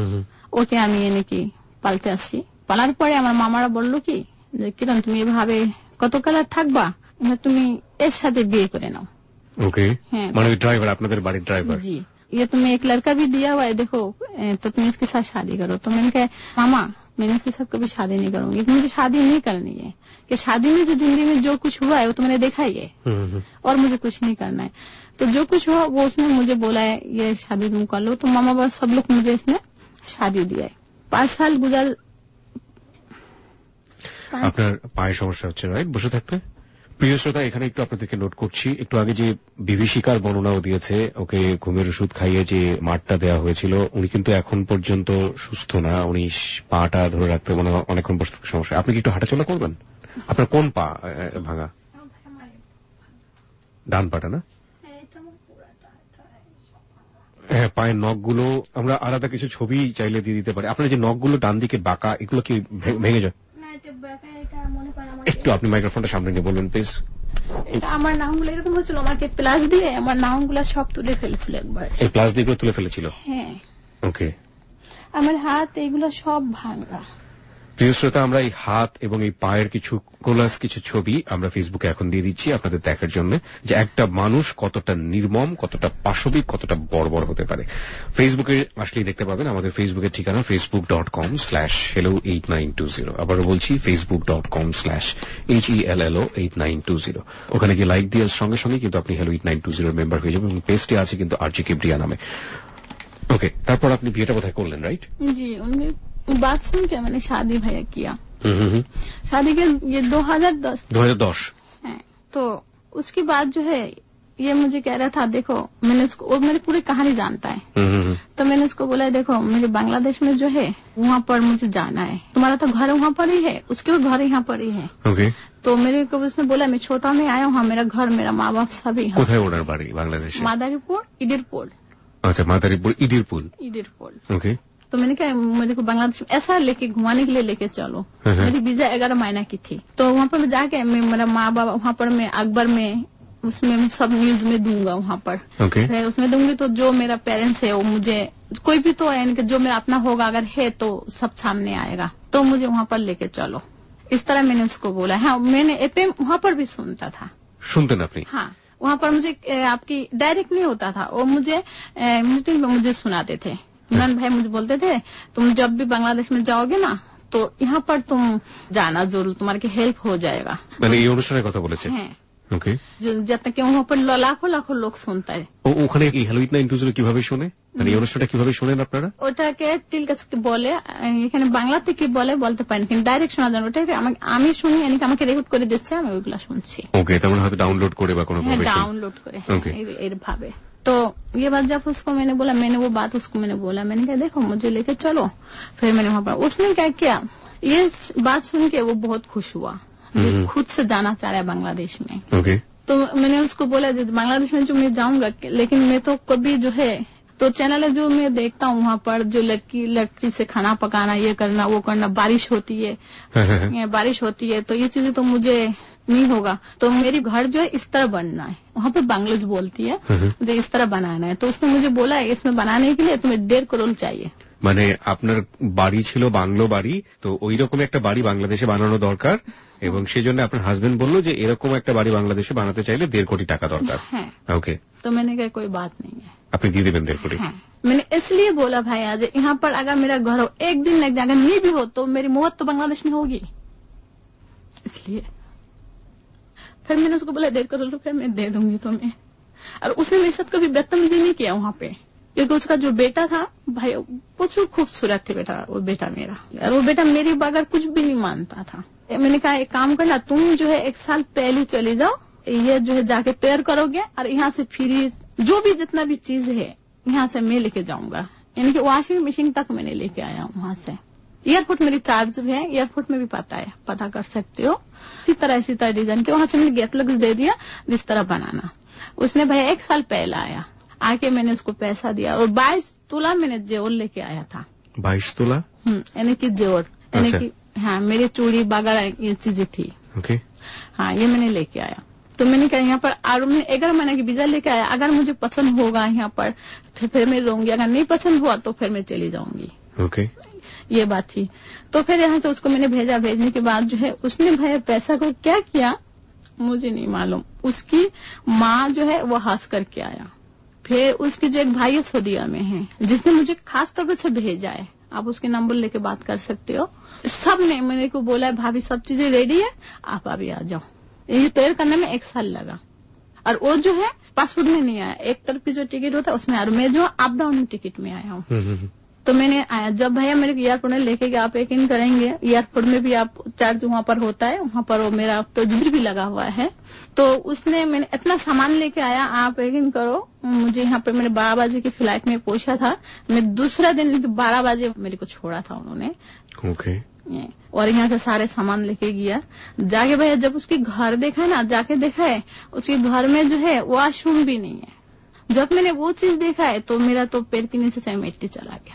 ওকে আমি নাকি পালতে আসছি। পালার পরে আমার মামারা বললো কি যে কিরণ তুমি এভাবে কতকাল আর থাকবা, তুমি এর সাথে বিয়ে করে নাও। ओके, মানে ড্রাইভার, আপনাদের বাড়ির ড্রাইভার। जी, ये तुम्हें एक लड़का भी दिया हुआ है देखो, तो तुम इसके साथ शादी करो। तो मैंने कहा मामा मैंने इसके साथ कभी शादी नहीं करूंगी, मुझे शादी नहीं करनी है, कि शादी में जो जिंदगी में जो कुछ हुआ है वो तो मैंने देखा ही है, और मुझे कुछ नहीं करना है। तो जो कुछ हुआ वो उसने मुझे बोला है ये शादी तुम कर लो। तो मामा बाबा सब लोग मुझे इसने शादी दिया है। 5 साल गुजर। আপনার পায়ে সমস্যা হচ্ছে, রাইট? বসে থাকতে। প্রিয় শ্রোতা, এখানে একটু আপনাদেরকে নোট করছি, একটু আগে যে বিভীষিকার বর্ণনাও দিয়েছে, ওকে ঘুমের ওষুধ খাইয়ে যে মাঠটা দেওয়া হয়েছিল, উনি কিন্তু এখন পর্যন্ত সুস্থ না, উনি পাটা ধরে রাখতে মানে অনেকক্ষণ বসে থাকতে সমস্যা। আপনি কি একটু হাঁটাচলা করবেন? আপনার কোন পা ভাঙা? ডান পাটা না? হ্যাঁ, পায়ের নখগুলো আমরা আলাদা কিছু ছবি চাইলে দিয়ে দিতে পারি। আপনার যে নখগুলো ডান দিকে বাঁকা, এগুলো কি ভেঙে যায়? একটু আপনি মাইক্রোফোনটা সামনে নিয়ে বলবেন প্লিজ। আমার নামগুলো এরকম হয়েছিল, আমাকে প্লাস দিয়ে আমার নামগুলো সব তুলে ফেলেছিল একবার। এই প্লাস দিয়ে তুলে ফেলেছিল? হ্যাঁ। ওকে। আমার হাত এগুলো সব ভাঙা। প্রিয় শ্রোতা, আমরা এই হাত এবং এই পায়ের কিছু কোলাস, কিছু ছবি আমরা ফেসবুকে এখন দিয়ে দিচ্ছি আপনাদের দেখার জন্য, যে একটা মানুষ কতটা নির্মম, কতটা পাশবিক, কতটা বর্বর হতে পারে। ফেসবুকে আসলেই দেখতে পাবেন। আমাদের ফেসবুকের ঠিকানা facebook.com/hello8920। আবারও বলছি, facebook.com/hello8920। ওখানে গিয়ে লাইক দেওয়ার সঙ্গে সঙ্গে কিন্তু আপনি hello 8920 মেম্বার হয়ে যাবেন, এবং পেজটি আছে কিন্তু RJ কিবরিয়া নামে। ওকে, তারপর আপনি বিয়েটা কোথায় করলেন, রাইট? जी, उनकी बात सुन के मैंने शादी भैया किया। शादी के ये 2010 है। तो उसके बाद जो है ये मुझे कह रहा था, देखो मैंने उसको, वो मेरी पूरी कहानी जानता है, तो मैंने उसको बोला, देखो मेरे बांग्लादेश में जो है वहाँ पर मुझे जाना है, तुम्हारा तो घर वहाँ पर ही है, उसके भी घर यहाँ पर ही है। तो मेरे को उसने बोला, मैं छोटा में आया हूँ, मेरा घर, मेरा माँ बाप सभी बांग्लादेश, मादारीपुर इडिरपुर। अच्छा, मादारीपुर इडिरपुर। ओके। तो मैंने कहा, मेरे को बांग्लादेश में ऐसा लेके घुमाने के लिए लेके चलो। मेरी वीजा 11 महीना की थी, तो वहाँ पर जाके मेरा माँ बाप वहाँ पर मैं अखबार में उसमें सब न्यूज में दूंगा वहाँ पर। उसमें दूंगी तो जो मेरा पेरेंट्स है वो मुझे, कोई भी तो यानी कि जो मेरा अपना होगा अगर है तो सब सामने आएगा, तो मुझे वहाँ पर लेके चलो। इस तरह मैंने उसको बोला। हाँ, मैंने FM वहाँ पर भी सुनता था। सुनते ना अपनी? हाँ, वहाँ पर मुझे आपकी डायरेक्ट नहीं होता था, वो मुझे मीटिंग में मुझे सुनाते थे। इमरान भाई मुझे बोलते थे, तुम जब भी बांग्लादेश में जाओगे ना तो यहाँ पर तुम जाना जरूर, तुम्हारे हेल्प हो जाएगा। मैंने ये अनुष्ठान কথা বলেছে। হ্যাঁ, ওকে। যাতে কি वहाँ पर লাখো লাখো লোক শুনতে হয়। ওখানে কি hello 8920 কিভাবে শুনে, মানে এই অনুষ্ঠানটা কিভাবে শুনেন আপনারা? ওটাকে টিলকাস বলে, এখানে বাংলাতে কি বলে বলতে পারেন, কিন্তু ডাইরেক্ট শোনা যায়। ওটাকে আমি শুনি, মানে আমাকে রেকর্ড করে দিচ্ছে, আমি ওইগুলা শুনছি। ওকে, তারপর হয়তো ডাউনলোড করে বা কোনো ভাবে ডাউনলোড করে এর ভাবে। तो ये बात जब उसको मैंने बोला, मैंने वो बात उसको मैंने बोला, मैंने कहा देखो मुझे लेके चलो। फिर मैंने वहाँ पर, उसने क्या किया, ये बात सुन के वो बहुत खुश हुआ, खुद से जाना चाह रहा है बांग्लादेश में। तो मैंने उसको बोला, बांग्लादेश में जो मैं जाऊंगा, लेकिन मैं तो कभी जो है, तो चैनल जो मैं देखता हूँ वहाँ पर जो लड़की से खाना पकाना, ये करना वो करना, बारिश होती है तो ये चीजें तो मुझे नहीं होगा। तो मेरी घर जो है इस तरह बनना है, वहाँ पे बांग्लादेश बोलती है, मुझे इस तरह बनाना है। तो उसने मुझे बोला, इसमें बनाने के लिए तुम्हें 1.5 करोड़ चाहिए। মানে আপনার বাড়ি ছিল বাংলো বাড়ি, তো ওই রকম একটা বাড়ি বাংলাদেশে বানানো দরকার, এবং সেজন্য আপনার হাজবেন্ড বললো যে এরকম একটা বাড়ি বাংলাদেশে বানাতে চাইলে 1.5 কোটি টাকা দরকার। ওকে, तो मैंने कहा कोई बात नहीं है, আপনি দিয়ে দেবেন 1.5 कोटी। मैंने इसलिए बोला भाई, आज यहाँ पर अगर मेरा घर हो, एक दिन लग जाए, अगर नहीं भी हो तो मेरी मौत तो बांग्लादेश में होगी। इसलिए फिर मैंने उसको बोला 1.5 करोड़ रुपए मैं दे दूंगी तुम्हें। और उसने मेरे साथ कभी बदतमीजी नहीं किया वहाँ पे, क्योंकि उसका जो बेटा था भाई बहुत खूबसूरत थे बेटा, वो बेटा मेरा, और वो बेटा मेरी बगैर कुछ भी नहीं मानता था। मैंने कहा एक काम करना, तुम जो है 1 साल पहले चले जाओ, ये जो है जाके तैयार करोगे, और यहाँ से फ्रिज जो भी जितना भी चीज है यहाँ से मैं लेके जाऊंगा, यानी कि वॉशिंग मशीन तक मैंने लेके आया हूँ वहाँ से। एयरपोर्ट मेरी चार्ज है, एयरपोर्ट में भी पता कर सकते हो। इसी तरह डिजाइन के वहाँ से मैंने गेट लग दे दिया, जिस तरह बनाना। उसने भैया 1 साल पहले आके मैंने उसको पैसा दिया, और 22 तोला मैंने जेवर लेके आया था। 22 तोला यानी कि जेवर, यानी कि हाँ, मेरी चूड़ी वगैरह ये चीजें थी। हाँ, ये मैंने लेके आया। तो मैंने कहा यहाँ पर, और मैंने 11 महीने की वीजा लेके आया, अगर मुझे पसंद होगा यहाँ पर फिर मैं रहूंगी, अगर नहीं पसंद हुआ तो फिर मैं चली जाऊंगी। ये बात थी। तो फिर यहाँ से उसको मैंने भेजा, भेजने के बाद जो है उसने भैया पैसा को क्या किया मुझे नहीं मालूम, उसकी माँ जो है वो हंस करके आया। फिर उसकी जो एक भाई सऊदीया में है, जिसने मुझे खास तौर पर भेजा है, आप उसके नंबर लेके बात कर सकते हो। सब ने मेरे को बोला, भाभी सब चीजें रेडी है, आप अभी आ जाओ। ये तैयार करने में 1 साल लगा, और वो जो है पासपोर्ट में नहीं आया, एक तरफ की जो टिकट होता है उसमें, और मैं जो अप डाउन टिकट में आया हूँ। तो मैंने आया, जब भैया मेरे को एयरपोर्ट में लेके गए, आप यकीन करेंगे एयरपोर्ट में भी आप चार्ज वहाँ पर होता है, वहाँ पर वो मेरा तो जिब्र भी लगा हुआ है। तो उसने मैंने इतना सामान लेके आया, आप यकीन करो, मुझे यहाँ पे मेरे 12 बजे की फ्लाइट में पहुंचा था, मैं दूसरा दिन 12 बजे मेरे को छोड़ा था उन्होंने। और यहाँ से सारे सामान लेके गया, जाके भैया जब उसकी घर देखा ना, जाके देखा है उसके घर में जो है वॉशरूम भी नहीं है। जब मैंने वो चीज देखा है तो मेरा तो पैर के नीचे से मिट्टी चला गया।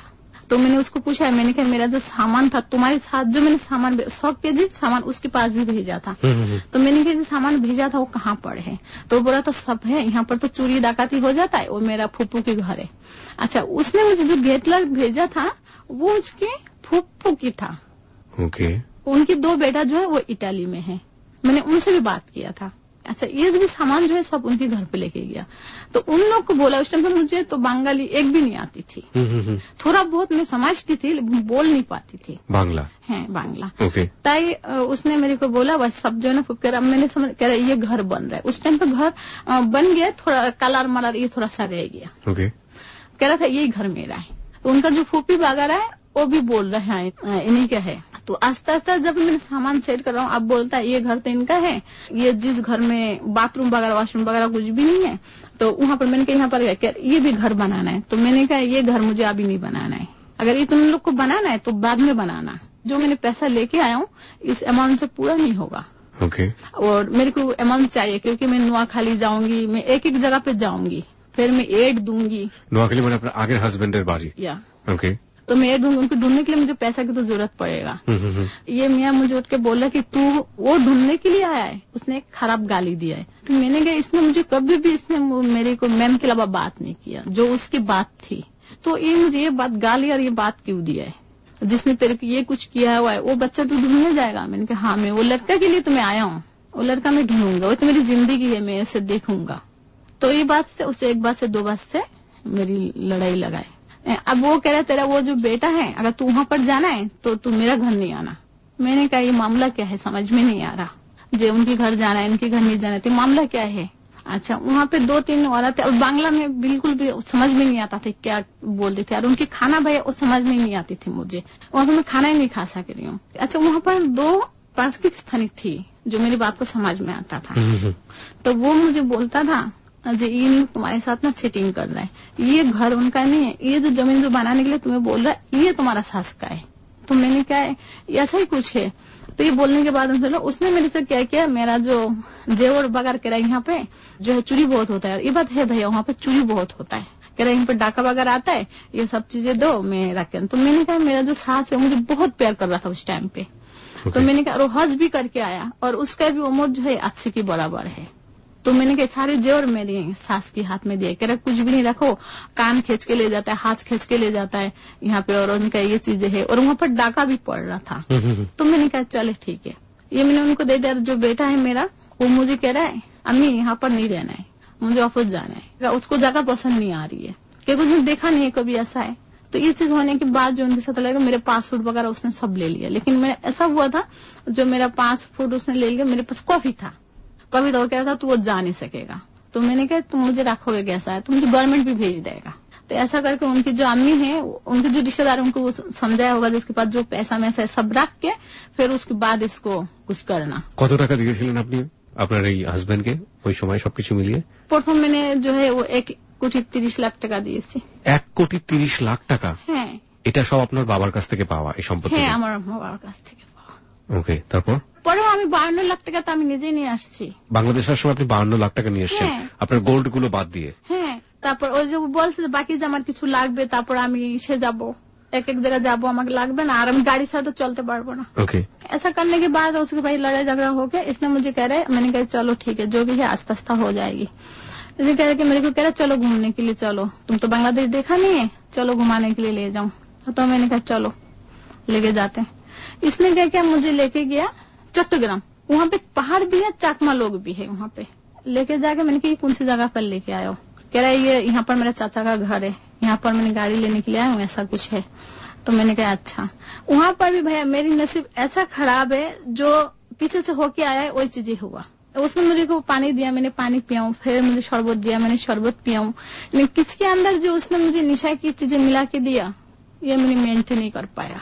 तो मैंने उसको पूछा, मैंने कहा मेरा जो सामान था तुम्हारे साथ, जो मैंने सामान 100 केजी सामान उसके पास भी भेजा था, तो मैंने कहा सामान भेजा था वो कहाँ पर है? तो बोला तो सब है, यहाँ पर तो चोरी डाकाती हो जाता है, वो मेरा फूफू के घर है। अच्छा, उसने मुझे जो गेटलर भेजा था वो उसके फूफू की था। ओके। उनकी 2 बेटा जो है वो इटाली में है, मैंने उनसे भी बात किया था। अच्छा, ये भी सामान जो है सब उनके घर पे लेके गया। तो उन लोग को बोला, उस टाइम पर मुझे तो बंगाली एक भी नहीं आती थी, थोड़ा बहुत मैं समझती थी लेकिन बोल नहीं पाती थी बांग्ला। है बांग्ला। ओके। ताई उसने मेरे को बोला बस सब जो है ना, कह रहा मैंने समझ, कह रहा ये घर बन रहा है। उस टाइम पर घर बन गया, थोड़ा कलर मलर ये थोड़ा सा रह गया। ओके। कह रहा था यही घर मेरा है। तो उनका जो फूफी वगैरह है वो भी बोल रहे हैं इन्हीं का है। तो आस्ते आस्ते जब मैंने सामान सेट कर रहा हूँ, अब बोलता है ये घर तो इनका है, ये जिस घर में बाथरूम वगैरह वॉशरूम वगैरह कुछ भी नहीं है, तो वहाँ पर मैंने कहा यहाँ पर ये भी घर बनाना है। तो मैंने कहा ये घर मुझे अभी नहीं बनाना है, अगर ये तुम लोग को बनाना है तो बाद में बनाना, जो मैंने पैसा लेके आया हूँ इस अमाउंट से पूरा नहीं होगा। ओके। और मेरे को अमाउंट चाहिए, क्योंकि मैं नुआखाली जाऊंगी, मैं एक एक जगह पे जाऊंगी, फिर मैं एड दूंगी। नुआखाली मैंने अपना आगे हस्बैंडर बारी। या ओके। तो मैं एड दूंगी, उनको ढूंढने के लिए मुझे पैसा की तो जरूरत पड़ेगा। ये मियाँ मुझे उठ के बोला कि तू वो ढूंढने के लिए आया है, उसने एक खराब गाली दिया है। तो मैंने कहा इसने मुझे कभी भी इसने मेरे को मैम के अलावा बात नहीं किया, जो उसकी बात थी। तो ये मुझे ये बात गाली और ये बात क्यों दिया है, जिसने तेरे को ये कुछ किया हुआ है, वो बच्चा तू ढूंढने जाएगा? मैंने कहा हाँ, मैं वो लड़का के लिए तो मैं आया हूँ, वो लड़का मैं ढूंढूंगा, वो तो मेरी जिंदगी है, मैं उसे देखूंगा। तो ये बात से उसे एक बात से 2 बात से मेरी लड़ाई लगाए। अब वो कह रहा तेरा वो जो बेटा है, अगर तू वहाँ पर जाना है तो तू मेरा घर नहीं आना। मैंने कहा ये मामला क्या है, समझ में नहीं आ रहा, जो उनके घर जाना है उनके घर नहीं जाना है, तो मामला क्या है? अच्छा, वहाँ पे 2-3 औरतें और बांग्ला में बिल्कुल भी समझ में नहीं आता था क्या बोलते थे, और उनकी खाना भाई वो समझ में नहीं आती थी मुझे, वहाँ पर मैं खाना ही नहीं खा सक रही हूँ। अच्छा, वहाँ पर 2 पाकिस्तानी थी जो मेरी बात को समझ में आता था। तो वो मुझे बोलता था जी ये तुम्हारे साथ ना सेटिंग कर रहा है, ये घर उनका नहीं है, ये जो जमीन जो बनाने के लिए तुम्हें बोल रहा है ये तुम्हारा सास का है। तो मैंने कहा ऐसा ही कुछ है। तो ये बोलने के बाद उसने मेरे से क्या किया, मेरा जो जेवर बगर कह रहा है यहाँ पे जो है चोरी बहुत होता है, ये बात है भैया वहाँ पे चोरी बहुत होता है, कह रहा है यहाँ पे डाका वगैरह आता है, ये सब चीजें दो मैं रख। तो मैंने कहा मेरा जो सास है मुझे बहुत प्यार कर रहा था उस टाइम पे। तो मैंने कहा हज भी करके आया और उसका भी उम्र जो है 80 के बराबर है। तो मैंने कहा सारे जेवर मेरे सास के हाथ में दिए, कह रहा कुछ भी नहीं रखो, कान खींच के ले जाता है, हाथ खींच के ले जाता है यहाँ पे, और उनका ये चीजें है, और वहाँ पर डाका भी पड़ रहा था। तो मैंने कहा चले ठीक है, ये मैंने उनको दे दिया। जो बेटा है मेरा वो मुझे कह रहा है अम्मी यहाँ पर नहीं रहना है, मुझे ऑफिस जाना है, उसको जगह पसंद नहीं आ रही है, क्योंकि उसने देखा नहीं है कभी ऐसा है। तो ये चीज होने के बाद जो उनके साथ लगा, मेरे पासपोर्ट वगैरह उसने सब ले लिया, लेकिन मैं ऐसा हुआ था जो मेरा पासपोर्ट उसने ले लिया, मेरे पास कॉफी था, कभी तो क्या था तू वो जा नहीं सकेगा। तो मैंने कहा तुम मुझे रखोगे कैसा है, तो मुझे गवर्नमेंट भी भेज देगा। तो ऐसा करके उनकी जो अम्मी है, उनके जो रिश्तेदार है, उनको समझाया होगा जिसके पास जो पैसा मैसा सब रख के फिर उसके बाद इसको कुछ करना। কত টাকা দিয়েছিলেন আপনি আপনার এই হাজবেন্ডকে ওই সময় সবকিছু মিলিয়ে? প্রথম मैंने जो है वो 1,30,00,000 টাকা দিয়েছি। 1,30,00,000 টাকা? হ্যাঁ। এটা সব আপনার বাবার কাছ থেকে পাওয়া এই সম্পত্তি? হ্যাঁ, আমার বাবার কাছ থেকে পাওয়া। ওকে, তারপর? পরেও আমি 52 লাখ টাকা তো আমি নিজেই নিয়ে আসছি। বাংলাদেশ আসার সময় আপনি 52 লাখ টাকা নিয়ে এসেছেন আপনার গোল্ড গুলো বাদ দিয়ে? হ্যাঁ, তারপর ওই যে বলছে বাকি যে আমার কিছু লাগবে, তারপর আমি সে যাব, एक एक जगह जाबो, আমাকে লাগবে না, আর আমি गाड़ी से तो चलते पारबो ना। ओके। ऐसा करने के बाद उसके भाई लड़ाई झगड़ा हो गया, इसने मुझे कह रहे, मैंने कहा चलो ठीक है जो भी है आस्ता आस्ता हो जाएगी। इसने कह रहे कि मेरे को कह रहे चलो घूमने के लिए, चलो तुम तो बांग्लादेश देखा नहीं है, चलो घुमाने के लिए ले जाऊं। तो मैंने कहा चलो लेके जाते हैं। इसने क्या किया, मुझे लेके गया चट्टग्राम, वहाँ पे पहाड़ भी है, चाकमा लोग भी है, वहाँ पे लेके जाके मैंने कहा कौन सी जगह पर लेके आयो, कह रहा है ये यहाँ पर मेरा चाचा का घर है, यहाँ पर मैंने गाड़ी लेने के लिए आया हूँ, ऐसा कुछ है। तो मैंने कहा अच्छा। वहाँ पर भी भैया मेरी नसीब ऐसा खराब है, जो पीछे से होके आया है वही चीजें हुआ। उसने मुझे को पानी दिया, मैंने पानी पियाऊं, फिर मुझे शरबत दिया, मैंने शरबत पियाऊं, लेकिन किसके अंदर जो उसने मुझे निशा की चीजें मिला के दिया, ये मैंने मेंटेन नहीं कर पाया,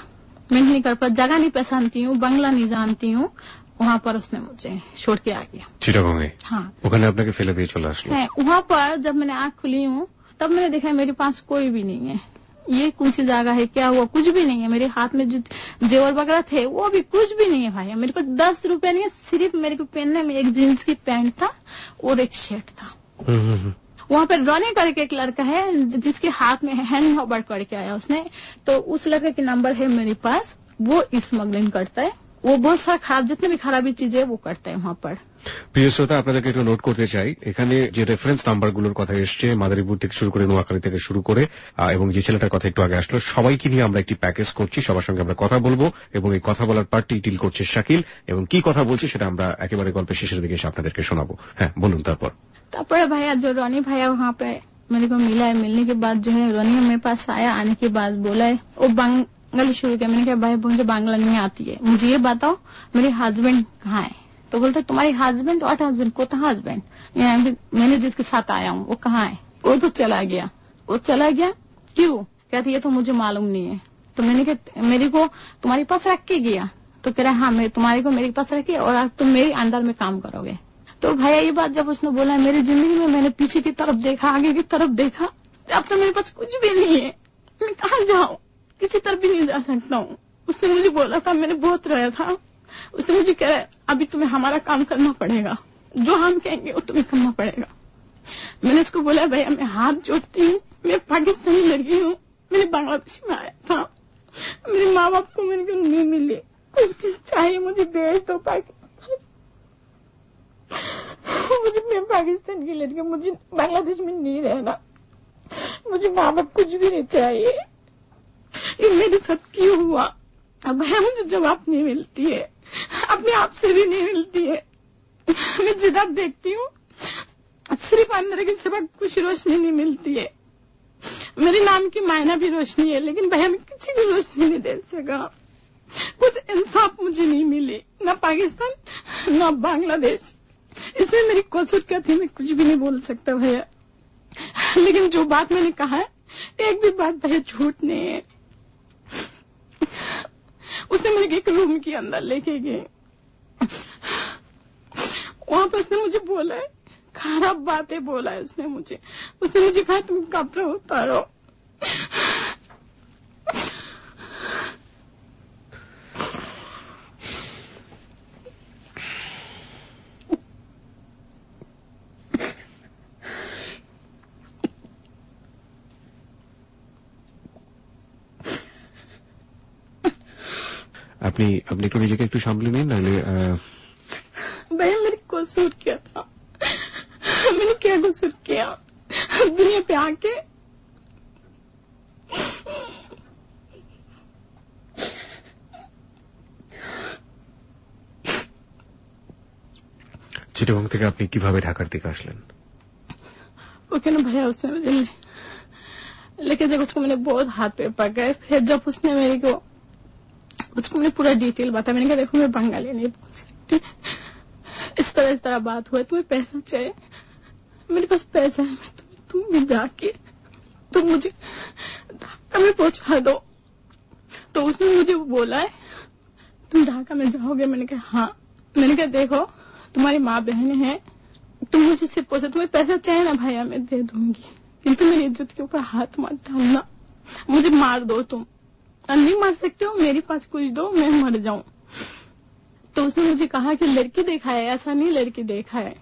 जगह नहीं पहचानती हूँ, बंगला नहीं जानती हूँ, वहाँ पर उसने मुझे छोड़ के आ गया। चिटागोंगे? हाँ। ওখানে আপনাকে ফেলে দিয়ে চলে আসলো? है, वहाँ पर जब मैंने आँख खुली हूँ तब मैंने देखा मेरे पास कोई भी नहीं है, ये कौन सी जगह है, क्या हुआ, कुछ भी नहीं है। मेरे हाथ में जो जेवर वगैरह थे वो भी कुछ भी नहीं है भाई, मेरे पास 10 रुपया नहीं है, सिर्फ मेरे को पहनने में एक जींस की पैंट था और एक शर्ट था, वहाँ पे रॉनी करके एक लड़का है जिसके हाथ में हैंड होल्डर करके आया उसने, तो उस लड़के के नंबर है मेरे पास। वो स्मगलिंग करता है, वो बहुत सारा खराब जितने भी खराबी चीजें वो करता है वहाँ पर। প্রিয় শ্রোতা, আপনাদেরকে একটু নোট করতে চাই, এখানে যে রেফারেন্স নাম্বারগুলোর কথা এসছে মাদারীপুর থেকে শুরু করে নোয়াখালী থেকে শুরু করে এবং যে ছেলেটার কথা একটু আগে আসলো, সবাইকে নিয়ে আমরা একটি প্যাকেজ করছি। সবার সঙ্গে আমরা কথা বলবো এবং এই কথা বলার পার্টটি ডিল করছে শাকিল, এবং কি কথা বলছে সেটা আমরা একেবারে গল্পের শেষের দিকে এসে আপনাদেরকে শোনাবো। হ্যাঁ, বলুন। তারপরে भैया जो रॉनी भैया वहाँ पे मेरे को मिला है, मिलने के बाद जो है रॉनी मेरे पास आया, आने के बाद बोला है वो बंगाली शुरू किया। मैंने कहा भाई मुझे बांग्ला नहीं आती है, मुझे ये बताओ मेरे हस्बैंड कहाँ है। तो बोलता तुम्हारी हस्बैंड और हस्बैंड को हस्बैंड मैंने जिसके साथ आया हूँ वो कहाँ है। वो तो चला गया। वो चला गया क्यों? कहती ये तो मुझे मालूम नहीं है। तो मैंने कहा मेरे को तुम्हारे पास रख के गया। तो कह रहा हाँ मैं तुम्हारे को मेरे पास रखी और तुम मेरे अंडर में काम करोगे। तो भैया ये बात जब उसने बोला, मेरी जिंदगी में मैंने पीछे की तरफ देखा, आगे की तरफ देखा, अब तो मेरे पास कुछ भी नहीं है, मैं कहाँ जाऊँ, किसी तरफ भी नहीं जा सकता हूँ। उसने मुझे बोला था, मैंने बहुत रोया था। उसने मुझे कह अभी तुम्हें हमारा काम करना पड़ेगा, जो हम कहेंगे वो तुम्हें करना पड़ेगा। मैंने उसको बोला भैया मैं हाथ जोड़ती हूँ, मैं पाकिस्तानी लड़की हूँ, मैंने बांग्लादेश में आया था, मेरे माँ बाप को मेरे को नहीं मिली, कुछ चाहिए मुझे भेज दो पाकिस्तान। मुझे मैं पाकिस्तान की लड़की, मुझे बांग्लादेश में नहीं रहना, मुझे माँ बाप कुछ भी नहीं चाहिए। ये मेरे साथ क्यों हुआ? अब भैया मुझे जवाब नहीं मिलती है, अपने आप से भी नहीं मिलती है। मैं जिधर देखती हूँ सिर्फ अंदर की सिवा कुछ रोशनी नहीं मिलती है। मेरे नाम की मायना भी रोशनी है, लेकिन भैया मैं किसी भी रोशनी नहीं दे सका। कुछ इंसाफ मुझे नहीं मिली, न पाकिस्तान न बांग्लादेश। इसमें मेरी कसूर क्या थी मैं कुछ भी नहीं बोल सकता भैया, लेकिन जो बात मैंने कहा है एक भी बात भैया झूठ नहीं है। उसने मेरे एक रूम के अंदर लेके गए, वहां पर उसने मुझे बोला है खराब बातें बोला है उसने मुझे कहा तुम कपड़े उतारो। আপনি একটু নিজেকে একটু সামলে নিন, নাহলে भैया मेरे कसूर क्या था? मैंने क्या कसूर किया दुनिया पे आके? চিটাগং থেকে আপনি কিভাবে ঢাকার দিকে আসলেন? वो क्या ना भैया उसने मुझे लेके जब उसको मैंने बहुत हाथ पे पकड़े, फिर जब उसने मेरे को उसको मैंने पूरा डिटेल बताया। मैंने कहा देखो मैं बंगाली नहीं बोल सकती, इस तरह बात हुआ, तुम्हें पैसा चाहिए, मेरे पास पैसा है, मैं तुम भी जाके तुम मुझे ढाका में पहुंचा दो। तो उसने मुझे बोला है तुम ढाका में जाओगे? मैंने कहा हाँ। मैंने कहा देखो तुम्हारी माँ बहन है, तुम मुझे सिर्फ पूछो, तुम्हें पैसा चाहिए ना भैया मैं दे दूंगी, किंतु मेरी इज्जत के ऊपर हाथ मत डालना, मुझे मार दो, तुम नहीं मार सकते हो, मेरे पास कुछ दो मैं मर जाऊं। तो उसने मुझे कहा कि लड़की देखा है, ऐसा नहीं लड़की देखा है।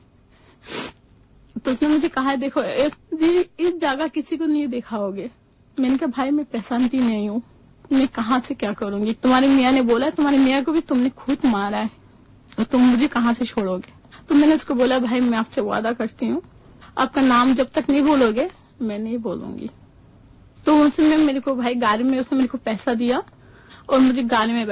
तो उसने मुझे कहा देखो जी इस जगह किसी को नहीं देखा होगे। मैंने कहा भाई मैं पहचानती नहीं हूँ, मैं कहाँ से क्या करूंगी? तुम्हारे मियाँ ने बोला तुम्हारे मियाँ को भी तुमने खुद मारा है, तो तुम मुझे कहाँ से छोड़ोगे? तो मैंने उसको बोला भाई मैं आपसे वादा करती हूँ आपका नाम जब तक नहीं बोलोगे मैं नहीं बोलूंगी। तो उसने मेरे को भाई गाड़ी में उसने मेरे को पैसा दिया और मुझे गाड़ी में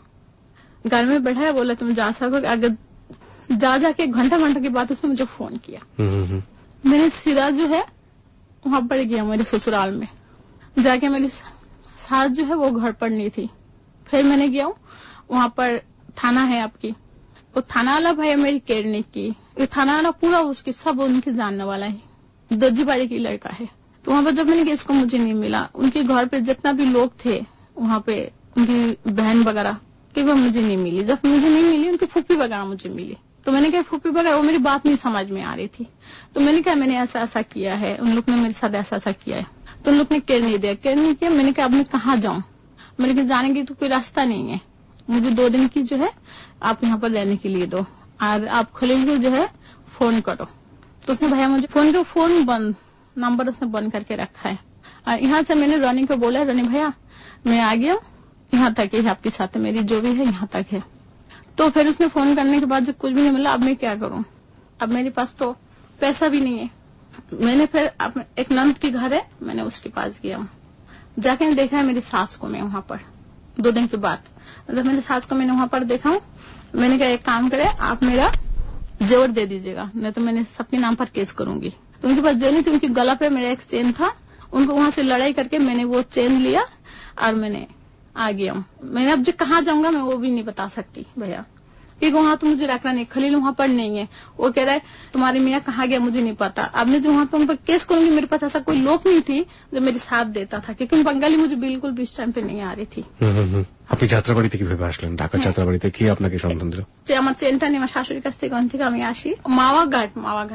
बैठाया, बोला तुम जा सकोगे। अगर जाके एक घंटा के बाद उसने मुझे फोन किया। मैंने सीधा जो है वहां पर गया मेरे ससुराल में, जाके मेरी सास जो है वो घर पर नहीं थी। फिर मैंने गया वहां पर थाना है आपकी, वो थाना वाला भैया मेरी केयर नहीं की, ये थाना वाला पूरा उसके सब उनके जानने वाला है, दर्जीबाड़ी की लड़का है। तो वहां पर जब मैंने गया इसको मुझे नहीं मिला, उनके घर पे जितना भी लोग थे वहां पे उनकी बहन वगैरह कि वो मुझे नहीं मिली। जब मुझे नहीं मिली उनकी फूफी वगैरह मुझे मिली। तो मैंने कहा फूफी वगैरह, वो मेरी बात नहीं समझ में आ रही थी। तो मैंने कहा मैंने ऐसा किया है, उन लोग ने मेरे साथ ऐसा किया है। तो उन लोग ने केयर नहीं किया। मैंने कहा अब मैं कहाँ जाऊँ? मैंने कहा जाने की तो कोई रास्ता नहीं है, मुझे 2 दिन की जो है आप यहाँ पर रहने के लिए दो और आप खलील को जो है फोन करो। तो उसने भैया मुझे फोन बंद नंबर उसने बंद करके रखा है। और यहाँ से मैंने रॉनी को बोला, रॉनी भैया मैं आ गया, यहाँ तक है आपके साथ, मेरी जो भी है यहाँ तक है। तो फिर उसने फोन करने के बाद जब कुछ भी नहीं मिला, अब मैं क्या करूं, अब मेरे पास तो पैसा भी नहीं है। मैंने फिर एक नंद की घर है, मैंने उसके पास गया, जाके देखा है मेरी सास को मैं वहाँ पर 2 दिन के बाद। जब मेरी सास को मैंने वहाँ पर देखा हूँ, मैंने कहा एक काम करे, आप मेरा जेवर दे दीजिएगा, नहीं तो मैंने सबके नाम पर केस करूंगी। तो उनके पास जेवर नहीं थी, उनकी गला पे मेरा एक चेन था, उनको वहाँ से लड़ाई करके मैंने वो चेन लिया और मैंने आ गया हूँ। मैंने अब जो कहाँ जाऊंगा मैं वो भी नहीं बता सकती भैया, क्योंकि वहाँ तो मुझे रखना नहीं, खलील वहाँ पर नहीं है। वो कह रहा है तुम्हारी मियाँ कहाँ गया मुझे नहीं पता। अब मैं जो वहाँ पर उन पर केस करूंगी, मेरे पास ऐसा कोई लोग नहीं थी जो मेरे साथ देता था, क्योंकि बंगाली मुझे बिल्कुल भी इस टाइम पे नहीं आ रही थी। আপনি যাত্রাবাড়িতে কিভাবে আসলেন? ঢাকা যাত্রাবাড়িতে কি আপনাকে সন্ধান দিল? আমার চেনটা নিয়ে আমার শাশুড়ির কাছ থেকে ওখান থেকে আমি আসি मावाघाट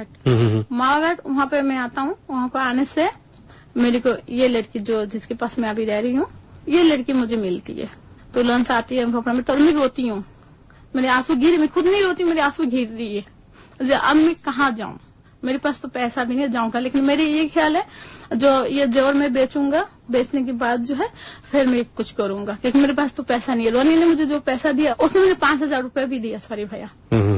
वहाँ पे मैं आता हूँ। वहाँ पर आने से मेरे को ये लड़की जो जिसके पास मैं अभी रह रही हूँ, ये लड़की मुझे मिलती है, तुरंत से आती है में, तो मैं रोती हूँ, मेरे आंसू गिर, मैं खुद नहीं रोती, मेरे आंसू गिर रही है। अब मैं कहाँ जाऊँ, मेरे पास तो पैसा भी नहीं, जाऊंगा। लेकिन मेरे ये ख्याल है जो ये जेवर में बेचूंगा, बेचने के बाद जो है फिर मैं कुछ करूंगा, क्योंकि मेरे पास तो पैसा नहीं है। रोनी ने मुझे जो पैसा दिया उसने मुझे 5,000 रुपए भी दिया, सॉरी भैया।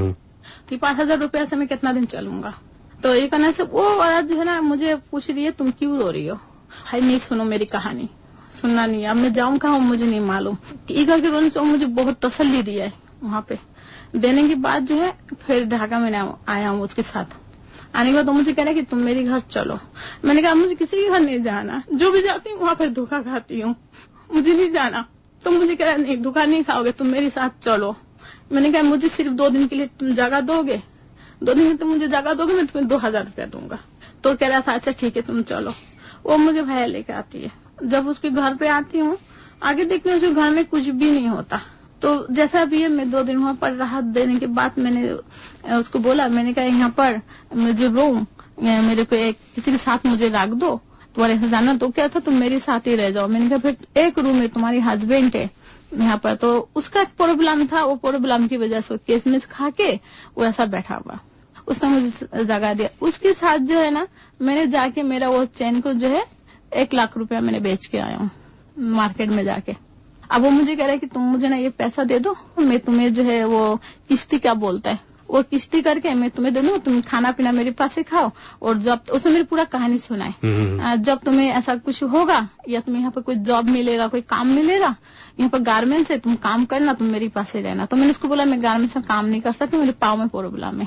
तो 5,000 रुपया से मैं कितना दिन चलूंगा। तो ये करने से वो औरत जो है ना मुझे पूछ रही है तुम क्यों रो रही हो। भाई नहीं सुनो मेरी कहानी, सुनना नहीं, अब मैं जाऊँ कहाँ मुझे नहीं मालूम। ये करके रोने से मुझे बहुत तसल्ली दिया है। वहाँ पे देने के बाद जो है फिर ढाका में आया हूँ उसके साथ। आने के बाद तो मुझे कह रहा कि तुम मेरे घर चलो। मैंने कहा मुझे किसी के घर नहीं जाना, जो भी जाती हूँ वहाँ पर धोखा खाती हूँ, मुझे नहीं जाना। तो मुझे कह रहा नहीं धोखा नहीं खाओगे, तुम मेरे साथ चलो। मैंने कहा मुझे सिर्फ 2 दिन के लिए तुम जगह दोगे, 2 दिन में तुम मुझे जगह दोगे, मैं तुम्हें 2,000 रुपया दूंगा। तो कह रहा था अच्छा ठीक है तुम चलो। वो मुझे भैया लेके आती है। जब उसके घर पे आती हूँ, आगे देखती हूँ उसके घर में कुछ भी नहीं होता। तो जैसा भी है मैं 2 दिन वहाँ पर राहत देने के बाद मैंने उसको बोला, मैंने कहा यहाँ पर मुझे रूम मेरे को किसी के साथ मुझे रख दो, तुम्हारे से जाना तो क्या था तुम मेरे साथ ही रह जाओ। मैंने कहा फिर एक रूम में तुम्हारी हस्बैंड है यहाँ पर, तो उसका एक प्रॉब्लम था, वो प्रॉब्लम की वजह से केस में खा के वो ऐसा बैठा हुआ, उसने मुझे जगह दिया। उसके साथ जो है ना मैंने जाके मेरा वो चैन को जो है 1 लाख रुपया मैंने बेच के आया हूँ मार्केट में जाके। अब वो मुझे कह रहा है कि तुम मुझे ना ये पैसा दे दो, मैं तुम्हें जो है वो किश्ती क्या बोलता है वो किश्ती करके मैं तुम्हें दे दूँ, तुम खाना पीना मेरे पास से खाओ। और जब उसने मेरी पूरा कहानी सुनाई, जब तुम्हें ऐसा कुछ होगा या तुम्हें यहाँ पर कोई जॉब मिलेगा, कोई काम मिलेगा यहाँ पर गारमेंट्स है, तुम काम करना, तुम मेरे पास से रहना। तो मैंने उसको बोला मैं गारमेंट्स में काम नहीं कर सकती, मेरे पाँव में प्रॉब्लम है,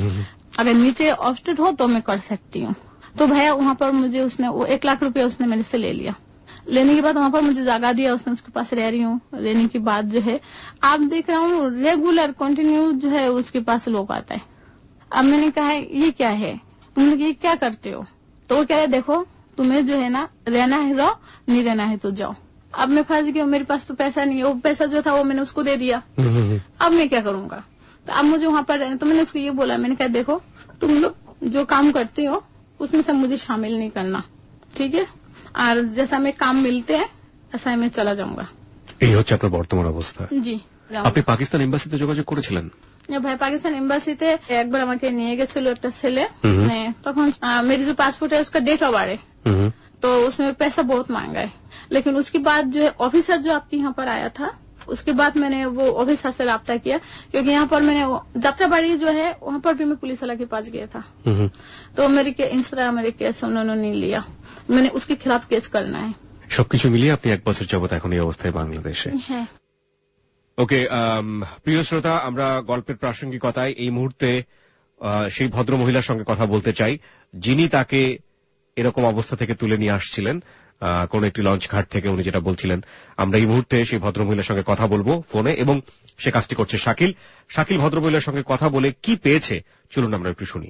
अगर नीचे ऑब्स्टेट हो तो मैं कर सकती हूँ। तो भैया वहाँ पर मुझे उसने वो 1 लाख रुपया उसने मेरे से ले लिया। लेने के बाद वहाँ पर मुझे जगह दिया उसने, उसके पास रह रही हूँ। लेने के बाद जो है आप देख रहा हूँ रेगुलर कंटिन्यू जो है उसके पास लोग आता है। अब मैंने कहा ये क्या है, तुम ये क्या करते हो? तो वो कह रहे देखो तुम्हें जो है ना रहना है रहो, नहीं रहना है तो जाओ। अब मैं फंस गई, मेरे पास तो पैसा नहीं है, वो पैसा जो था वो मैंने उसको दे दिया। अब मैं क्या करूंगा? तो अब मुझे वहाँ पर रहना, तो मैंने उसको ये बोला, मैंने कहा देखो तुम लोग जो काम करते हो उसमें से मुझे शामिल नहीं करना, ठीक है? और जैसा मैं काम मिलते हैं ऐसा मैं चला जाऊंगा। এই হচ্ছে আপনার বর্তমান অবস্থা। জি। আপনি পাকিস্তান এমবাসিতে যোগাযোগ করেছিলেন? ভাই পাকিস্তান এম্বাসিতে একবার আমাকে নিয়ে গেছিল একটা ছেলে, তখন मेरी जो पासपोर्ट है उसका डेट ऑफ है, तो उसमें पैसा बहुत मांगा है। लेकिन उसके बाद जो है ऑफिसर जो आपके यहाँ पर आया था, उसके बाद मैंने वो ऑफिसर से राब्ता किया, क्योंकि यहाँ पर मैंने जात्राबाड़ी जो है वहाँ पर भी मैं पुलिस वाला के पास गया था। तो मेरे केस उन्होंने नहीं लिया, मैंने उसके खिलाफ केस करना है। সবকিছু মিলিয়ে আপনি 1 বছর যাবত এখন এই অবস্থায় বাংলাদেশে। হ্যাঁ। ওকে, প্রিয় শ্রোতা, আমরা গল্পের প্রাসঙ্গিকতায় এই মুহূর্তে সেই ভদ্র মহিলার সঙ্গে কথা বলতে চাই যিনি তাকে এরকম অবস্থা থেকে তুলে নিয়ে আসছিলেন, কোন একটি লঞ্চ ঘাট থেকে উনি যেটা বলছিলেন। আমরা এই মুহূর্তে সেই ভদ্র মহিলার সঙ্গে কথা বলবো ফোনে, এবং সে কাজটি করছে শাকিল। শাকিল ভদ্র মহিলার সঙ্গে কথা বলে কি পেয়েছে চলুন আমরা একটু শুনি।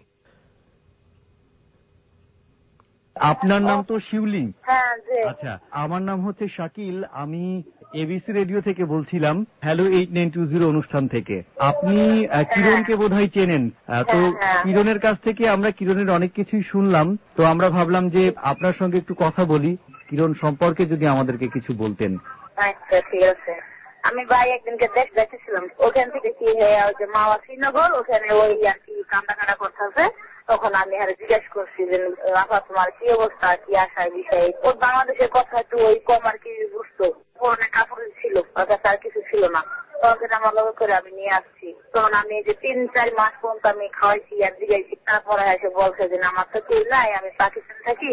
আপনার নাম তো শিউলি? আচ্ছা, আমার নাম হচ্ছে শাকিল, আমি এবিসি রেডিও থেকে বলছিলাম, হ্যালো 8920 অনুষ্ঠান থেকে। আপনি কিরণকে বোধহয় চেনেন, তো কিরণের কাছ থেকে আমরা কিরণের অনেক কিছুই শুনলাম, তো আমরা ভাবলাম যে আপনার সঙ্গে একটু কথা বলি, কিরণ সম্পর্কে যদি আমাদেরকে কিছু বলতেন। আচ্ছা ঠিক আছে। আমি ভাই একদিনকে দেশ যাইতেছিলাম, ওখান থেকে কি যে মাওয়া শ্রীনগর ওখানে ওই আর কি কান্দাকাটা করতেছে। তখন আমি আর জিজ্ঞেস করছি যে আপা তোমার কি অবস্থা, কি আশায় বিষয়ে। ওর বাংলাদেশের কথা একটু ওই কম আর কি বুঝতো, অনেক কাপড় ছিল, ওর কাছে আর কিছু ছিল না। তখন আমার লগে করে আমি নিয়ে আসছি। তখন আমি এই যে 3-4 মাস পর্যন্ত আমি খাওয়াইছি আর জিগাইছি। তারপরে এসে বলছে যে আমার তো কেউ নাই, আমি পাকিস্তান থাকি,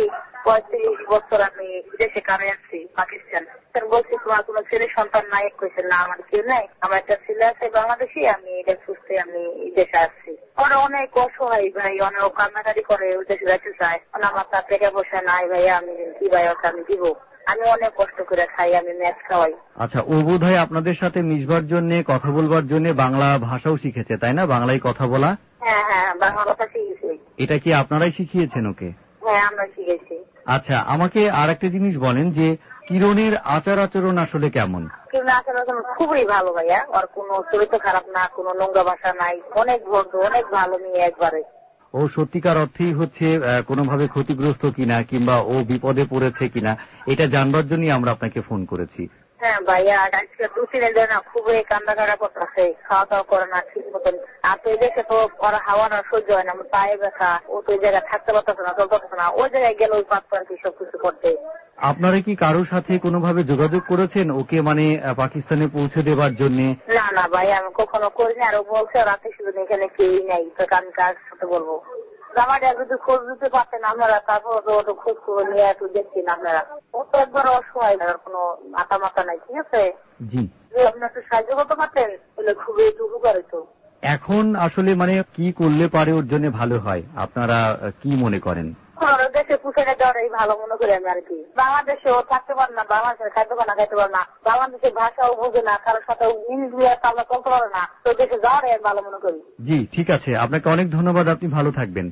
35 বছর আমি দেশে কামে আসছি পাকিস্তান। বলছি তোমার কোনো ছেলে সন্তান নাই? কইছে না আমার কেউ নাই, আমার একটা ছেলে আছে বাংলাদেশি, আমি এটা সুস্থে আমি দেশে আসছি। ওরা অনেক অসহায় ভাই, অনেক কান্নাকাটি করে দেশে যেতে চায়। আমার তার টাকা পয়সা নাই ভাইয়া, আমি কি ভাই ওকে আমি দিব? আমি অনেক কষ্ট করে খাই, আমি ম্যাচ খাওয়াই। আচ্ছা, ও বোধ হয় আপনাদের সাথে মিশবার জন্য, কথা বলবার জন্য বাংলা ভাষাও শিখেছে, তাই না? বাংলায় কথা বলা। হ্যাঁ হ্যাঁ, বাংলা কথা শিখেছি। এটা কি আপনারাই শিখিয়েছেন ওকে? হ্যাঁ, আমরা শিখেছি। আচ্ছা, আমাকে আর একটা জিনিস বলেন যে কিরণের আচার আচরণ আসলে কেমন? কিরণের আচার আচরণ খুবই ভালো ভাইয়া, আর কোনো চরিত্র খারাপ না, কোনো নোংরা ভাষা নাই, অনেক ভদ্র, অনেক ভালো মেয়ে একবারে। ও সত্যিকার অর্থেই হচ্ছে কোনোভাবে ক্ষতিগ্রস্ত কিনা কিংবা ও বিপদে পড়েছে কিনা এটা জানবার জন্যই আমরা আপনাকে ফোন করেছি। হ্যাঁ ভাইয়া, আজকে 2-3 দিন না খুবই কান্দাকাটা করতেছে, খাওয়া দাওয়া করে না ঠিক মতন। আর তো এই দেশে তো ওরা হাওয়া না সহ্য হয় না, আমার পায়ে ব্যথা, ও তো ওই জায়গায় থাকতে পারতেছে না, চলতে পারতেছে না, ওই জায়গায় গেলে ওই পাঁচ আর কি সবকিছু করতে। আপনারা কি কারোর সাথে কোনোভাবে যোগাযোগ করেছেন ওকে মানে পাকিস্তানে পৌঁছে দেবার জন্য? না না ভাই, আমি কখনো করিনি। আর ও বলছে রাতে শুধু এখানে কেউই নাই, তো আমি কার সাথে বলবো? জামাটা যদি খোঁজ দিতে পারতেন আপনারা, তারপর তো খোঁজ করে নিয়ে একটু দেখছেন আপনারা। ও তো একবার অসহায়, কোনো মাথা মাথা নাই, ঠিক আছে? জি, আপনি একটু সাহায্য করতে পারতেন তাহলে খুবই একটু উপকার হতো। এখন আসলে মানে কি করলে পারে ওর জন্য ভালো হয়, আপনারা কি মনে করেন? দেশে পুষে দেওয়াটাই ভালো মনে করি আমি আর কি। বাংলাদেশে ও থাকতে পারে না, বাংলাদেশের খাইতে পারে না, খাইতে পারে না, বাংলাদেশের ভাষাও বুঝে না, কারোর সাথে ইংলিশ আমরা চলতে পারে না, তো দেশে যাওয়াটাই ভালো মনে করি। জি, ঠিক আছে, আপনাকে অনেক ধন্যবাদ, আপনি ভালো থাকবেন।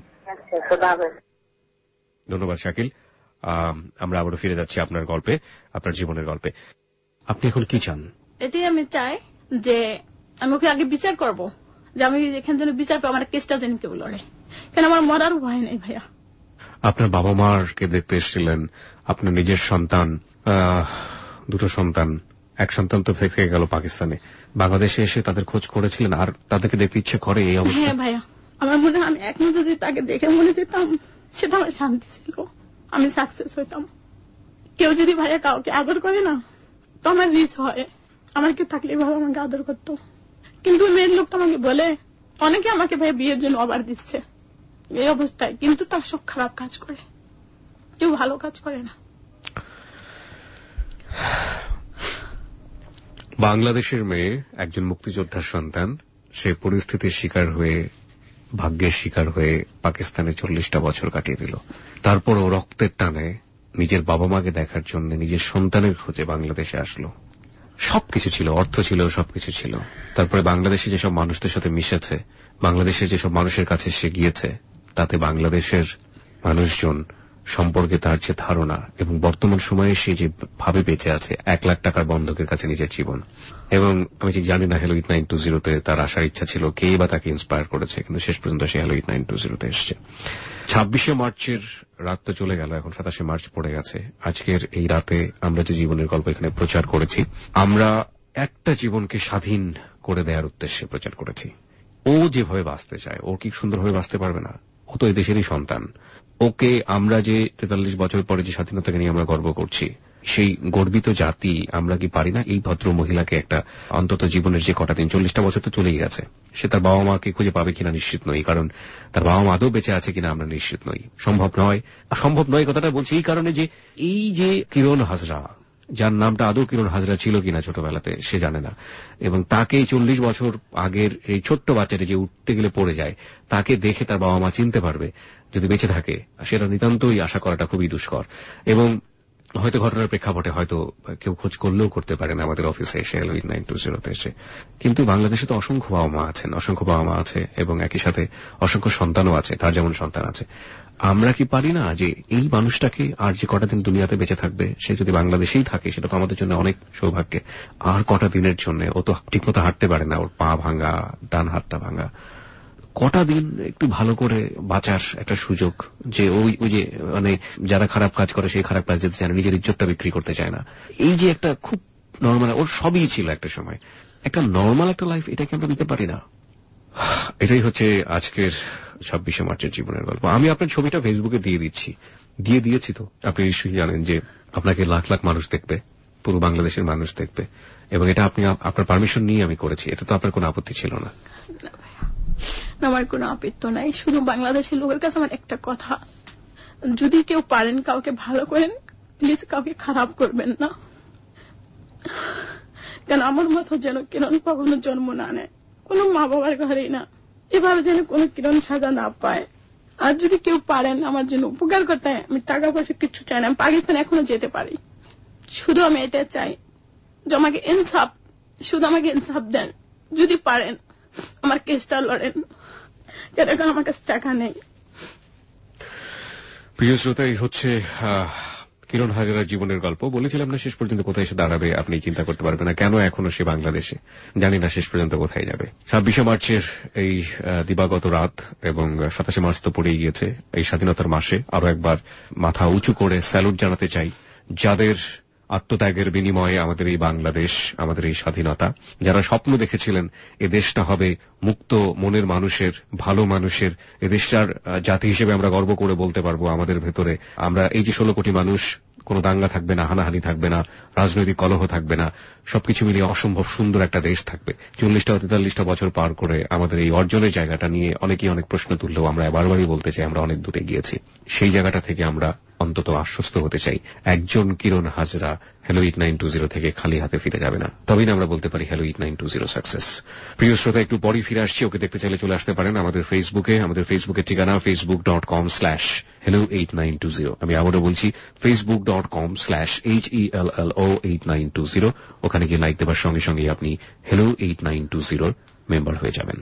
ধন্যবাদ শাকিল। আমরা আবারও ফিরে যাচ্ছি আপনার গল্পে, আপনার জীবনের গল্পে। আপনি এখন কি চান? এটাই আমি চাই যে আমি ওকে আগে বিচার করব, যে আমি এখান জন্য বিচার পাবো, আমার কেসটা যেন কেউ লড়ে, কেন আমার মরার ভয় নেই ভাইয়া। আপনার বাবা মাকে দেখতে এসেছিলেন, আপনার নিজের সন্তান, 2 সন্তান, এক সন্তান তো থেকে গেল পাকিস্তানে, বাংলাদেশে এসে তাদের খোঁজ করেছিলেন, আর তাদেরকে দেখতে ইচ্ছে করে এই অবস্থা? হ্যাঁ ভাইয়া, আমার মনে হয় আমি এখন যদি তাকে দেখে মনে যেতাম সেটা আমার শান্তি ছিল, আমি সাকসেস হইতাম। কেউ যদি ভাইয়া কাউকে আদর করে না তো আমার রিচ হয়, আমার কেউ থাকলে ভাবে আমাকে আদর করতো। কিন্তু মেয়ের লোকটা আমাকে বলে, অনেকে আমাকে ভাই বিয়ের জন্য অফার দিচ্ছে এই অবস্থায়, কিন্তু তার সব খারাপ কাজ করে, কেউ ভালো কাজ করে না। বাংলাদেশের মেয়ে, একজন মুক্তিযোদ্ধার সন্তান, সে পরিস্থিতির শিকার হয়ে, ভাগ্যের শিকার হয়ে পাকিস্তানে 40টা বছর কাটিয়ে দিল। তারপরও রক্তের টানে নিজের বাবা মাকে দেখার জন্য নিজের সন্তানের খোঁজে বাংলাদেশে আসলো। সবকিছু ছিল, অর্থ ছিল, সবকিছু ছিল। তারপরে বাংলাদেশে যেসব মানুষদের সাথে মিশেছে, বাংলাদেশের যেসব মানুষের কাছে সে গিয়েছে, তাতে বাংলাদেশের মানুষজন সম্পর্কে তার যে ধারণা এবং বর্তমান সময়ে সে যে ভাবে বেঁচে আছে, 1 লাখ টাকার বন্ধকের কাছে নিজের জীবন। এবং আমি ঠিক জানি না হ্যালো 8920 তার আসার ইচ্ছা ছিল, কে বা তাকে ইন্সপায়ার করেছে, কিন্তু শেষ পর্যন্ত সে হ্যালো 8920 এসছে। 26শে মার্চের রাত তো চলে গেল, এখন 27শে মার্চ পড়ে গেছে। আজকের এই রাতে আমরা যে জীবনের গল্প এখানে প্রচার করেছি, আমরা একটা জীবনকে স্বাধীন করে দেওয়ার উদ্দেশ্যে প্রচার করেছি। ও যেভাবে বাঁচতে চায়, ও কি সুন্দরভাবে বাঁচতে পারবে না? ও তো এই দেশেরই সন্তান। ওকে আমরা যে 43 বছর পরে যে স্বাধীনতাকে নিয়ে আমরা গর্ব করছি, সেই গর্বিত জাতি আমরা কি পারি না এই ভদ্র মহিলাকে একটা অন্তত জীবনের যে কটা দিন, 40টা বছর তো চলেই গেছে, সে তার বাবা মাকে খুঁজে পাবে কিনা নিশ্চিত নই, কারণ তার বাবা মা আদৌ বেঁচে আছে কিনা আমরা নিশ্চিত নই। সম্ভব নয় কথাটা বলছি এই কারণে যে এই যে কিরণ হাজরা, যার নামটা আদৌ কিরণ হাজরা ছিল কিনা ছোটবেলাতে সে জানে না, এবং তাকে 40 বছর আগের এই ছোট্ট বাচ্চাটি যে উঠতে গেলে পড়ে যায়, তাকে দেখে তার বাবা মা চিনতে পারবে যদি বেঁচে থাকে, সেটা নিতান্তই আশা করাটা খুবই দুষ্কর। এবং হয়তো ঘটনার প্রেক্ষাপটে হয়তো কেউ খোঁজ করলেও করতে পারে না আমাদের অফিসে এসে, হ্যালো 8920 এসে। কিন্তু বাংলাদেশে তো অসংখ্য বাবা মা আছে এবং একই সাথে অসংখ্য সন্তানও আছে, তার যেমন সন্তান আছে। আমরা কি পারি না যে এই মানুষটাকে আর যে কটা দিন দুনিয়াতে বেঁচে থাকবে, সে যদি বাংলাদেশেই থাকে, সেটা তো আমাদের জন্য অনেক সৌভাগ্যে। আর কটা দিনের জন্য, ও তো ঠিকমতো হাঁটতে পারে না, ওর পা ভাঙা, ডান হাতটা ভাঙা, কটা দিন একটু ভালো করে বাঁচার একটা সুযোগ, যে ওই যে মানে যারা খারাপ কাজ করে সেই খারাপ কাজ যেতে চায় না, নিজের ইজ্জতটা বিক্রি করতে চায় না, এই যে একটা খুব নর্মাল, ওর সবই ছিল একটা সময়। একটা নর্মাল একটা লাইফ, এটাকে আমরা দিতে পারি না। এটাই হচ্ছে আজকের 26শে মার্চের জীবনের গল্প। আমি আপনার ছবিটা ফেসবুকে দিয়েছি তো, আপনি নিশ্চয়ই জানেন যে আপনাকে লাখ লাখ মানুষ দেখবে, পুরো বাংলাদেশের মানুষ দেখবে, এবং এটা আপনি আপনার পারমিশন নিয়ে আমি করেছি। এতে তো আপনার কোনো আপত্তি ছিল না? আমার কোনো আপত্তি নাই। শুধু বাংলাদেশের লোকের কাছে আমার একটা কথা, যদি কেউ পারেন কাউকে ভালো করেন, প্লিজ কাউকে খারাপ করবেন না। কারণ আমার মতো যেন কিরণ কখনো জন্ম না নেয়, কোনো মা বাবার ঘরেই না, এভাবে যেন কোনো কিরণ সাজা না পায়। আর যদি কেউ পারেন আমার জন্য উপকার করতে, আমি টাকা পয়সা কিছু চাই না, আমি পাকিস্তান এখনো যেতে পারি। শুধু আমি এটা চাই যে আমাকে ইনসাফ দেন। যদি পারেন আমার কেসটা লড়েন, কেন আমার কাছে টাকা নেই। প্রিয় শ্রোতা, এই হচ্ছে কিরণ হাজরার জীবনের গল্প। বলেছিলাম না শেষ পর্যন্ত কোথায় এসে দাঁড়াবে আপনি চিন্তা করতে পারবেন না, কেন এখনো সে বাংলাদেশে, জানি না শেষ পর্যন্ত কোথায় যাবে। 26শে মার্চের এই দিবাগত রাত এবং 27শে মার্চ তো পড়েই গিয়েছে, এই স্বাধীনতার মাসে আরো একবার মাথা উঁচু করে স্যালুট জানাতে চাই যাদের আত্মত্যাগের বিনিময়ে আমাদের এই বাংলাদেশ, আমাদের এই স্বাধীনতা, যারা স্বপ্ন দেখেছিলেন এ দেশটা হবে মুক্ত মনের মানুষের, ভালো মানুষের, এ দেশটার জাতি হিসেবে আমরা গর্ব করে বলতে পারবো আমাদের ভেতরে আমরা এই যে 16 কোটি মানুষ, কোনো দাঙ্গা থাকবে না, হানাহানি থাকবে না, রাজনৈতিক কলহ থাকবে না, সবকিছু মিলিয়ে অসম্ভব সুন্দর একটা দেশ থাকবে। 40-43 বছর পার করে আমাদের এই অর্জনের জায়গাটা নিয়ে অনেকেই অনেক প্রশ্ন তুললেও আমরা বারবারই বলতে চাই আমরা অনেক দূরে গিয়েছি। সেই জায়গাটা থেকে আমরা অন্তত আশ্বস্ত হতে চাই একজন কিরণ হাজরা হ্যালো 8920 থেকে খালি হাতে ফিরে যাবে না, তবেই না আমরা বলতে পারি হ্যালো 8920 সাকসেস। প্রিয় শ্রোতা, একটু পরই ফিরে আসছি। ওকে দেখতে চাইলে চলে আসতে পারেন আমাদের ফেসবুকে। আমাদের ফেসবুকের ঠিকানা facebook.com/hello8920। আমি আবারও বলছি facebook.com/HELLO8920। ওখানে গিয়ে লাইক দেবার সঙ্গে সঙ্গে আপনি হ্যালো 8920 মেম্বার হয়ে যাবেন।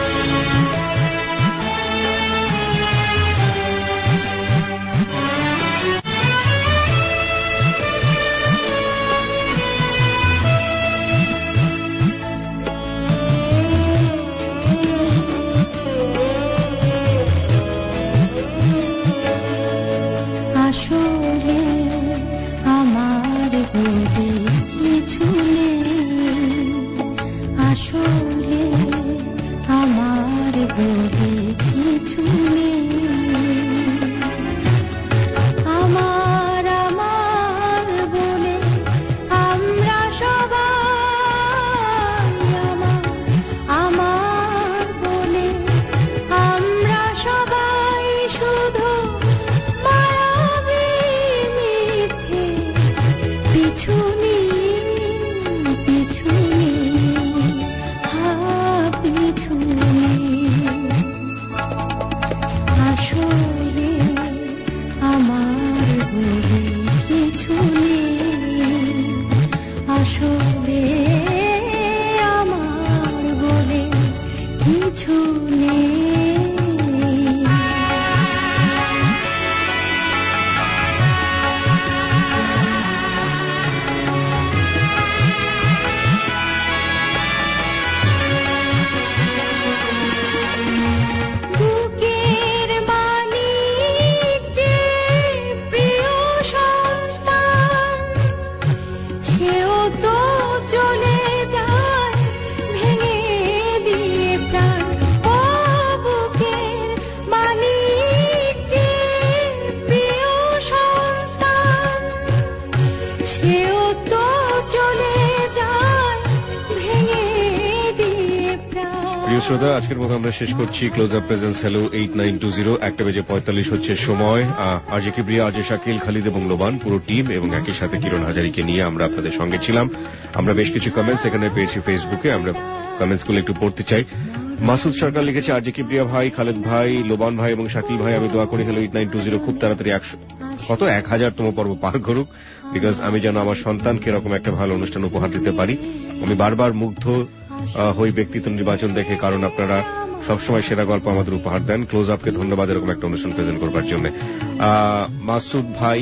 শ্রোতা, আজকের মতো আমরা শেষ করছি ক্লোজ আপ প্রেজেন্স হ্যালো 8920। 1:45 হচ্ছে সময়। আরজে কিবরিয়া, আরজে শাকিল, খালিদ এবং লোবান, পুরো টিম এবং একই সাথে কিরণ হাজারিকে নিয়ে আমরা আপনাদের সঙ্গে ছিলাম। আমরা বেশ কিছু কমেন্টস এখানে পেয়েছি ফেসবুকে, আমরা কমেন্টস গুলো একটু পড়তে চাই। মাসুদ সরকার লিখেছে, আরজে কিবরিয়া ভাই, খালেদ ভাই, লোবান ভাই এবং শাকিল ভাই, আমি দোয়া করি হ্যালো 8920 খুব তাড়াতাড়ি 1000তম পর্ব পার করুক, বিকজ আমি যেন আমার সন্তানকে এরকম একটা ভালো অনুষ্ঠান উপহার দিতে পারি। আমি বারবার মুগ্ধ হই ব্যক্তিত্ব নির্বাচন দেখে, কারণ আপনারা সবসময় সেরা গল্প আমাদের উপহার দেন। ক্লোজ আপকে ধন্যবাদ এরকম একটা অনুষ্ঠান প্রেজেন্ট করবার জন্য। মাসুদ ভাই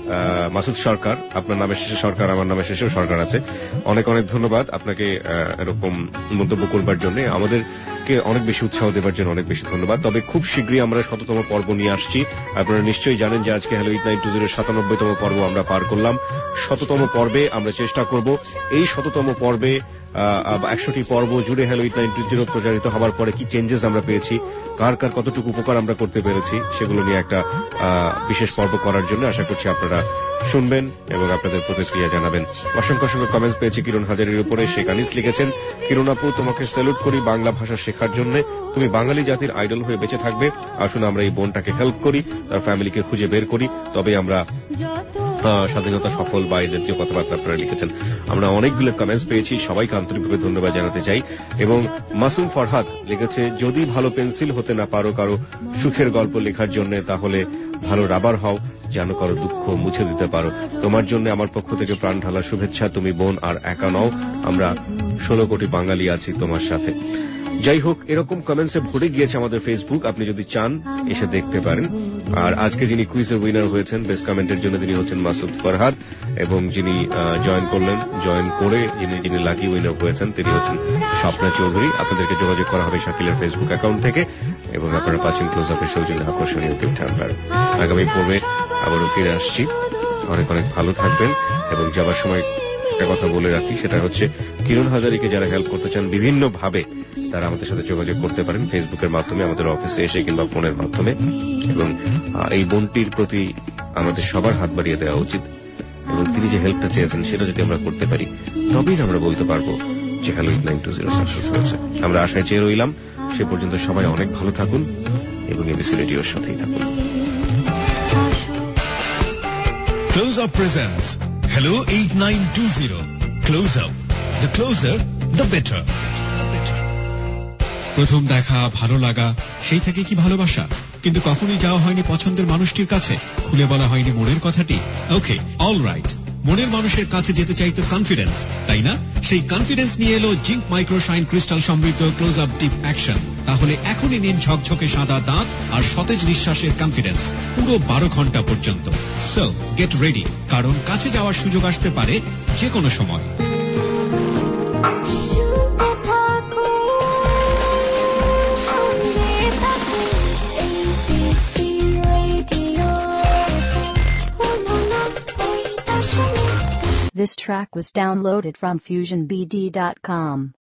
মাসুদ সরকার, আপনার নামের শেষে সরকার, আমার নামের শেষেও সরকার আছে। অনেক অনেক ধন্যবাদ আপনাকে এরকম মন্তব্য করবার জন্য, আমাদেরকে অনেক বেশি উৎসাহ দেবার জন্য অনেক বেশি ধন্যবাদ। তবে খুব শীঘ্রই আমরা 100তম পর্ব নিয়ে আসছি। আপনারা নিশ্চয়ই জানেন যে আজকে হ্যালো 8920 97তম পর্ব আমরা পার করলাম। 100তম পর্বে আমরা চেষ্টা করব এই 100তম পর্বে 100টি পর্ব জুড়ে হ্যালো 8920 প্রচারিত হওয়ার পরে কি চেঞ্জেস আমরা পেয়েছি, কার কার কতটুকু উপকার আমরা করতে পেরেছি, সেগুলো নিয়ে একটা বিশেষ পর্ব করার জন্য আশা করছি আপনারা শুনবেন এবং আপনাদের প্রতিক্রিয়া জানাবেন। অসংখ্য অসংখ্য কমেন্টস পেয়েছি কিরণ হাজারির উপরে। শেখ আনিস লিখেছেন, কিরণ আপু তোমাকে স্যালুট করি বাংলা ভাষা শেখার জন্য, তুমি বাঙালি জাতির আইডল হয়ে বেঁচে থাকবে। আসুন আমরা এই বোনটাকে হেল্প করি, তার ফ্যামিলিকে খুঁজে বের করি, তবে আমরা স্বাধীনতা সফল বা এই জাতীয় কথাবার্তা আপনারা লিখেছেন। আমরা অনেকগুলো কমেন্টস পেয়েছি, সবাইকে আন্তরিকভাবে ধন্যবাদ জানাতে চাই। এবং মাসুম ফরহাদ লিখেছে, যদি ভালো পেন্সিল হতে না পারো কারো সুখের গল্প লেখার জন্য, তাহলে ভালো রাবার হও, যেন কারো দুঃখ মুছে দিতে পারো। তোমার জন্য আমার পক্ষ থেকে প্রাণ ঢালা শুভেচ্ছা। তুমি বোন আর একা নও, আমরা 16 কোটি বাঙালি আছি তোমার সাথে। যাই হোক, এরকম কমেন্টসে ভরে গিয়েছে আমাদের ফেসবুক, আপনি যদি চান এসে দেখতে পারেন। আর আজকে যিনি কুইজের উইনার হয়েছেন বেস্ট কমেন্টের জন্য, তিনি হচ্ছেন মাসুদ ফরহাদ, এবং যিনি জয়েন করে যিনি লাকি উইনার হয়েছেন তিনি হচ্ছেন স্বপ্না চৌধুরী। আপনাদেরকে যোগাযোগ করা হবে শাকিলের ফেসবুক অ্যাকাউন্ট থেকে, এবং আপনারা পাচ্ছেন ক্লোজ আপের সৌজন্য আকর্ষণীয় গিফট হ্যাম্পার। আগামী পর্বে আবারও ফিরে আসছি। অনেক অনেক ভালো থাকবেন, এবং যাবার সময় একটা কথা বলে রাখি, সেটা হচ্ছে কিরণ হাজারিকে যারা হেল্প করতে চান বিভিন্ন ভাবে, তারা আমাদের সাথে যোগাযোগ করতে পারেন ফেসবুকের মাধ্যমে, আমাদের অফিসে এসে কিংবা ফোনের মাধ্যমে। এবং এই বোনটির প্রতি আমাদের সবার হাত বাড়িয়ে দেওয়া উচিত, এবং তিনি যে হেল্পটা চেয়েছেন সেটা যদি আমরা করতে পারি, তবেই আমরা বলতে পারবো যে হ্যালো 8920 সাকসেস হয়েছে। আমরা আশায় চেয়ে রইলাম। সে পর্যন্ত সবাই অনেক ভালো থাকুন এবং এবিসি রেডিওর সাথেই থাকুন। Close Up presents Hello 8920. Close Up. The closer, the better. প্রথম দেখা, ভালো লাগা, সেই থেকে কি ভালোবাসা? কিন্তু কখনোই যাওয়া হয়নি পছন্দের মানুষটির কাছে, খুলে বলা হয়নি মনের কথাটি। ওকে, অল রাইট, মনের মানুষের কাছে যেতে চাইতো কনফিডেন্স, তাই না? সেই কনফিডেন্স নিয়ে এলো জিঙ্ক মাইক্রোশাইন ক্রিস্টাল সমৃদ্ধ ক্লোজ আপ ডিপ অ্যাকশন। তাহলে এখনই নিন ঝকঝকে সাদা দাঁত আর সতেজ নিঃশ্বাসের কনফিডেন্স পুরো 12 ঘন্টা পর্যন্ত। সো গেট রেডি, কারণ কাছে যাওয়ার সুযোগ আসতে পারে যে কোনো সময়। This track was downloaded from FusionBD.com.